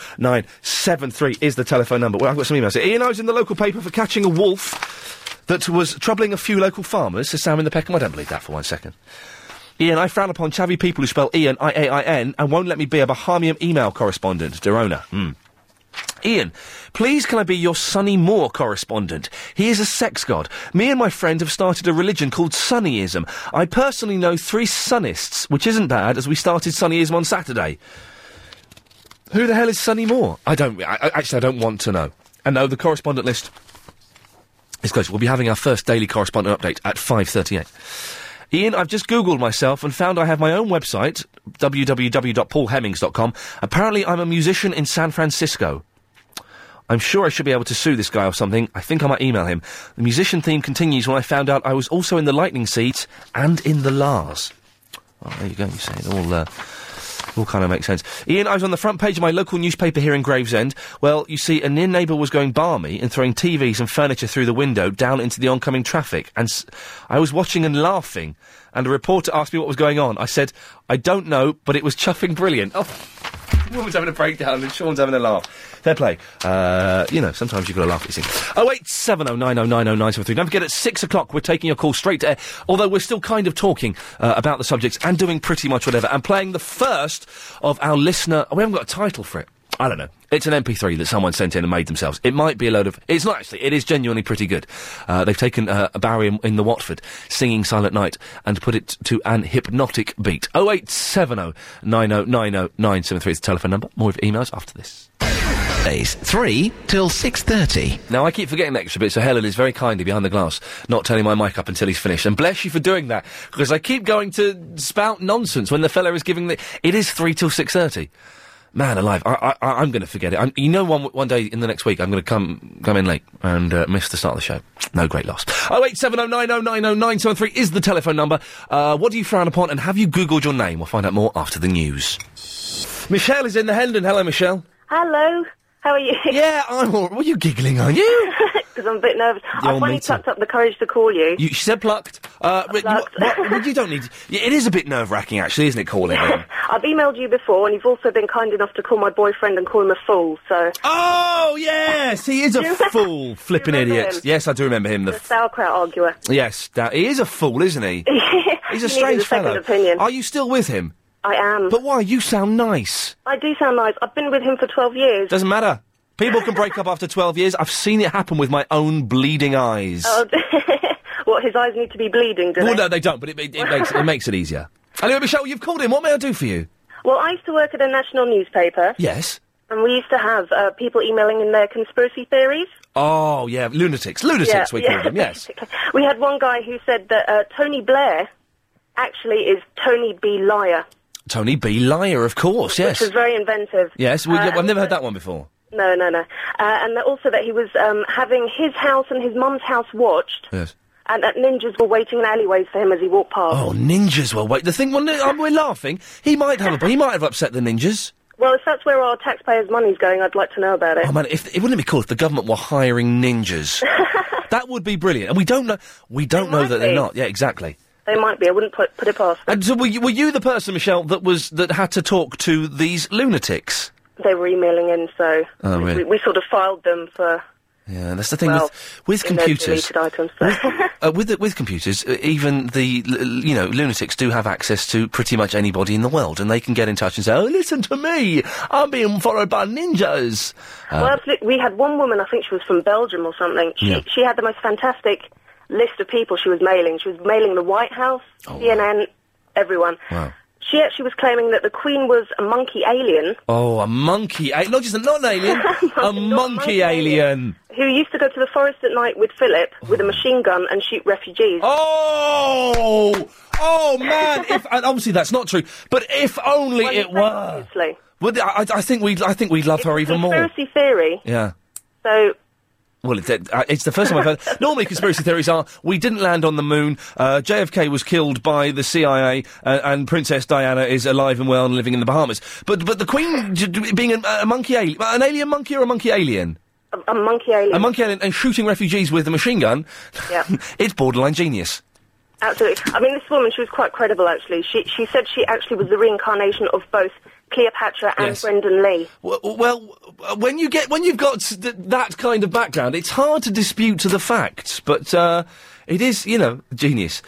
973 is the telephone number. Well, I've got some emails. Ian, I was in the local paper for catching a wolf that was troubling a few local farmers, says Sam in the Peckham. I don't believe that for 1 second. Ian, I frown upon chavvy people who spell Ian, I-A-I-N, and won't let me be a Bahamian email correspondent. Derona. Ian, please can I be your Sonny Moore correspondent? He is a sex god. Me and my friend have started a religion called Sonnyism. I personally know 3 Sunnists, which isn't bad, as we started Sonnyism on Saturday. Who the hell is Sonny Moore? I don't want to know. And no, the correspondent list is close. We'll be having our first daily correspondent update at 5:38. Ian, I've just Googled myself and found I have my own website, www.paulhemmings.com. Apparently I'm a musician in San Francisco. I'm sure I should be able to sue this guy or something. I think I might email him. The musician theme continues when I found out I was also in the Lightning Seeds and in the Lars. Oh, there you go, you say it all kind of makes sense. Ian, I was on the front page of my local newspaper here in Gravesend. Well, you see, a near neighbour was going balmy and throwing TVs and furniture through the window down into the oncoming traffic. And I was watching and laughing, and a reporter asked me what was going on. I said, I don't know, but it was chuffing brilliant. Oh, woman's having a breakdown and Sean's having a laugh. Fair play. You know, sometimes you've got to laugh at these things. 0870 90 90 973. Don't forget, at 6 o'clock, we're taking your call straight to air, although we're still kind of talking about the subjects and doing pretty much whatever, and playing the first of our listener... we haven't got a title for it. I don't know. It's an MP3 that someone sent in and made themselves. It might be a load of... It's not actually. It is genuinely pretty good. They've taken Barry in the Watford singing Silent Night and put it to an hypnotic beat. 0870 90 90 973 is the telephone number. More of emails after this. 3 till 6:30. Now, I keep forgetting the extra bit, so Helen is very kindly behind the glass, not turning my mic up until he's finished. And bless you for doing that, because I keep going to spout nonsense when the fella is giving the... It is 3 till 6:30. Man alive, I'm going to forget it. One day in the next week, I'm going to come in late and miss the start of the show. No great loss. 08709090973 is the telephone number. What do you frown upon, and have you Googled your name? We'll find out more after the news. Michelle is in the Hendon. Hello, Michelle. Hello. How are you? Yeah, I'm all right. What are you giggling, are you? Because I'm a bit nervous. I finally plucked up the courage to call you. She said plucked. You don't need... It is a bit nerve-wracking, actually, isn't it, calling him? I've emailed you before, and you've also been kind enough to call my boyfriend and call him a fool, so... Oh, yes! He is a fool, flipping idiot. Him? Yes, I do remember him. The sauerkraut arguer. Yes, he is a fool, isn't he? He's a strange fellow. Opinion. Are you still with him? I am. But why? You sound nice. I do sound nice. I've been with him for 12 years. Doesn't matter. People can break up after 12 years. I've seen it happen with my own bleeding eyes. Oh, what, his eyes need to be bleeding, do they? Well, no, they don't, but it makes it easier. Anyway, Michelle, you've called in. What may I do for you? Well, I used to work at a national newspaper. Yes. And we used to have people emailing in their conspiracy theories. Oh, yeah, lunatics. Lunatics, we call them, yes. We had one guy who said that Tony Blair actually is Tony B. Liar. Tony B. Liar, of course, yes. Which was very inventive. Yes, I've never heard that one before. No. And also that he was having his house and his mum's house watched. Yes. And that ninjas were waiting in alleyways for him as he walked past. Oh, ninjas were waiting. The thing, we're laughing. He might have upset the ninjas. Well, if that's where our taxpayers' money's going, I'd like to know about it. Oh, man, wouldn't it be cool if the government were hiring ninjas? That would be brilliant. And we don't know that they're not. Yeah, exactly. They might be. I wouldn't put it past them. And so were you the person, Michelle, that had to talk to these lunatics? They were emailing in, so really? we sort of filed them for... Yeah, that's the thing with computers. Items, so. With computers, even the lunatics do have access to pretty much anybody in the world, and they can get in touch and say, "Oh, listen to me, I'm being followed by ninjas." Well, absolutely. We had one woman, I think she was from Belgium or something. She had the most fantastic list of people she was mailing. She was mailing the White House, CNN, everyone. Wow. She actually was claiming that the Queen was a monkey alien. Oh, a monkey alien. Not an alien. a monkey alien. Who used to go to the forest at night with Philip with a machine gun and shoot refugees. Oh, man. And obviously that's not true. But if only it were. Obviously. Well, I think we'd love her even more. Conspiracy theory. Yeah. So... Well, it's the first time I've heard... Normally conspiracy theories are, we didn't land on the moon, JFK was killed by the CIA, and Princess Diana is alive and well and living in the Bahamas. But the Queen being a monkey alien... An alien monkey or a monkey alien? A monkey alien. A monkey alien and shooting refugees with a machine gun? Yeah. It's borderline genius. Absolutely. I mean, this woman, she was quite credible, actually. She said she actually was the reincarnation of both Cleopatra and Brendan Lee. Well, when you've got that kind of background, it's hard to dispute the facts, but it is, genius.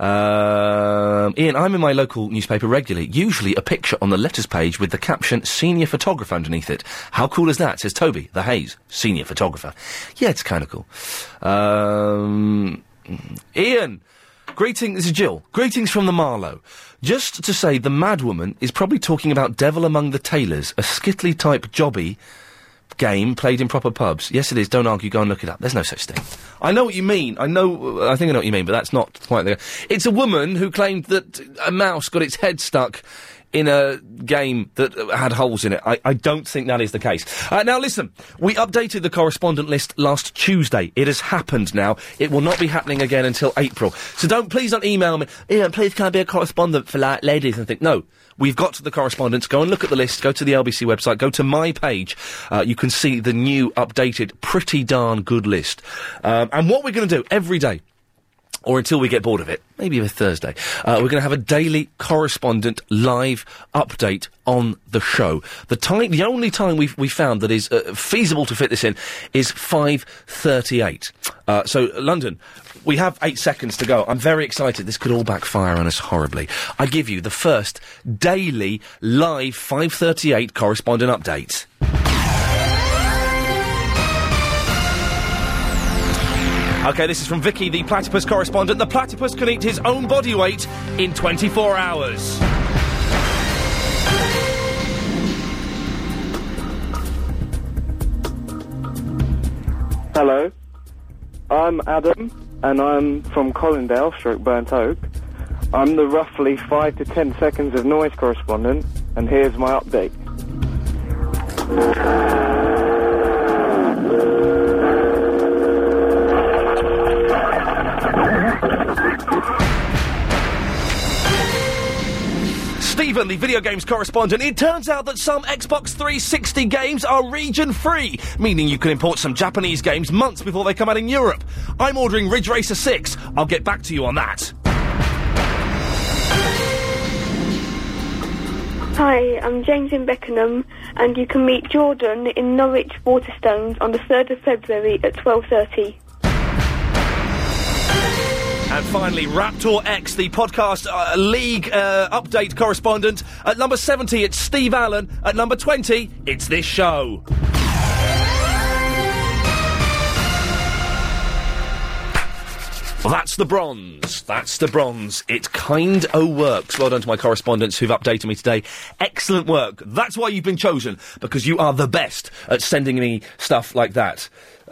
Ian, I'm in my local newspaper regularly, usually a picture on the letters page with the caption "Senior Photographer" underneath it. How cool is that, says Toby, the Hayes, Senior Photographer. Yeah, it's kind of cool. Ian, this is Jill. Greetings from the Marlow. Just to say, the madwoman is probably talking about Devil Among the Tailors, a skittly-type jobby game played in proper pubs. Yes, it is. Don't argue. Go and look it up. There's no such thing. I know what you mean. I think I know what you mean, but that's not quite the... It's a woman who claimed that a mouse got its head stuck in a game that had holes in it. I don't think that is the case. Now, listen, we updated the correspondent list last Tuesday. It has happened now. It will not be happening again until April. So please don't email me, Ian, please can I be a correspondent for, ladies and things. No. We've got the correspondence. Go and look at the list. Go to the LBC website. Go to my page. You can see the new, updated, pretty darn good list. And what we're going to do every day, or until we get bored of it, maybe a Thursday, we're going to have a daily correspondent live update on the show. The only time we found that is feasible to fit this in is 5:38. So London, we have 8 seconds to go. I'm very excited. This could all backfire on us horribly. I give you the first daily live 5:38 correspondent update. OK, this is from Vicky, the platypus correspondent. The platypus can eat his own body weight in 24 hours. Hello, I'm Adam, and I'm from Colindale, Burnt Oak. I'm the roughly 5 to 10 seconds of noise correspondent, and here's my update. Stephen, the video games correspondent. It turns out that some Xbox 360 games are region-free, meaning you can import some Japanese games months before they come out in Europe. I'm ordering Ridge Racer 6. I'll get back to you on that. Hi, I'm James in Beckenham, and you can meet Jordan in Norwich Waterstones on the 3rd of February at 12:30. And finally, Raptor X, the podcast league update correspondent. At number 70, it's Steve Allen. At number 20, it's this show. Well, that's the bronze. That's the bronze. It kind o' works. Well done to my correspondents who've updated me today. Excellent work. That's why you've been chosen, because you are the best at sending me stuff like that.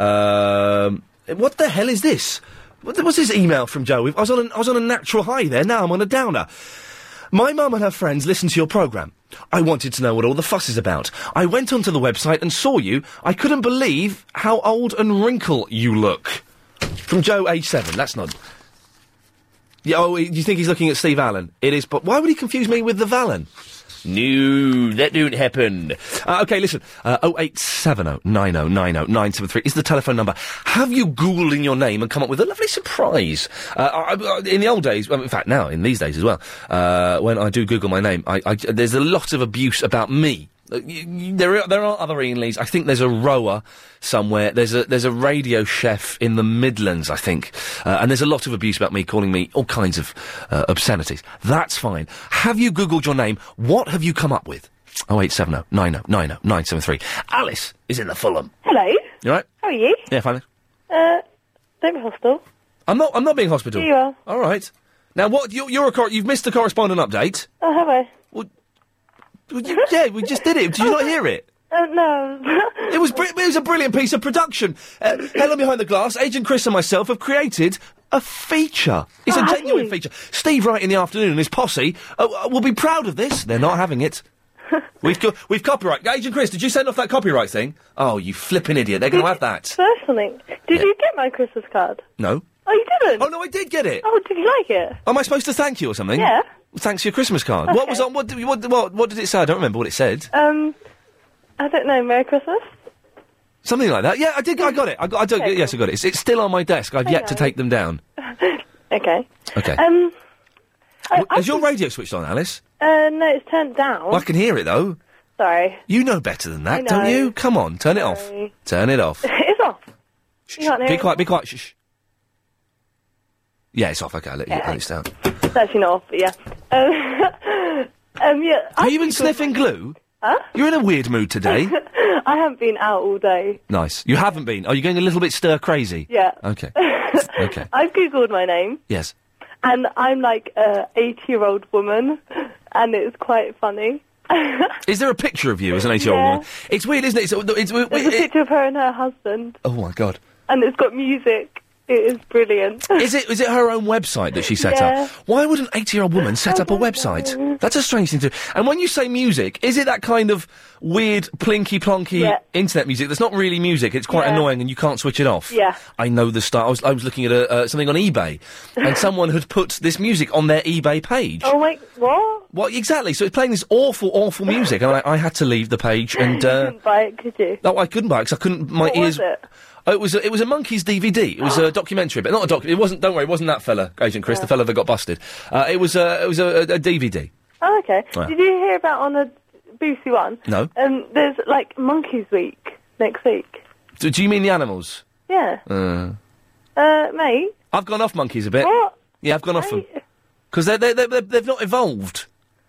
What the hell is this? What's this email from Joe? I was on a natural high there, now I'm on a downer. My mum and her friends listen to your programme. I wanted to know what all the fuss is about. I went onto the website and saw you. I couldn't believe how old and wrinkled you look. From Joe, age 7. That's not... Yeah, oh, you think he's looking at Steve Allen? It is, but why would he confuse me with the Valen? No, that don't happen. OK, listen, 0870 90 90 973 is the telephone number. Have you Googled in your name and come up with a lovely surprise? In the old days, well, in fact now, in these days as well, when I do Google my name, there's a lot of abuse about me. There are other Ian Lees. I think there's a rower somewhere. There's a radio chef in the Midlands, I think. And there's a lot of abuse about me, calling me all kinds of obscenities. That's fine. Have you Googled your name? What have you come up with? 0870 90 90 973. Alice is in the Fulham. Hello. You all right? How are you? Yeah, fine. Don't be hostile. I'm not being hospital. You are. All right. Now, what? You've missed the correspondent update. Oh, have I? Yeah, we just did it. Did you not hear it? No. It was a brilliant piece of production. Helen Behind the Glass, Agent Chris and myself have created a feature. It's a genuine feature. Steve Wright in the afternoon and his posse will be proud of this. They're not having it. We've copyright. Agent Chris, did you send off that copyright thing? Oh, you flipping idiot. They're going to have that. Something. Did you get my Christmas card? No. Oh, you didn't? Oh, no, I did get it. Oh, did you like it? Am I supposed to thank you or something? Yeah. Thanks for your Christmas card. Okay. What was on? What did it say? I don't remember what it said. I don't know. Merry Christmas? Something like that. Yeah, I did. I got it. Yes, I got it. It's still on my desk. I've yet to take them down. Okay. Okay. Is your radio switched on, Alice? No, it's turned down. Well, I can hear it though. Sorry. You know better than that, don't you? Come on, turn it off. Turn it off. It's off. Shh, be quiet. Be quiet. Shh. Yeah, it's off. Okay, I'll let it down. It's actually not off, but yeah. Yeah. Are you been sniffing glue? Huh? You're in a weird mood today. I haven't been out all day. Nice. You haven't been? Are you going a little bit stir crazy? Yeah. Okay. Okay. I've Googled my name. Yes. And I'm like a 80-year-old woman, and it's quite funny. Is there a picture of you as an 80-year-old woman? It's weird, isn't it? There's a picture of her and her husband. Oh, my God. And it's got music. It is brilliant. Is it her own website that she set up? Why would an 80-year-old woman set up a website? That's a strange thing to do. And when you say music, is it that kind of weird, plinky-plonky internet music that's not really music? It's quite annoying and you can't switch it off? Yeah. I know the style. I was looking at something on eBay, and someone had put this music on their eBay page. Oh, my... What? Well, exactly. So it's playing this awful, awful music, and I had to leave the page and... You couldn't buy it, could you? No, I couldn't buy it because I couldn't... My ears... Was it? Oh, it was a Monkeys DVD. It was a documentary, but not a doc. It wasn't. Don't worry, it wasn't that fella, Agent Chris, the fella that got busted. It was a DVD. Oh, okay. Yeah. Did you hear about on the BBC One? No. There's like Monkeys Week next week. Do you mean the animals? Yeah. Mate. I've gone off monkeys a bit. What? Yeah, I've gone off them because they've not evolved.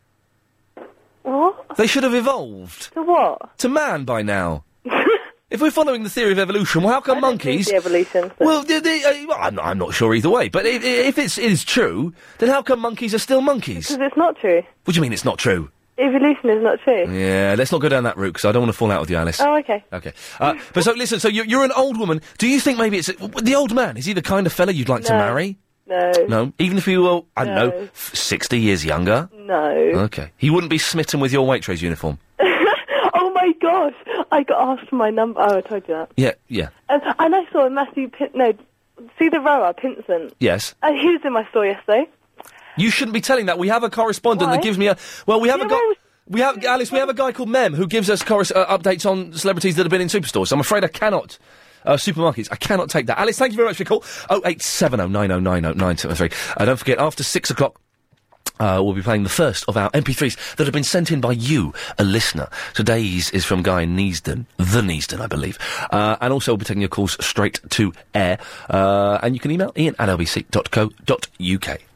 What? They should have evolved. To what? To man by now. If we're following the theory of evolution, well, how come monkeys... The evolution. Well, I'm not sure either way, but if it is true, then how come monkeys are still monkeys? Because it's not true. What do you mean it's not true? Evolution is not true. Yeah, let's not go down that route, because I don't want to fall out with you, Alice. Oh, okay. Okay. But so, listen, so you're an old woman. Do you think maybe it's... the old man, is he the kind of fella you'd like to marry? No. No? Even if he were, I don't know, 60 years younger? No. Okay. He wouldn't be smitten with your Waitrose uniform? Oh, my God. gosh, I got asked for my number. Oh, I told you that. Yeah. And I saw Matthew see the rower, Pinsent. Yes. He was in my store yesterday. You shouldn't be telling that. We have a correspondent that gives me a... Well, we have a guy... Alice, we have a guy called Mem who gives us updates on celebrities that have been in superstores. I'm afraid I cannot... supermarkets, I cannot take that. Alice, thank you very much for your call. 08709090973. Don't forget, after 6 o'clock... we'll be playing the first of our MP3s that have been sent in by you, a listener. Today's is from Guy Neasden, I believe. And also we'll be taking your calls straight to air. And you can email ian@lbc.co.uk.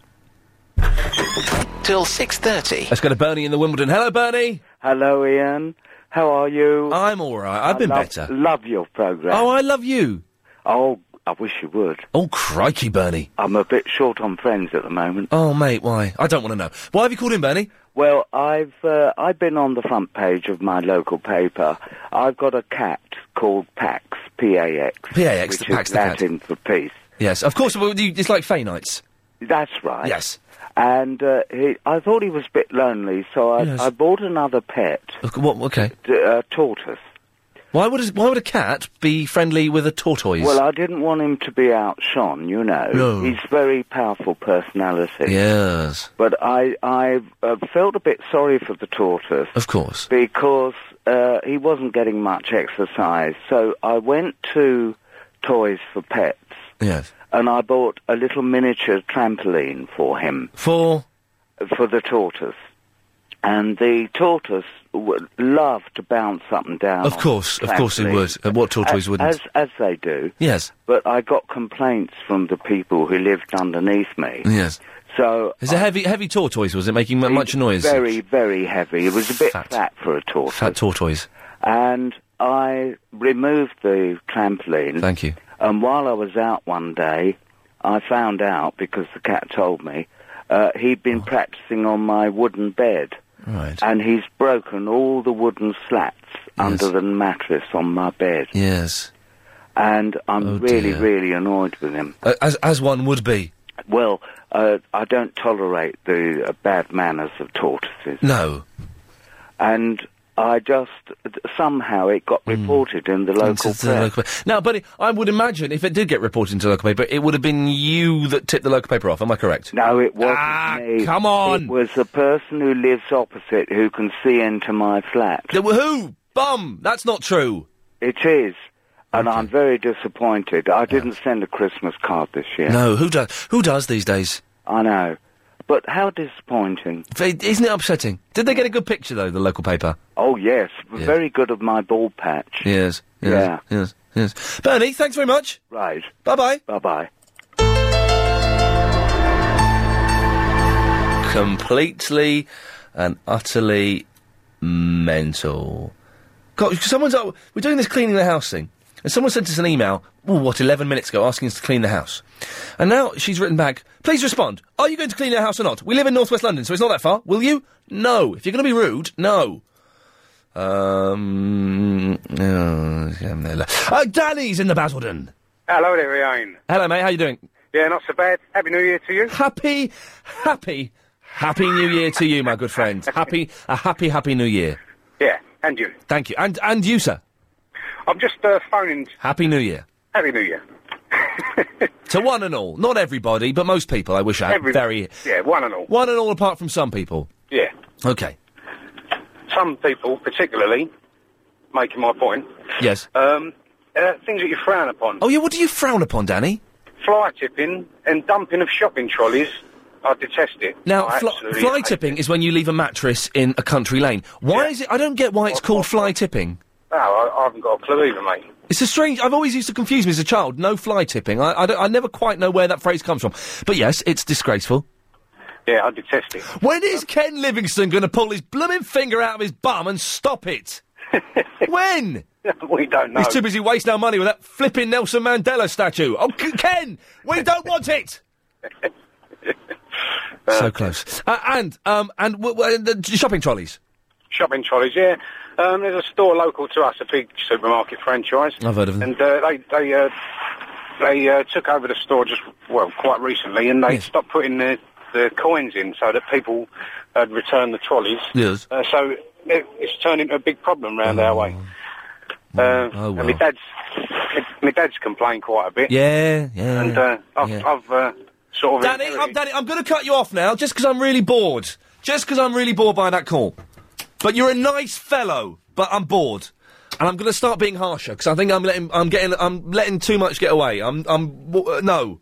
Till 6:30. Let's go to Bernie in the Wimbledon. Hello, Bernie. Hello, Ian. How are you? I'm all right. I've been better. Love your programme. Oh, I love you. Oh, I wish you would. Oh, crikey, Bernie. I'm a bit short on friends at the moment. Oh, mate, why? I don't want to know. Why have you called in, Bernie? Well, I've been on the front page of my local paper. I've got a cat called Pax, P-A-X. P-A-X, which Pax is the cat. Latin for peace. Yes, of course. It's like Fey Nights. That's right. Yes. And I thought he was a bit lonely, so I bought another pet. What? Okay. A tortoise. Why would a cat be friendly with a tortoise? Well, I didn't want him to be outshone, you know. No. He's very powerful personality. Yes. But I felt a bit sorry for the tortoise. Of course. Because he wasn't getting much exercise. So I went to Toys for Pets. Yes. And I bought a little miniature trampoline for him. For the tortoise. And the tortoise would love to bounce up and down. Of course he would. What tortoise wouldn't? As they do. Yes. But I got complaints from the people who lived underneath me. Yes. So... It's a heavy tortoise, was it, making much noise? Very, very heavy. It was a bit fat for a tortoise. Fat tortoise. And I removed the trampoline. Thank you. And while I was out one day, I found out, because the cat told me, he'd been practising on my wooden bed. Right. And he's broken all the wooden slats under the mattress on my bed. Yes. And I'm really annoyed with him. As one would be. Well, I don't tolerate the bad manners of tortoises. No. And... somehow it got reported in the local paper. Now, but I would imagine if it did get reported into the local paper, it would have been you that tipped the local paper off. Am I correct? No, it wasn't me. Come on! It was the person who lives opposite who can see into my flat. Who? Bum! That's not true. It is. And I'm very disappointed. I didn't send a Christmas card this year. No, who does? Who does these days? I know. But how disappointing. Isn't it upsetting? Did they get a good picture, though, the local paper? Oh, yes. Yeah. Very good of my ball patch. Yes. Yeah. Yes. Bernie, thanks very much. Right. Bye-bye. Bye-bye. Completely and utterly mental. God, we're doing this cleaning the house thing. And someone sent us an email, 11 minutes ago, asking us to clean the house. And now she's written back, please respond. Are you going to clean your house or not? We live in North West London, so it's not that far. Will you? No. If you're going to be rude, no. Danny's in the Basildon. Hello there, Ian. Hello, mate. How you doing? Yeah, not so bad. Happy New Year to you. Happy New Year to you, my good friend. Happy New Year. Yeah, and you. Thank you. And you, sir. I'm just phoning... Happy New Year. Happy New Year. To one and all. Not everybody, but most people, I wish I had. Yeah, one and all. One and all apart from some people. Yeah. Okay. Some people, particularly, making my point... Yes. Things that you frown upon. Oh, yeah, what do you frown upon, Danny? Fly tipping and dumping of shopping trolleys. I detest it. Now, fly tipping is when you leave a mattress in a country lane. Why is it... I don't get why it's called fly tipping. Oh, I haven't got a clue either, mate. It's a strange... I've always used to confuse me as a child. No fly tipping. I never quite know where that phrase comes from. But yes, it's disgraceful. Yeah, I detest it. When is Ken Livingstone going to pull his blooming finger out of his bum and stop it? When? We don't know. He's too busy wasting our money with that flipping Nelson Mandela statue. Oh, Ken! We don't want it! So close. And the shopping trolleys. Shopping trolleys, yeah. There's a store local to us, a big supermarket franchise. I've heard of them. And they took over the store quite recently, and they stopped putting the coins in so that people had returned the trolleys. Yes. So it's turned into a big problem round our way. Oh, well. And my dad's complained quite a bit. Yeah. And I've sort of... Danny, I'm going to cut you off now, just because I'm really bored. Just because I'm really bored by that call. But you're a nice fellow, but I'm bored. And I'm going to start being harsher, because I think I'm letting too much get away. No.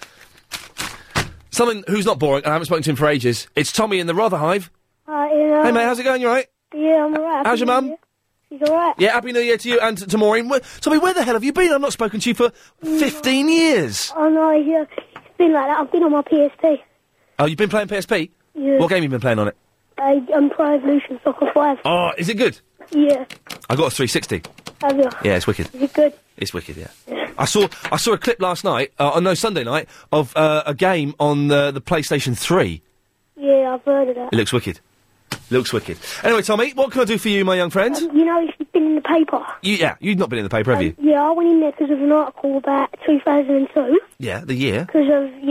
Someone who's not boring, and I haven't spoken to him for ages. It's Tommy in the Rotherhive. Hey, mate, how's it going? You all right? Yeah, I'm alright. How's your mum? She's alright. Yeah, Happy New Year to you and to Maureen. Tommy, where the hell have you been? I've not spoken to you for 15 years. Oh, no, yeah. It's been like that. I've been on my PSP. Oh, you've been playing PSP? Yeah. What game have you been playing on it? Pro Evolution Soccer 5. Oh, is it good? Yeah. I got a 360. Have you? Yeah, it's wicked. Is it good? It's wicked, yeah. I saw a clip last night, Sunday night, of a game on the PlayStation 3. Yeah, I've heard of that. It looks wicked. Anyway, Tommy, what can I do for you, my young friend? You know, it's been in the paper. You've not been in the paper, have you? Yeah, I went in there because of an article about 2002. Yeah, the year. Because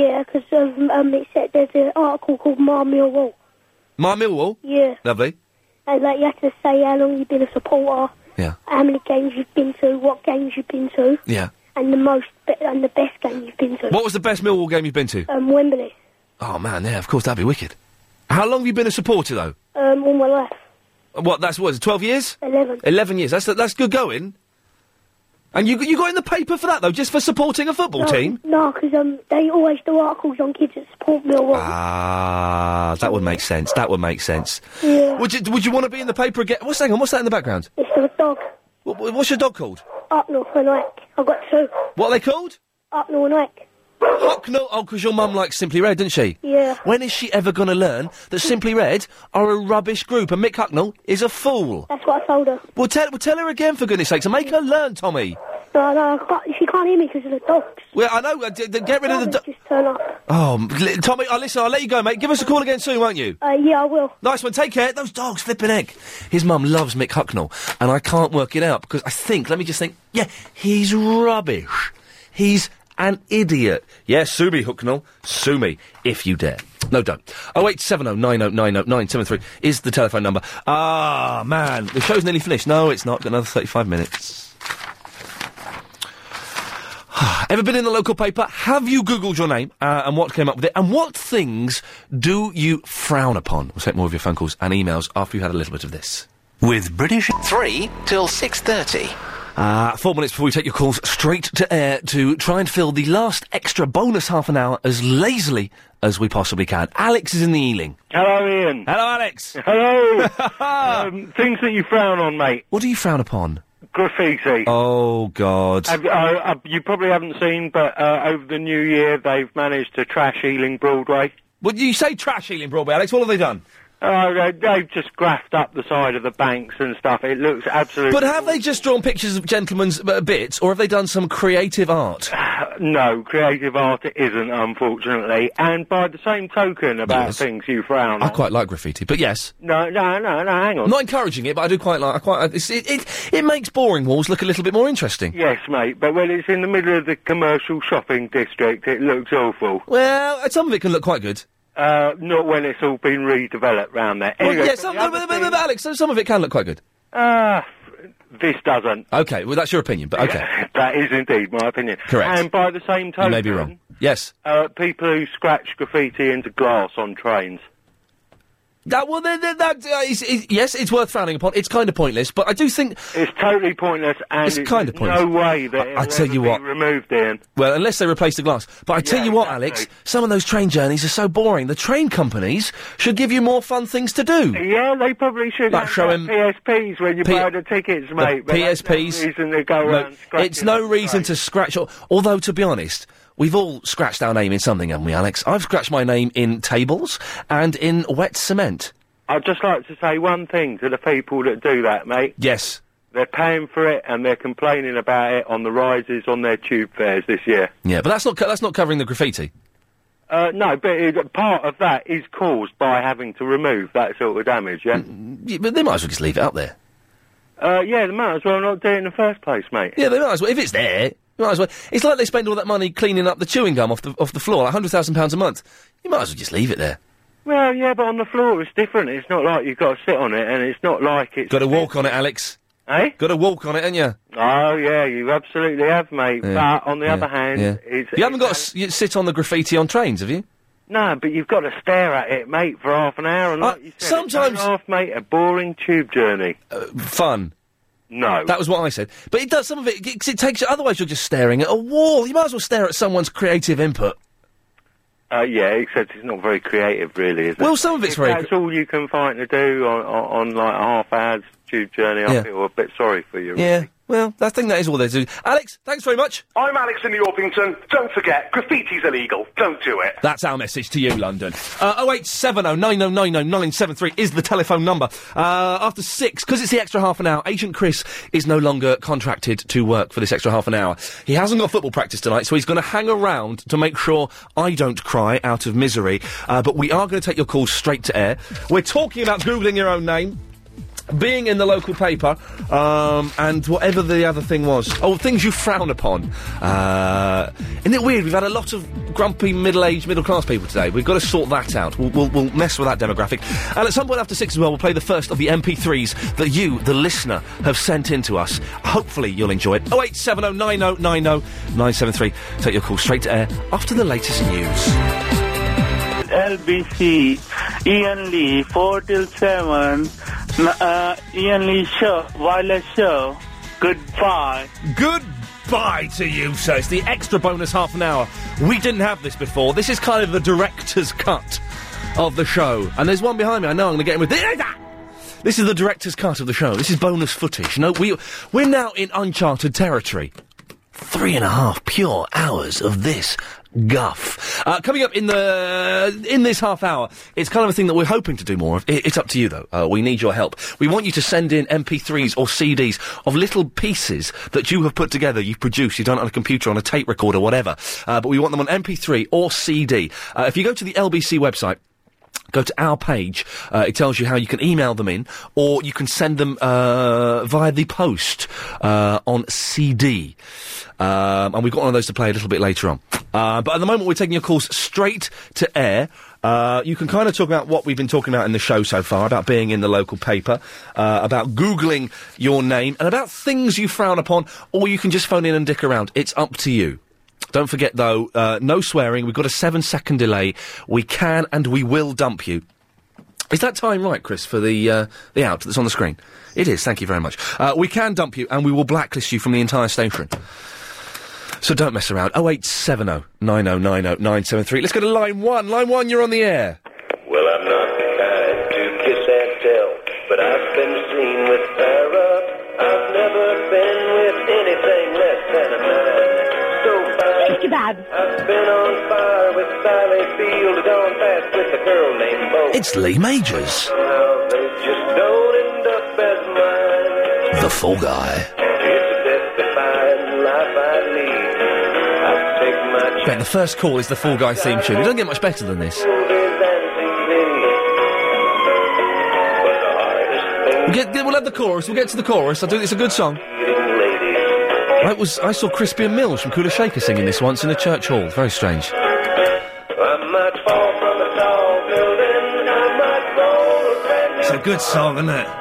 it said there's an article called My Millwall. My Millwall? Yeah. Lovely. And, you have to say how long you've been a supporter. Yeah. How many games you've been to, what games you've been to. Yeah. And the best game you've been to. What was the best Millwall game you've been to? Wembley. Oh, man, yeah, of course, that'd be wicked. How long have you been a supporter, though? All my life. What, that's 12 years? 11. 11 years, that's good going. And you got in the paper for that, though, just for supporting a football team? No, because they always do articles on kids that support Millwall. Ah, that would make sense, Yeah. Would you want to be in the paper again? What's that in the background? It's a dog. What's your dog called? Hucknall and Ike. I've got two. What are they called? Hucknall and Ike. Hucknall? Oh, because your mum likes Simply Red, didn't she? Yeah. When is she ever going to learn that Simply Red are a rubbish group and Mick Hucknall is a fool? That's what I told her. Well, tell her again, for goodness sakes, and make her learn, Tommy. No, she can't hear me because of the dogs. Well, I know, get rid of the dogs. Just turn up. Oh, Tommy, listen, I'll let you go, mate. Give us a call again soon, won't you? Yeah, I will. Nice one, take care. Those dogs, flipping heck. His mum loves Mick Hucknall, and I can't work it out, because yeah, he's rubbish. He's an idiot. Yeah, sue me, Hucknall. Sue me, if you dare. No, don't. 0870 90 90 973 is the telephone number. Ah, man, the show's nearly finished. No, it's not. Got another 35 minutes. Ever been in the local paper? Have you Googled your name and what came up with it? And what things do you frown upon? We'll take more of your phone calls and emails after you've had a little bit of this. With British 3 till 6:30. 4 minutes before we take your calls straight to air to try and fill the last extra bonus half an hour as lazily as we possibly can. Alex is in the Ealing. Hello, Ian. Hello, Alex. Hello. Things that you frown on, mate. What do you frown upon? Graffiti. Oh, God. You probably haven't seen, but over the new year they've managed to trash Ealing Broadway. Well, you say trash Ealing Broadway, Alex. What have they done? They've just graphed up the side of the banks and stuff. It looks absolutely... But have they just drawn pictures of gentlemen's bits, or have they done some creative art? No, creative art it isn't, unfortunately. And by the same token about things you frown on... I quite like graffiti, but yes. No, hang on. I'm not encouraging it, but I do quite like... It makes boring walls look a little bit more interesting. Yes, mate, but when it's in the middle of the commercial shopping district, it looks awful. Well, some of it can look quite good. Not when it's all been redeveloped round there. Anyway, Alex, some of it can look quite good. This doesn't. Okay, well, that's your opinion, but okay. That is indeed my opinion. Correct. And by the same token... You may be wrong. Yes. People who scratch graffiti into glass on trains. Yes, it's worth frowning upon. It's kind of pointless, but I do think... It's totally pointless, and it's kind of pointless. No way that it'll tell you what, be removed, Ian. Well, unless they replace the glass. But I tell you what, Alex, some of those train journeys are so boring. The train companies should give you more fun things to do. Yeah, they probably should. Like showing PSPs when you buy the tickets, mate. But PSPs. No reason to go around scratching. It's no reason to scratch... Although, to be honest... We've all scratched our name in something, haven't we, Alex? I've scratched my name in tables and in wet cement. I'd just like to say one thing to the people that do that, mate. Yes. They're paying for it and they're complaining about it on the rises on their tube fares this year. Yeah, but that's not covering the graffiti. No, but part of that is caused by having to remove that sort of damage, yeah? But they might as well just leave it up there. Yeah, they might as well not do it in the first place, mate. Yeah, they might as well. If it's there... Might as well. It's like they spend all that money cleaning up the chewing gum off the floor, like £100,000 a month. You might as well just leave it there. Well, yeah, but on the floor it's different. It's not like you've got to sit on it, and it's not like it's... Got to walk on it, Alex. Hey? Got to walk on it, ain't you? Oh, yeah, you absolutely have, mate. Yeah, But, on the other hand, You haven't got to sit on the graffiti on trains, have you? No, but you've got to stare at it, mate, for half an hour. And like you said, sometimes... it's half, mate, a boring tube journey. Fun. No. That was what I said. But it does, some of it, 'cause it takes you, otherwise you're just staring at a wall. You might as well stare at someone's creative input. Yeah, except it's not very creative, really, is it? Well, some of it's if very... that's all you can find to do on like, a half-hour's tube journey, I feel a bit sorry for you. Yeah, well, I think that is all they do. Alex, thanks very much. I'm Alex in the Orpington. Don't forget, graffiti's illegal. Don't do it. That's our message to you, London. 0870 9090 973 is the telephone number. After 6, because it's the extra half an hour, Agent Chris is no longer contracted to work for this extra half an hour. He hasn't got football practice tonight, so he's going to hang around to make sure I don't cry out of misery. But we are going to take your calls straight to air. We're talking about Googling your own name, being in the local paper, and whatever the other thing was. Oh, things you frown upon. Isn't it weird? We've had a lot of grumpy, middle-aged, middle-class people today. We've got to sort that out. We'll mess with that demographic. And at some point after 6 as well, we'll play the first of the MP3s that you, the listener, have sent in to us. Hopefully you'll enjoy it. 0870 9090 973. Take your call straight to air after the latest news. LBC, Ian Lee, 4 till 7, Ian Lee show, wireless show, goodbye. Goodbye to you, sir. It's the extra bonus half an hour. We didn't have this before. This is kind of the director's cut of the show. And there's one behind me. I know I'm going to get him with... This is the director's cut of the show. This is bonus footage. You know, we're now in uncharted territory. 3.5 pure hours of this guff. Coming up in this half hour, it's kind of a thing that we're hoping to do more of. It's up to you, though. We need your help. We want you to send in MP3s or CDs of little pieces that you have put together, you've produced, you've done it on a computer, on a tape recorder, whatever. But we want them on MP3 or CD. If you go to the LBC website, go to our page, it tells you how you can email them in, or you can send them via the post on CD. And we've got one of those to play a little bit later on. But at the moment we're taking your calls straight to air. You can kind of talk about what we've been talking about in the show so far, about being in the local paper, about Googling your name, and about things you frown upon, or you can just phone in and dick around. It's up to you. Don't forget, though, no swearing. We've got a 7-second delay. We can and we will dump you. Is that time right, Chris, for the out that's on the screen? It is, thank you very much. We can dump you and we will blacklist you from the entire station. So don't mess around. 0870 9090 973. Let's go to line 1. Line 1, you're on the air. Well, I'm not the kind to kiss and tell, but I've been seen with Sarah. I've never been with anything less than a man. So fine. I've been on fire with Sally Field, gone fast with a girl named Bo. It's Lee Majors. Somehow they just don't end up as mine. The Fall Guy. It's a death-defying life I lead. I take my Ben, the first call is the Fall Guy theme tune. It doesn't get much better than this. We'll have the chorus. We'll get to the chorus. It's a good song. I saw Crispy and Mills from Cooler Shaker singing this once in a church hall. Very strange. It's a good song, isn't it?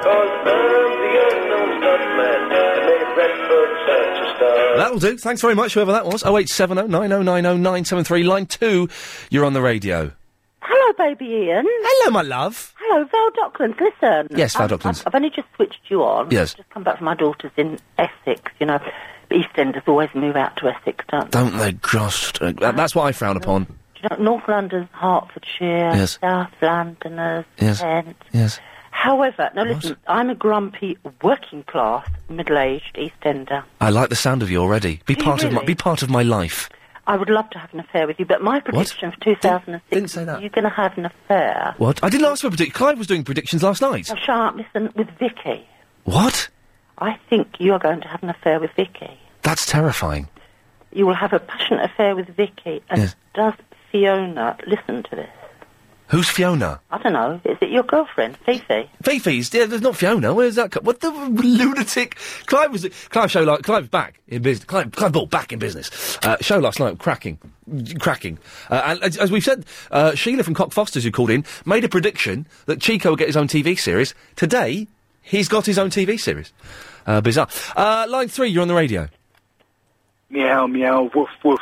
That'll do. Thanks very much, whoever that was. 0870 9090 973. Line 2, you're on the radio. Hello, baby Ian. Hello, my love. Hello, Val Docklands. Listen. Yes, Val Docklands. I've only just switched you on. Yes. I've just come back from my daughter's in Essex, you know. EastEnders always move out to Essex, don't they? Just... that's what I frown upon. Do you know, North London's Hertfordshire, yes. South Londoners, yes. Kent. Yes. However, now listen, I'm a grumpy, working-class, middle-aged EastEnder. I like the sound of you already. Be part of my life. I would love to have an affair with you, but my prediction for 2006... Didn't say that. You're going to have an affair. What? I didn't ask for a prediction. Clive was doing predictions last night. Oh, shut up, listen, with Vicky. What? I think you are going to have an affair with Vicky. That's terrifying. You will have a passionate affair with Vicky, and yes. Does Fiona listen to this? Who's Fiona? I don't know. Is it your girlfriend, Fifi? Fifi's? Yeah, there's not Fiona. Where's that? What the lunatic? Clive's back in business. Clive Ball back in business. Show last night, cracking. And as we've said, Sheila from Cock Fosters, who called in, made a prediction that Chico would get his own TV series. Today, He's got his own TV series. Bizarre. Line 3, you're on the radio. Meow, meow, woof, woof.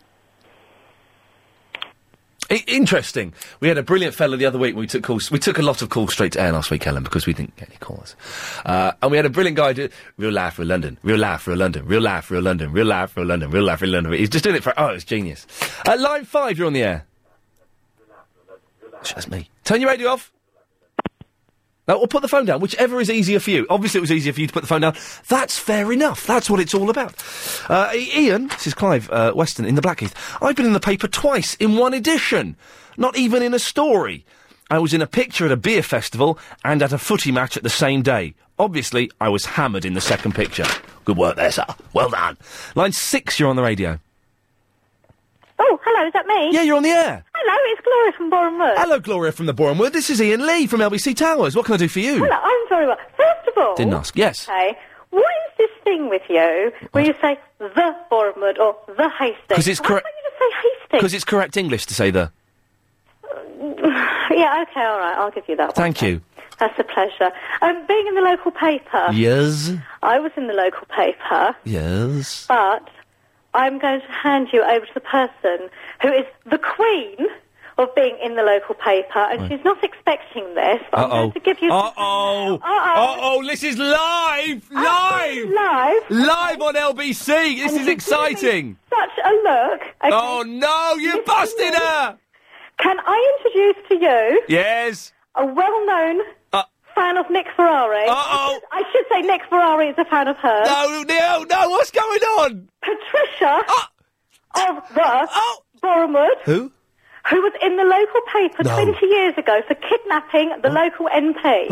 Interesting. We had a brilliant fella the other week when we took calls. We took a lot of calls straight to air last week, Ellen, because we didn't get any calls. And we had a brilliant guy do real laugh, real London, real laugh, real London, real laugh, real London, real laugh, real London, real laugh, real London. He's just doing it for, it was genius. Line 5, you're on the air. That's me. Turn your radio off. No, or put the phone down, whichever is easier for you. Obviously it was easier for you to put the phone down. That's fair enough. That's what it's all about. Ian, this is Clive Weston in the Blackheath. I've been in the paper twice in one edition. Not even in a story. I was in a picture at a beer festival and at a footy match at the same day. Obviously, I was hammered in the second picture. Good work there, sir. Well done. Line 6, you're on the radio. Oh, hello, is that me? Yeah, you're on the air. Hello, it's Gloria from Boreham Wood. Hello, Gloria from the Boreham Wood. This is Ian Lee from LBC Towers. What can I do for you? Hello, I'm very well. First of all... Didn't ask. Yes. Okay, what is this thing with you where you say the Boreham Wood or the Hastings? Because it's correct. Why don't you just say Hastings? Because it's correct English to say the. Yeah, okay, all right, I'll give you that one. Thank you. That's a pleasure. Being in the local paper... Yes. I was in the local paper... Yes. But I'm going to hand you over to the person who is the queen of being in the local paper, and she's not expecting this, but I'm going to give you... Uh-oh, this is live! Live on LBC! This is exciting! Such a look. Okay. Oh, no, you busted her! Can I introduce to you... Yes? A well-known fan of Nick Ferrari. I should say Nick Ferrari is a fan of hers. No, what's going on? Patricia of the Boreham Wood. Who? Who was in the local paper 20 years ago for kidnapping the local MP.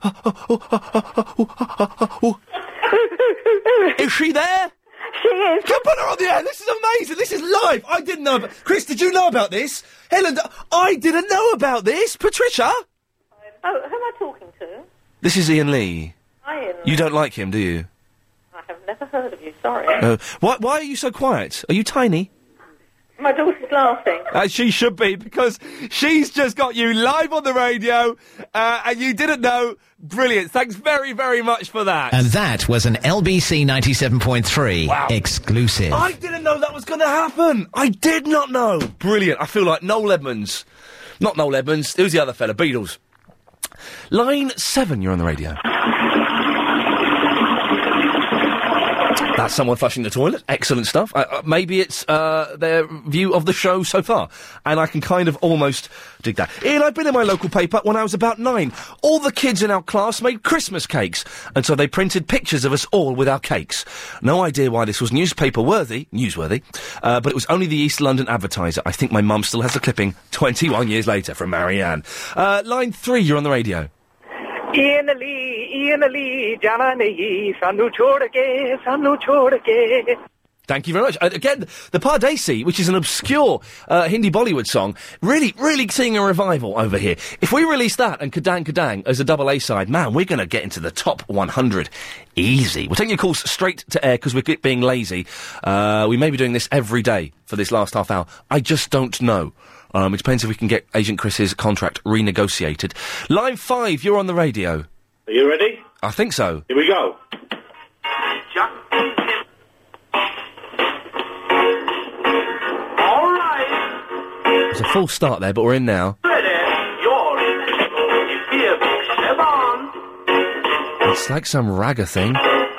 Is she there? She is. Come put her on the air. This is amazing. This is live. I didn't know. Chris, did you know about this? Helen, I didn't know about this. Patricia? Oh, who am I talking to? This is Ian Lee. Hi, Ian. You don't like him, do you? I have never heard of you, sorry. Why are you so quiet? Are you tiny? My daughter's laughing. She should be, because she's just got you live on the radio, and you didn't know. Brilliant. Thanks very, very much for that. And that was an LBC 97.3 exclusive. I didn't know that was going to happen. I did not know. Brilliant. I feel like Noel Edmonds. Not Noel Edmonds. Who's the other fella? Beatles. Line 7, you're on the radio. That's someone flushing the toilet. Excellent stuff. Maybe it's their view of the show so far. And I can kind of almost dig that. Ian, I've been in my local paper when I was about 9. All the kids in our class made Christmas cakes. And so they printed pictures of us all with our cakes. No idea why this was newsworthy, but it was only the East London Advertiser. I think my mum still has the clipping 21 years later from Marianne. Line 3, you're on the radio. Ian Ali, jana nahi, sanu chhod ke. Thank you very much. Again, the Pardesi, which is an obscure Hindi Bollywood song, really, really seeing a revival over here. If we release that and Kadang Kadang as a double A side, man, we're going to get into the top 100 easy. We're taking your calls straight to air because we're being lazy. We may be doing this every day for this last half hour. I just don't know. It depends if we can get Agent Chris's contract renegotiated. Line 5, you're on the radio. Are you ready? I think so. Here we go. All right. There's a false start there, but we're in now. It's like some ragga thing.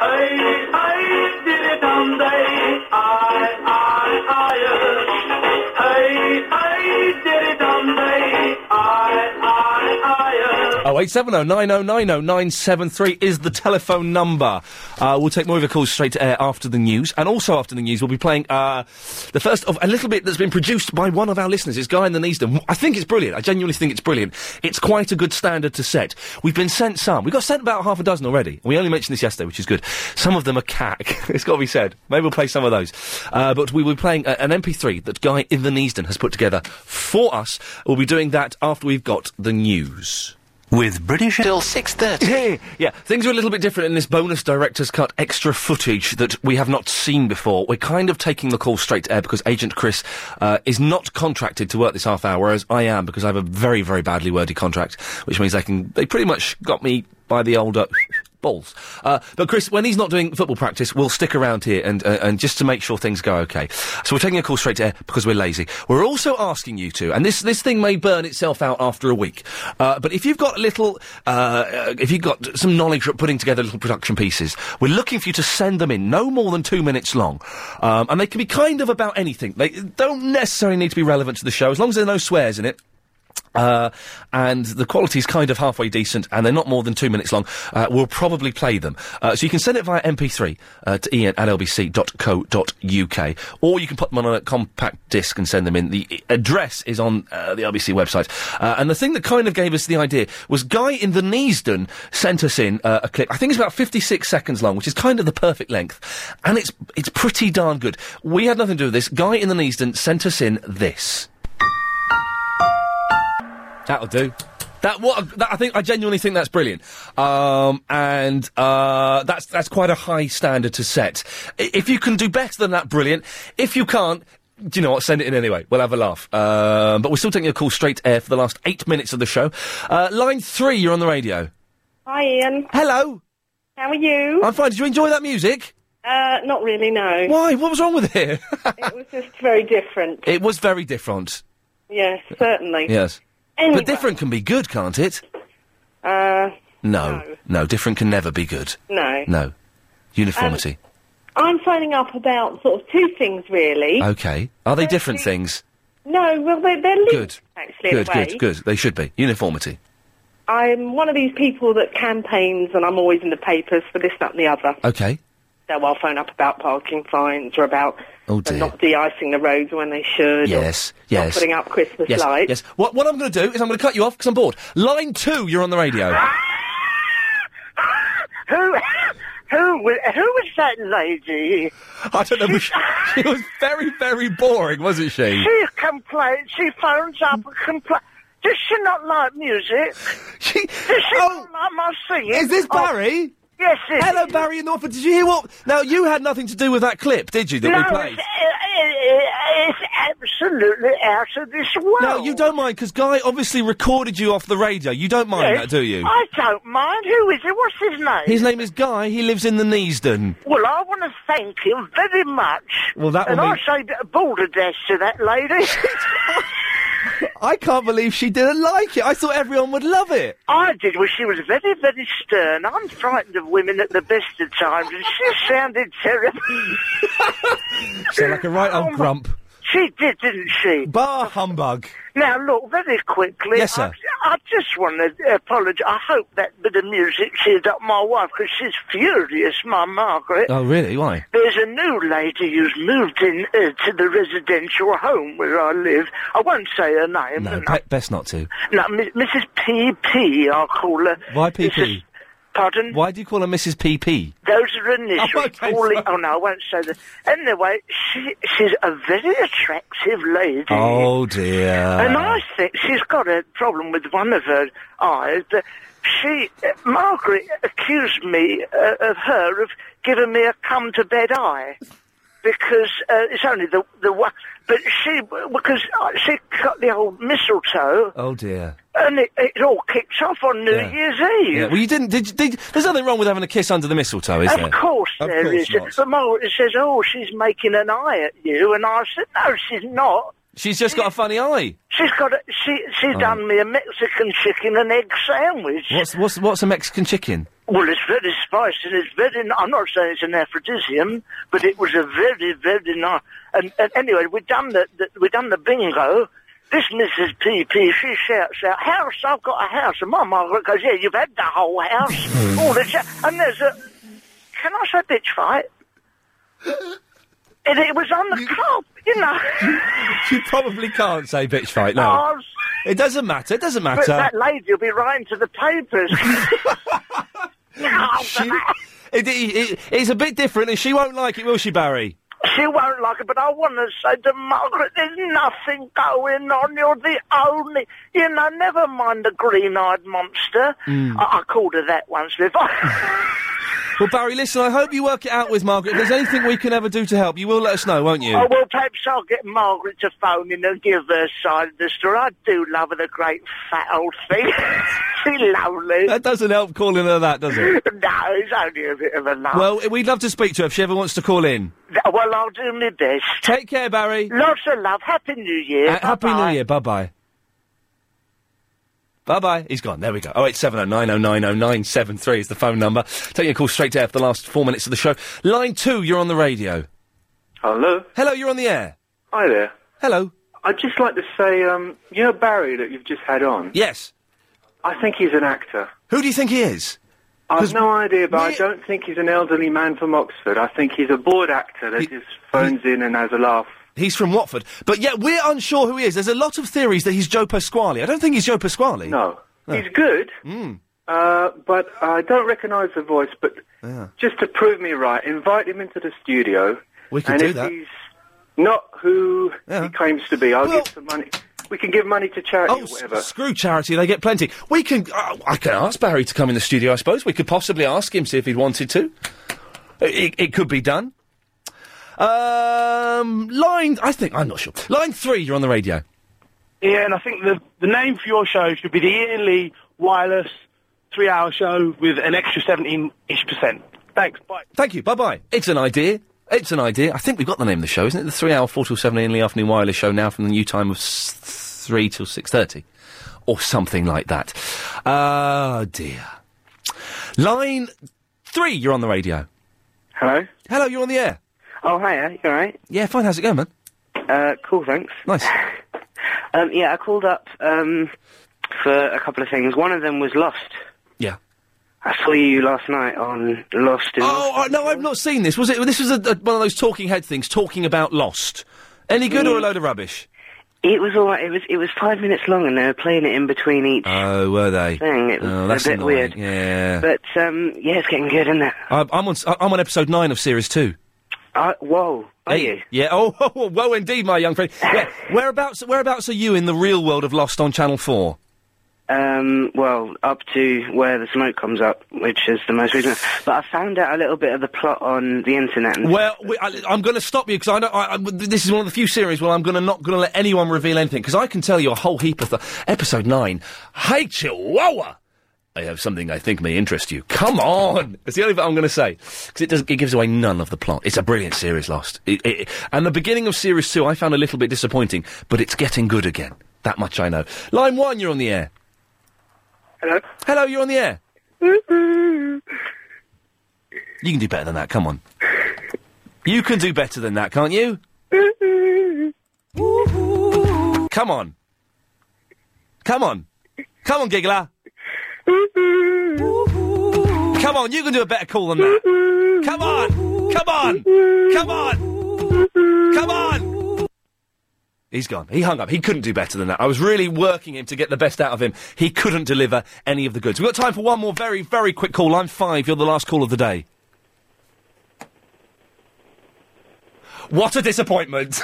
Oh, 870-9090-973 is the telephone number. We'll take more of your calls straight to air after the news. And also after the news, we'll be playing the first of a little bit that's been produced by one of our listeners. It's Guy in the Neasden. I think it's brilliant. I genuinely think it's brilliant. It's quite a good standard to set. We've been sent some. We got sent about half a dozen already. We only mentioned this yesterday, which is good. Some of them are cack. It's got to be said. Maybe we'll play some of those. But we will be playing an MP3 that Guy in the Neasden has put together for us. We'll be doing that after we've got the news. With British... Till 6:30. Yeah, things are a little bit different in this bonus director's cut extra footage that we have not seen before. We're kind of taking the call straight to air because Agent Chris is not contracted to work this half hour, whereas I am, because I have a very, very badly worded contract, which means they pretty much got me by the old... balls. But Chris, when he's not doing football practice, we'll stick around here and just to make sure things go okay. So we're taking a call straight to air because we're lazy. We're also asking you to, and this thing may burn itself out after a week, but if you've got if you've got some knowledge of putting together little production pieces, we're looking for you to send them in, no more than 2 minutes long. And they can be kind of about anything. They don't necessarily need to be relevant to the show, as long as there are no swears in it. And the quality's kind of halfway decent, and they're not more than 2 minutes long. We'll probably play them. So you can send it via MP3 to ian@lbc.co.uk, or you can put them on a compact disc and send them in. The address is on the LBC website. And the thing that kind of gave us the idea was Guy in the Neasden sent us in a clip. I think it's about 56 seconds long, which is kind of the perfect length, and it's pretty darn good. We had nothing to do with this. Guy in the Neasden sent us in this. That'll do. I genuinely think that's brilliant. That's quite a high standard to set. If you can do better than that, brilliant. If you can't, do you know what? Send it in anyway. We'll have a laugh. But we're still taking a call straight to air for the last 8 minutes of the show. Line 3, you're on the radio. Hi, Ian. Hello. How are you? I'm fine. Did you enjoy that music? Not really, no. Why? What was wrong with it? It was just very different. It was very different. Yes, certainly. Yes. Anyway. But different can be good, can't it? No, different can never be good. No. Uniformity. I'm phoning up about sort of two things, really. Okay. Are they different things? No, well, they're linked, good. actually, in a way. Good. They should be. Uniformity. I'm one of these people that campaigns, and I'm always in the papers for this, that and the other. Okay. So I'll phone up about parking fines or about not de-icing the roads when they should. Yes. Not putting up Christmas lights. Yes. What I'm going to do is I'm going to cut you off because I'm bored. Line 2, you're on the radio. Who was that lady? I don't know. She was very, very boring, wasn't she? She complains. She phones up and complains. Does she not like music? Does she not like my singing? Is this Barry? Yes, it is. Hello, Barry in Norfolk. Did you hear what... Now, you had nothing to do with that clip, did you, that we played? It's absolutely out of this world. No, you don't mind, because Guy obviously recorded you off the radio. You don't mind that, do you? I don't mind. Who is it? What's his name? His name is Guy. He lives in the Neasden. Well, I want to thank him very much. Well, that will I say balderdash to that lady. I can't believe she didn't like it. I thought everyone would love it. I did. Well, she was very, very stern. I'm frightened of women at the best of times, and she sounded terrible. Sound like a right old grump. She did, didn't she? Bar humbug. Now, look, very quickly. Yes, sir. I just want to apologise. I hope that bit of music cheered up my wife, because she's furious, my Margaret. Oh, really? Why? There's a new lady who's moved in to the residential home where I live. I won't say her name. No, best not to. No, Mrs. PP, I'll call her. Why PP? Pardon? Why do you call her Mrs. PP? Those are initials. Oh, okay, Oh, no, I won't say that. Anyway, she's a very attractive lady. Oh, dear. And I think she's got a problem with one of her eyes. Margaret accused me of her of giving me a come-to-bed eye. Because it's only the one... But because she cut the old mistletoe... Oh, dear. And it all kicked off on New Year's Eve. Yeah. Well, you didn't... There's nothing wrong with having a kiss under the mistletoe, is there? Of course there is. But Margaret says, she's making an eye at you. And I said, no, she's not. She's just got a funny eye. She's done me a Mexican chicken and egg sandwich. What's a Mexican chicken? Well, it's very spicy and it's very... I'm not saying it's an aphrodisiac, but it was a very, very nice... And anyway, we done the bingo. This Mrs. PP, she shouts out, "House, I've got a house." And my Margaret goes, "Yeah, you've had the whole house." And there's a... Can I say bitch fight? And it was on the carpet, you know. You probably can't say bitch fight, no. It doesn't matter, But that lady will be writing to the papers. It's a bit different, and she won't like it, will she, Barry? She won't like it, but I want to say to Margaret, there's nothing going on. You're the only... You know, never mind the green-eyed monster. I called her that once before. Well, Barry, listen, I hope you work it out with Margaret. If there's anything we can ever do to help, you will let us know, won't you? Oh, well, perhaps I'll get Margaret to phone in and give her side of the story. I do love her, the great fat old thing. She's lovely. That doesn't help calling her that, does it? No, it's only a bit of a laugh. Well, we'd love to speak to her if she ever wants to call in. Well, I'll do my best. Take care, Barry. Lots of love. Happy New Year. Happy New Year. Bye-bye. Bye-bye. He's gone. There we go. 08709090973 is the phone number. Taking a call straight to air for the last 4 minutes of the show. Line 2, you're on the radio. Hello? Hello, you're on the air. Hi there. Hello. I'd just like to say, you know Barry that you've just had on? Yes. I think he's an actor. Who do you think he is? I've no idea, but I don't think he's an elderly man from Oxford. I think he's a bored actor that just phones in and has a laugh. He's from Watford. But yeah, we're unsure who he is. There's a lot of theories that he's Joe Pasquale. I don't think he's Joe Pasquale. No. He's good, but I don't recognise the voice, but just to prove me right, invite him into the studio. We can do that. And if he's not who he claims to be, I'll give some money. We can give money to charity or whatever. Screw charity, they get plenty. We can... I can ask Barry to come in the studio, I suppose. We could possibly ask him, see if he'd wanted to. It could be done. Line... I'm not sure. Line 3, you're on the radio. Yeah, and I think the name for your show should be the Ian Lee Wireless 3-hour show with an extra 17-ish%. Thanks, bye. Thank you, bye-bye. It's an idea. It's an idea. I think we've got the name of the show, isn't it? The 3-hour, 4 till 7 Ian Lee Afternoon Wireless show now from the new time of 3 till 6:30. Or something like that. Oh, dear. Line 3, you're on the radio. Hello? Hello, you're on the air. Oh, hiya, you alright? Yeah, fine, how's it going, man? Cool, thanks. Nice. Yeah, I called up, for a couple of things. One of them was Lost. Yeah. I saw you last night on Lost. No, I've not seen this. This was one of those talking head things, talking about Lost. Any good or a load of rubbish? It was alright. It was 5 minutes long, and they were playing it in between each. Oh, were they? Thing. It was that's a bit annoying. weird. Yeah. But yeah, it's getting good, isn't it? I'm on episode 9 of series 2. Whoa, are you? Yeah. Oh, whoa, indeed, my young friend. Yeah. Whereabouts are you in the real world of Lost on Channel 4? Well, up to where the smoke comes up, which is the most recent. But I found out a little bit of the plot on the internet. Well, I'm going to stop you because this is one of the few series where I'm not going to let anyone reveal anything because I can tell you a whole heap of Episode 9. Hey, Chihuahua! I have something I think may interest you. Come on! It's the only bit I'm going to say. Because it gives away none of the plot. It's a brilliant series, Lost. And the beginning of Series 2 I found a little bit disappointing, but it's getting good again. That much I know. Line 1, you're on the air. Hello? Hello, you're on the air. You can do better than that, come on. You can do better than that, can't you? Come on. Come on. Come on, giggler. Come on, you can do a better call than that. Come on! Come on! Come on! Come on! He's gone. He hung up. He couldn't do better than that. I was really working him to get the best out of him. He couldn't deliver any of the goods. We've got time for one more very, very quick call. Line 5, you're the last call of the day. What a disappointment!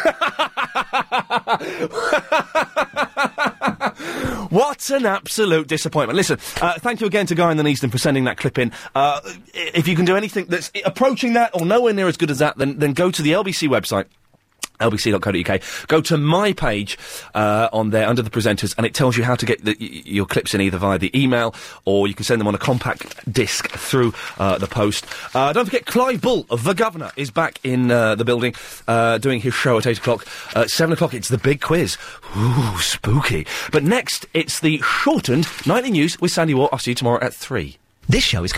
What an absolute disappointment. Listen, thank you again to Guy in the Neasden for sending that clip in. If you can do anything that's approaching that or nowhere near as good as that, then go to the LBC website. lbc.co.uk. Go to my page on there under the presenters, and it tells you how to get your clips in either via the email or you can send them on a compact disc through the post. Don't forget, Clive Bull of The Governor is back in the building doing his show at 8 o'clock. 7 o'clock, it's the big quiz. Ooh, spooky. But next, it's the shortened Nightly News with Sandy Waugh. I'll see you tomorrow at 3. This show is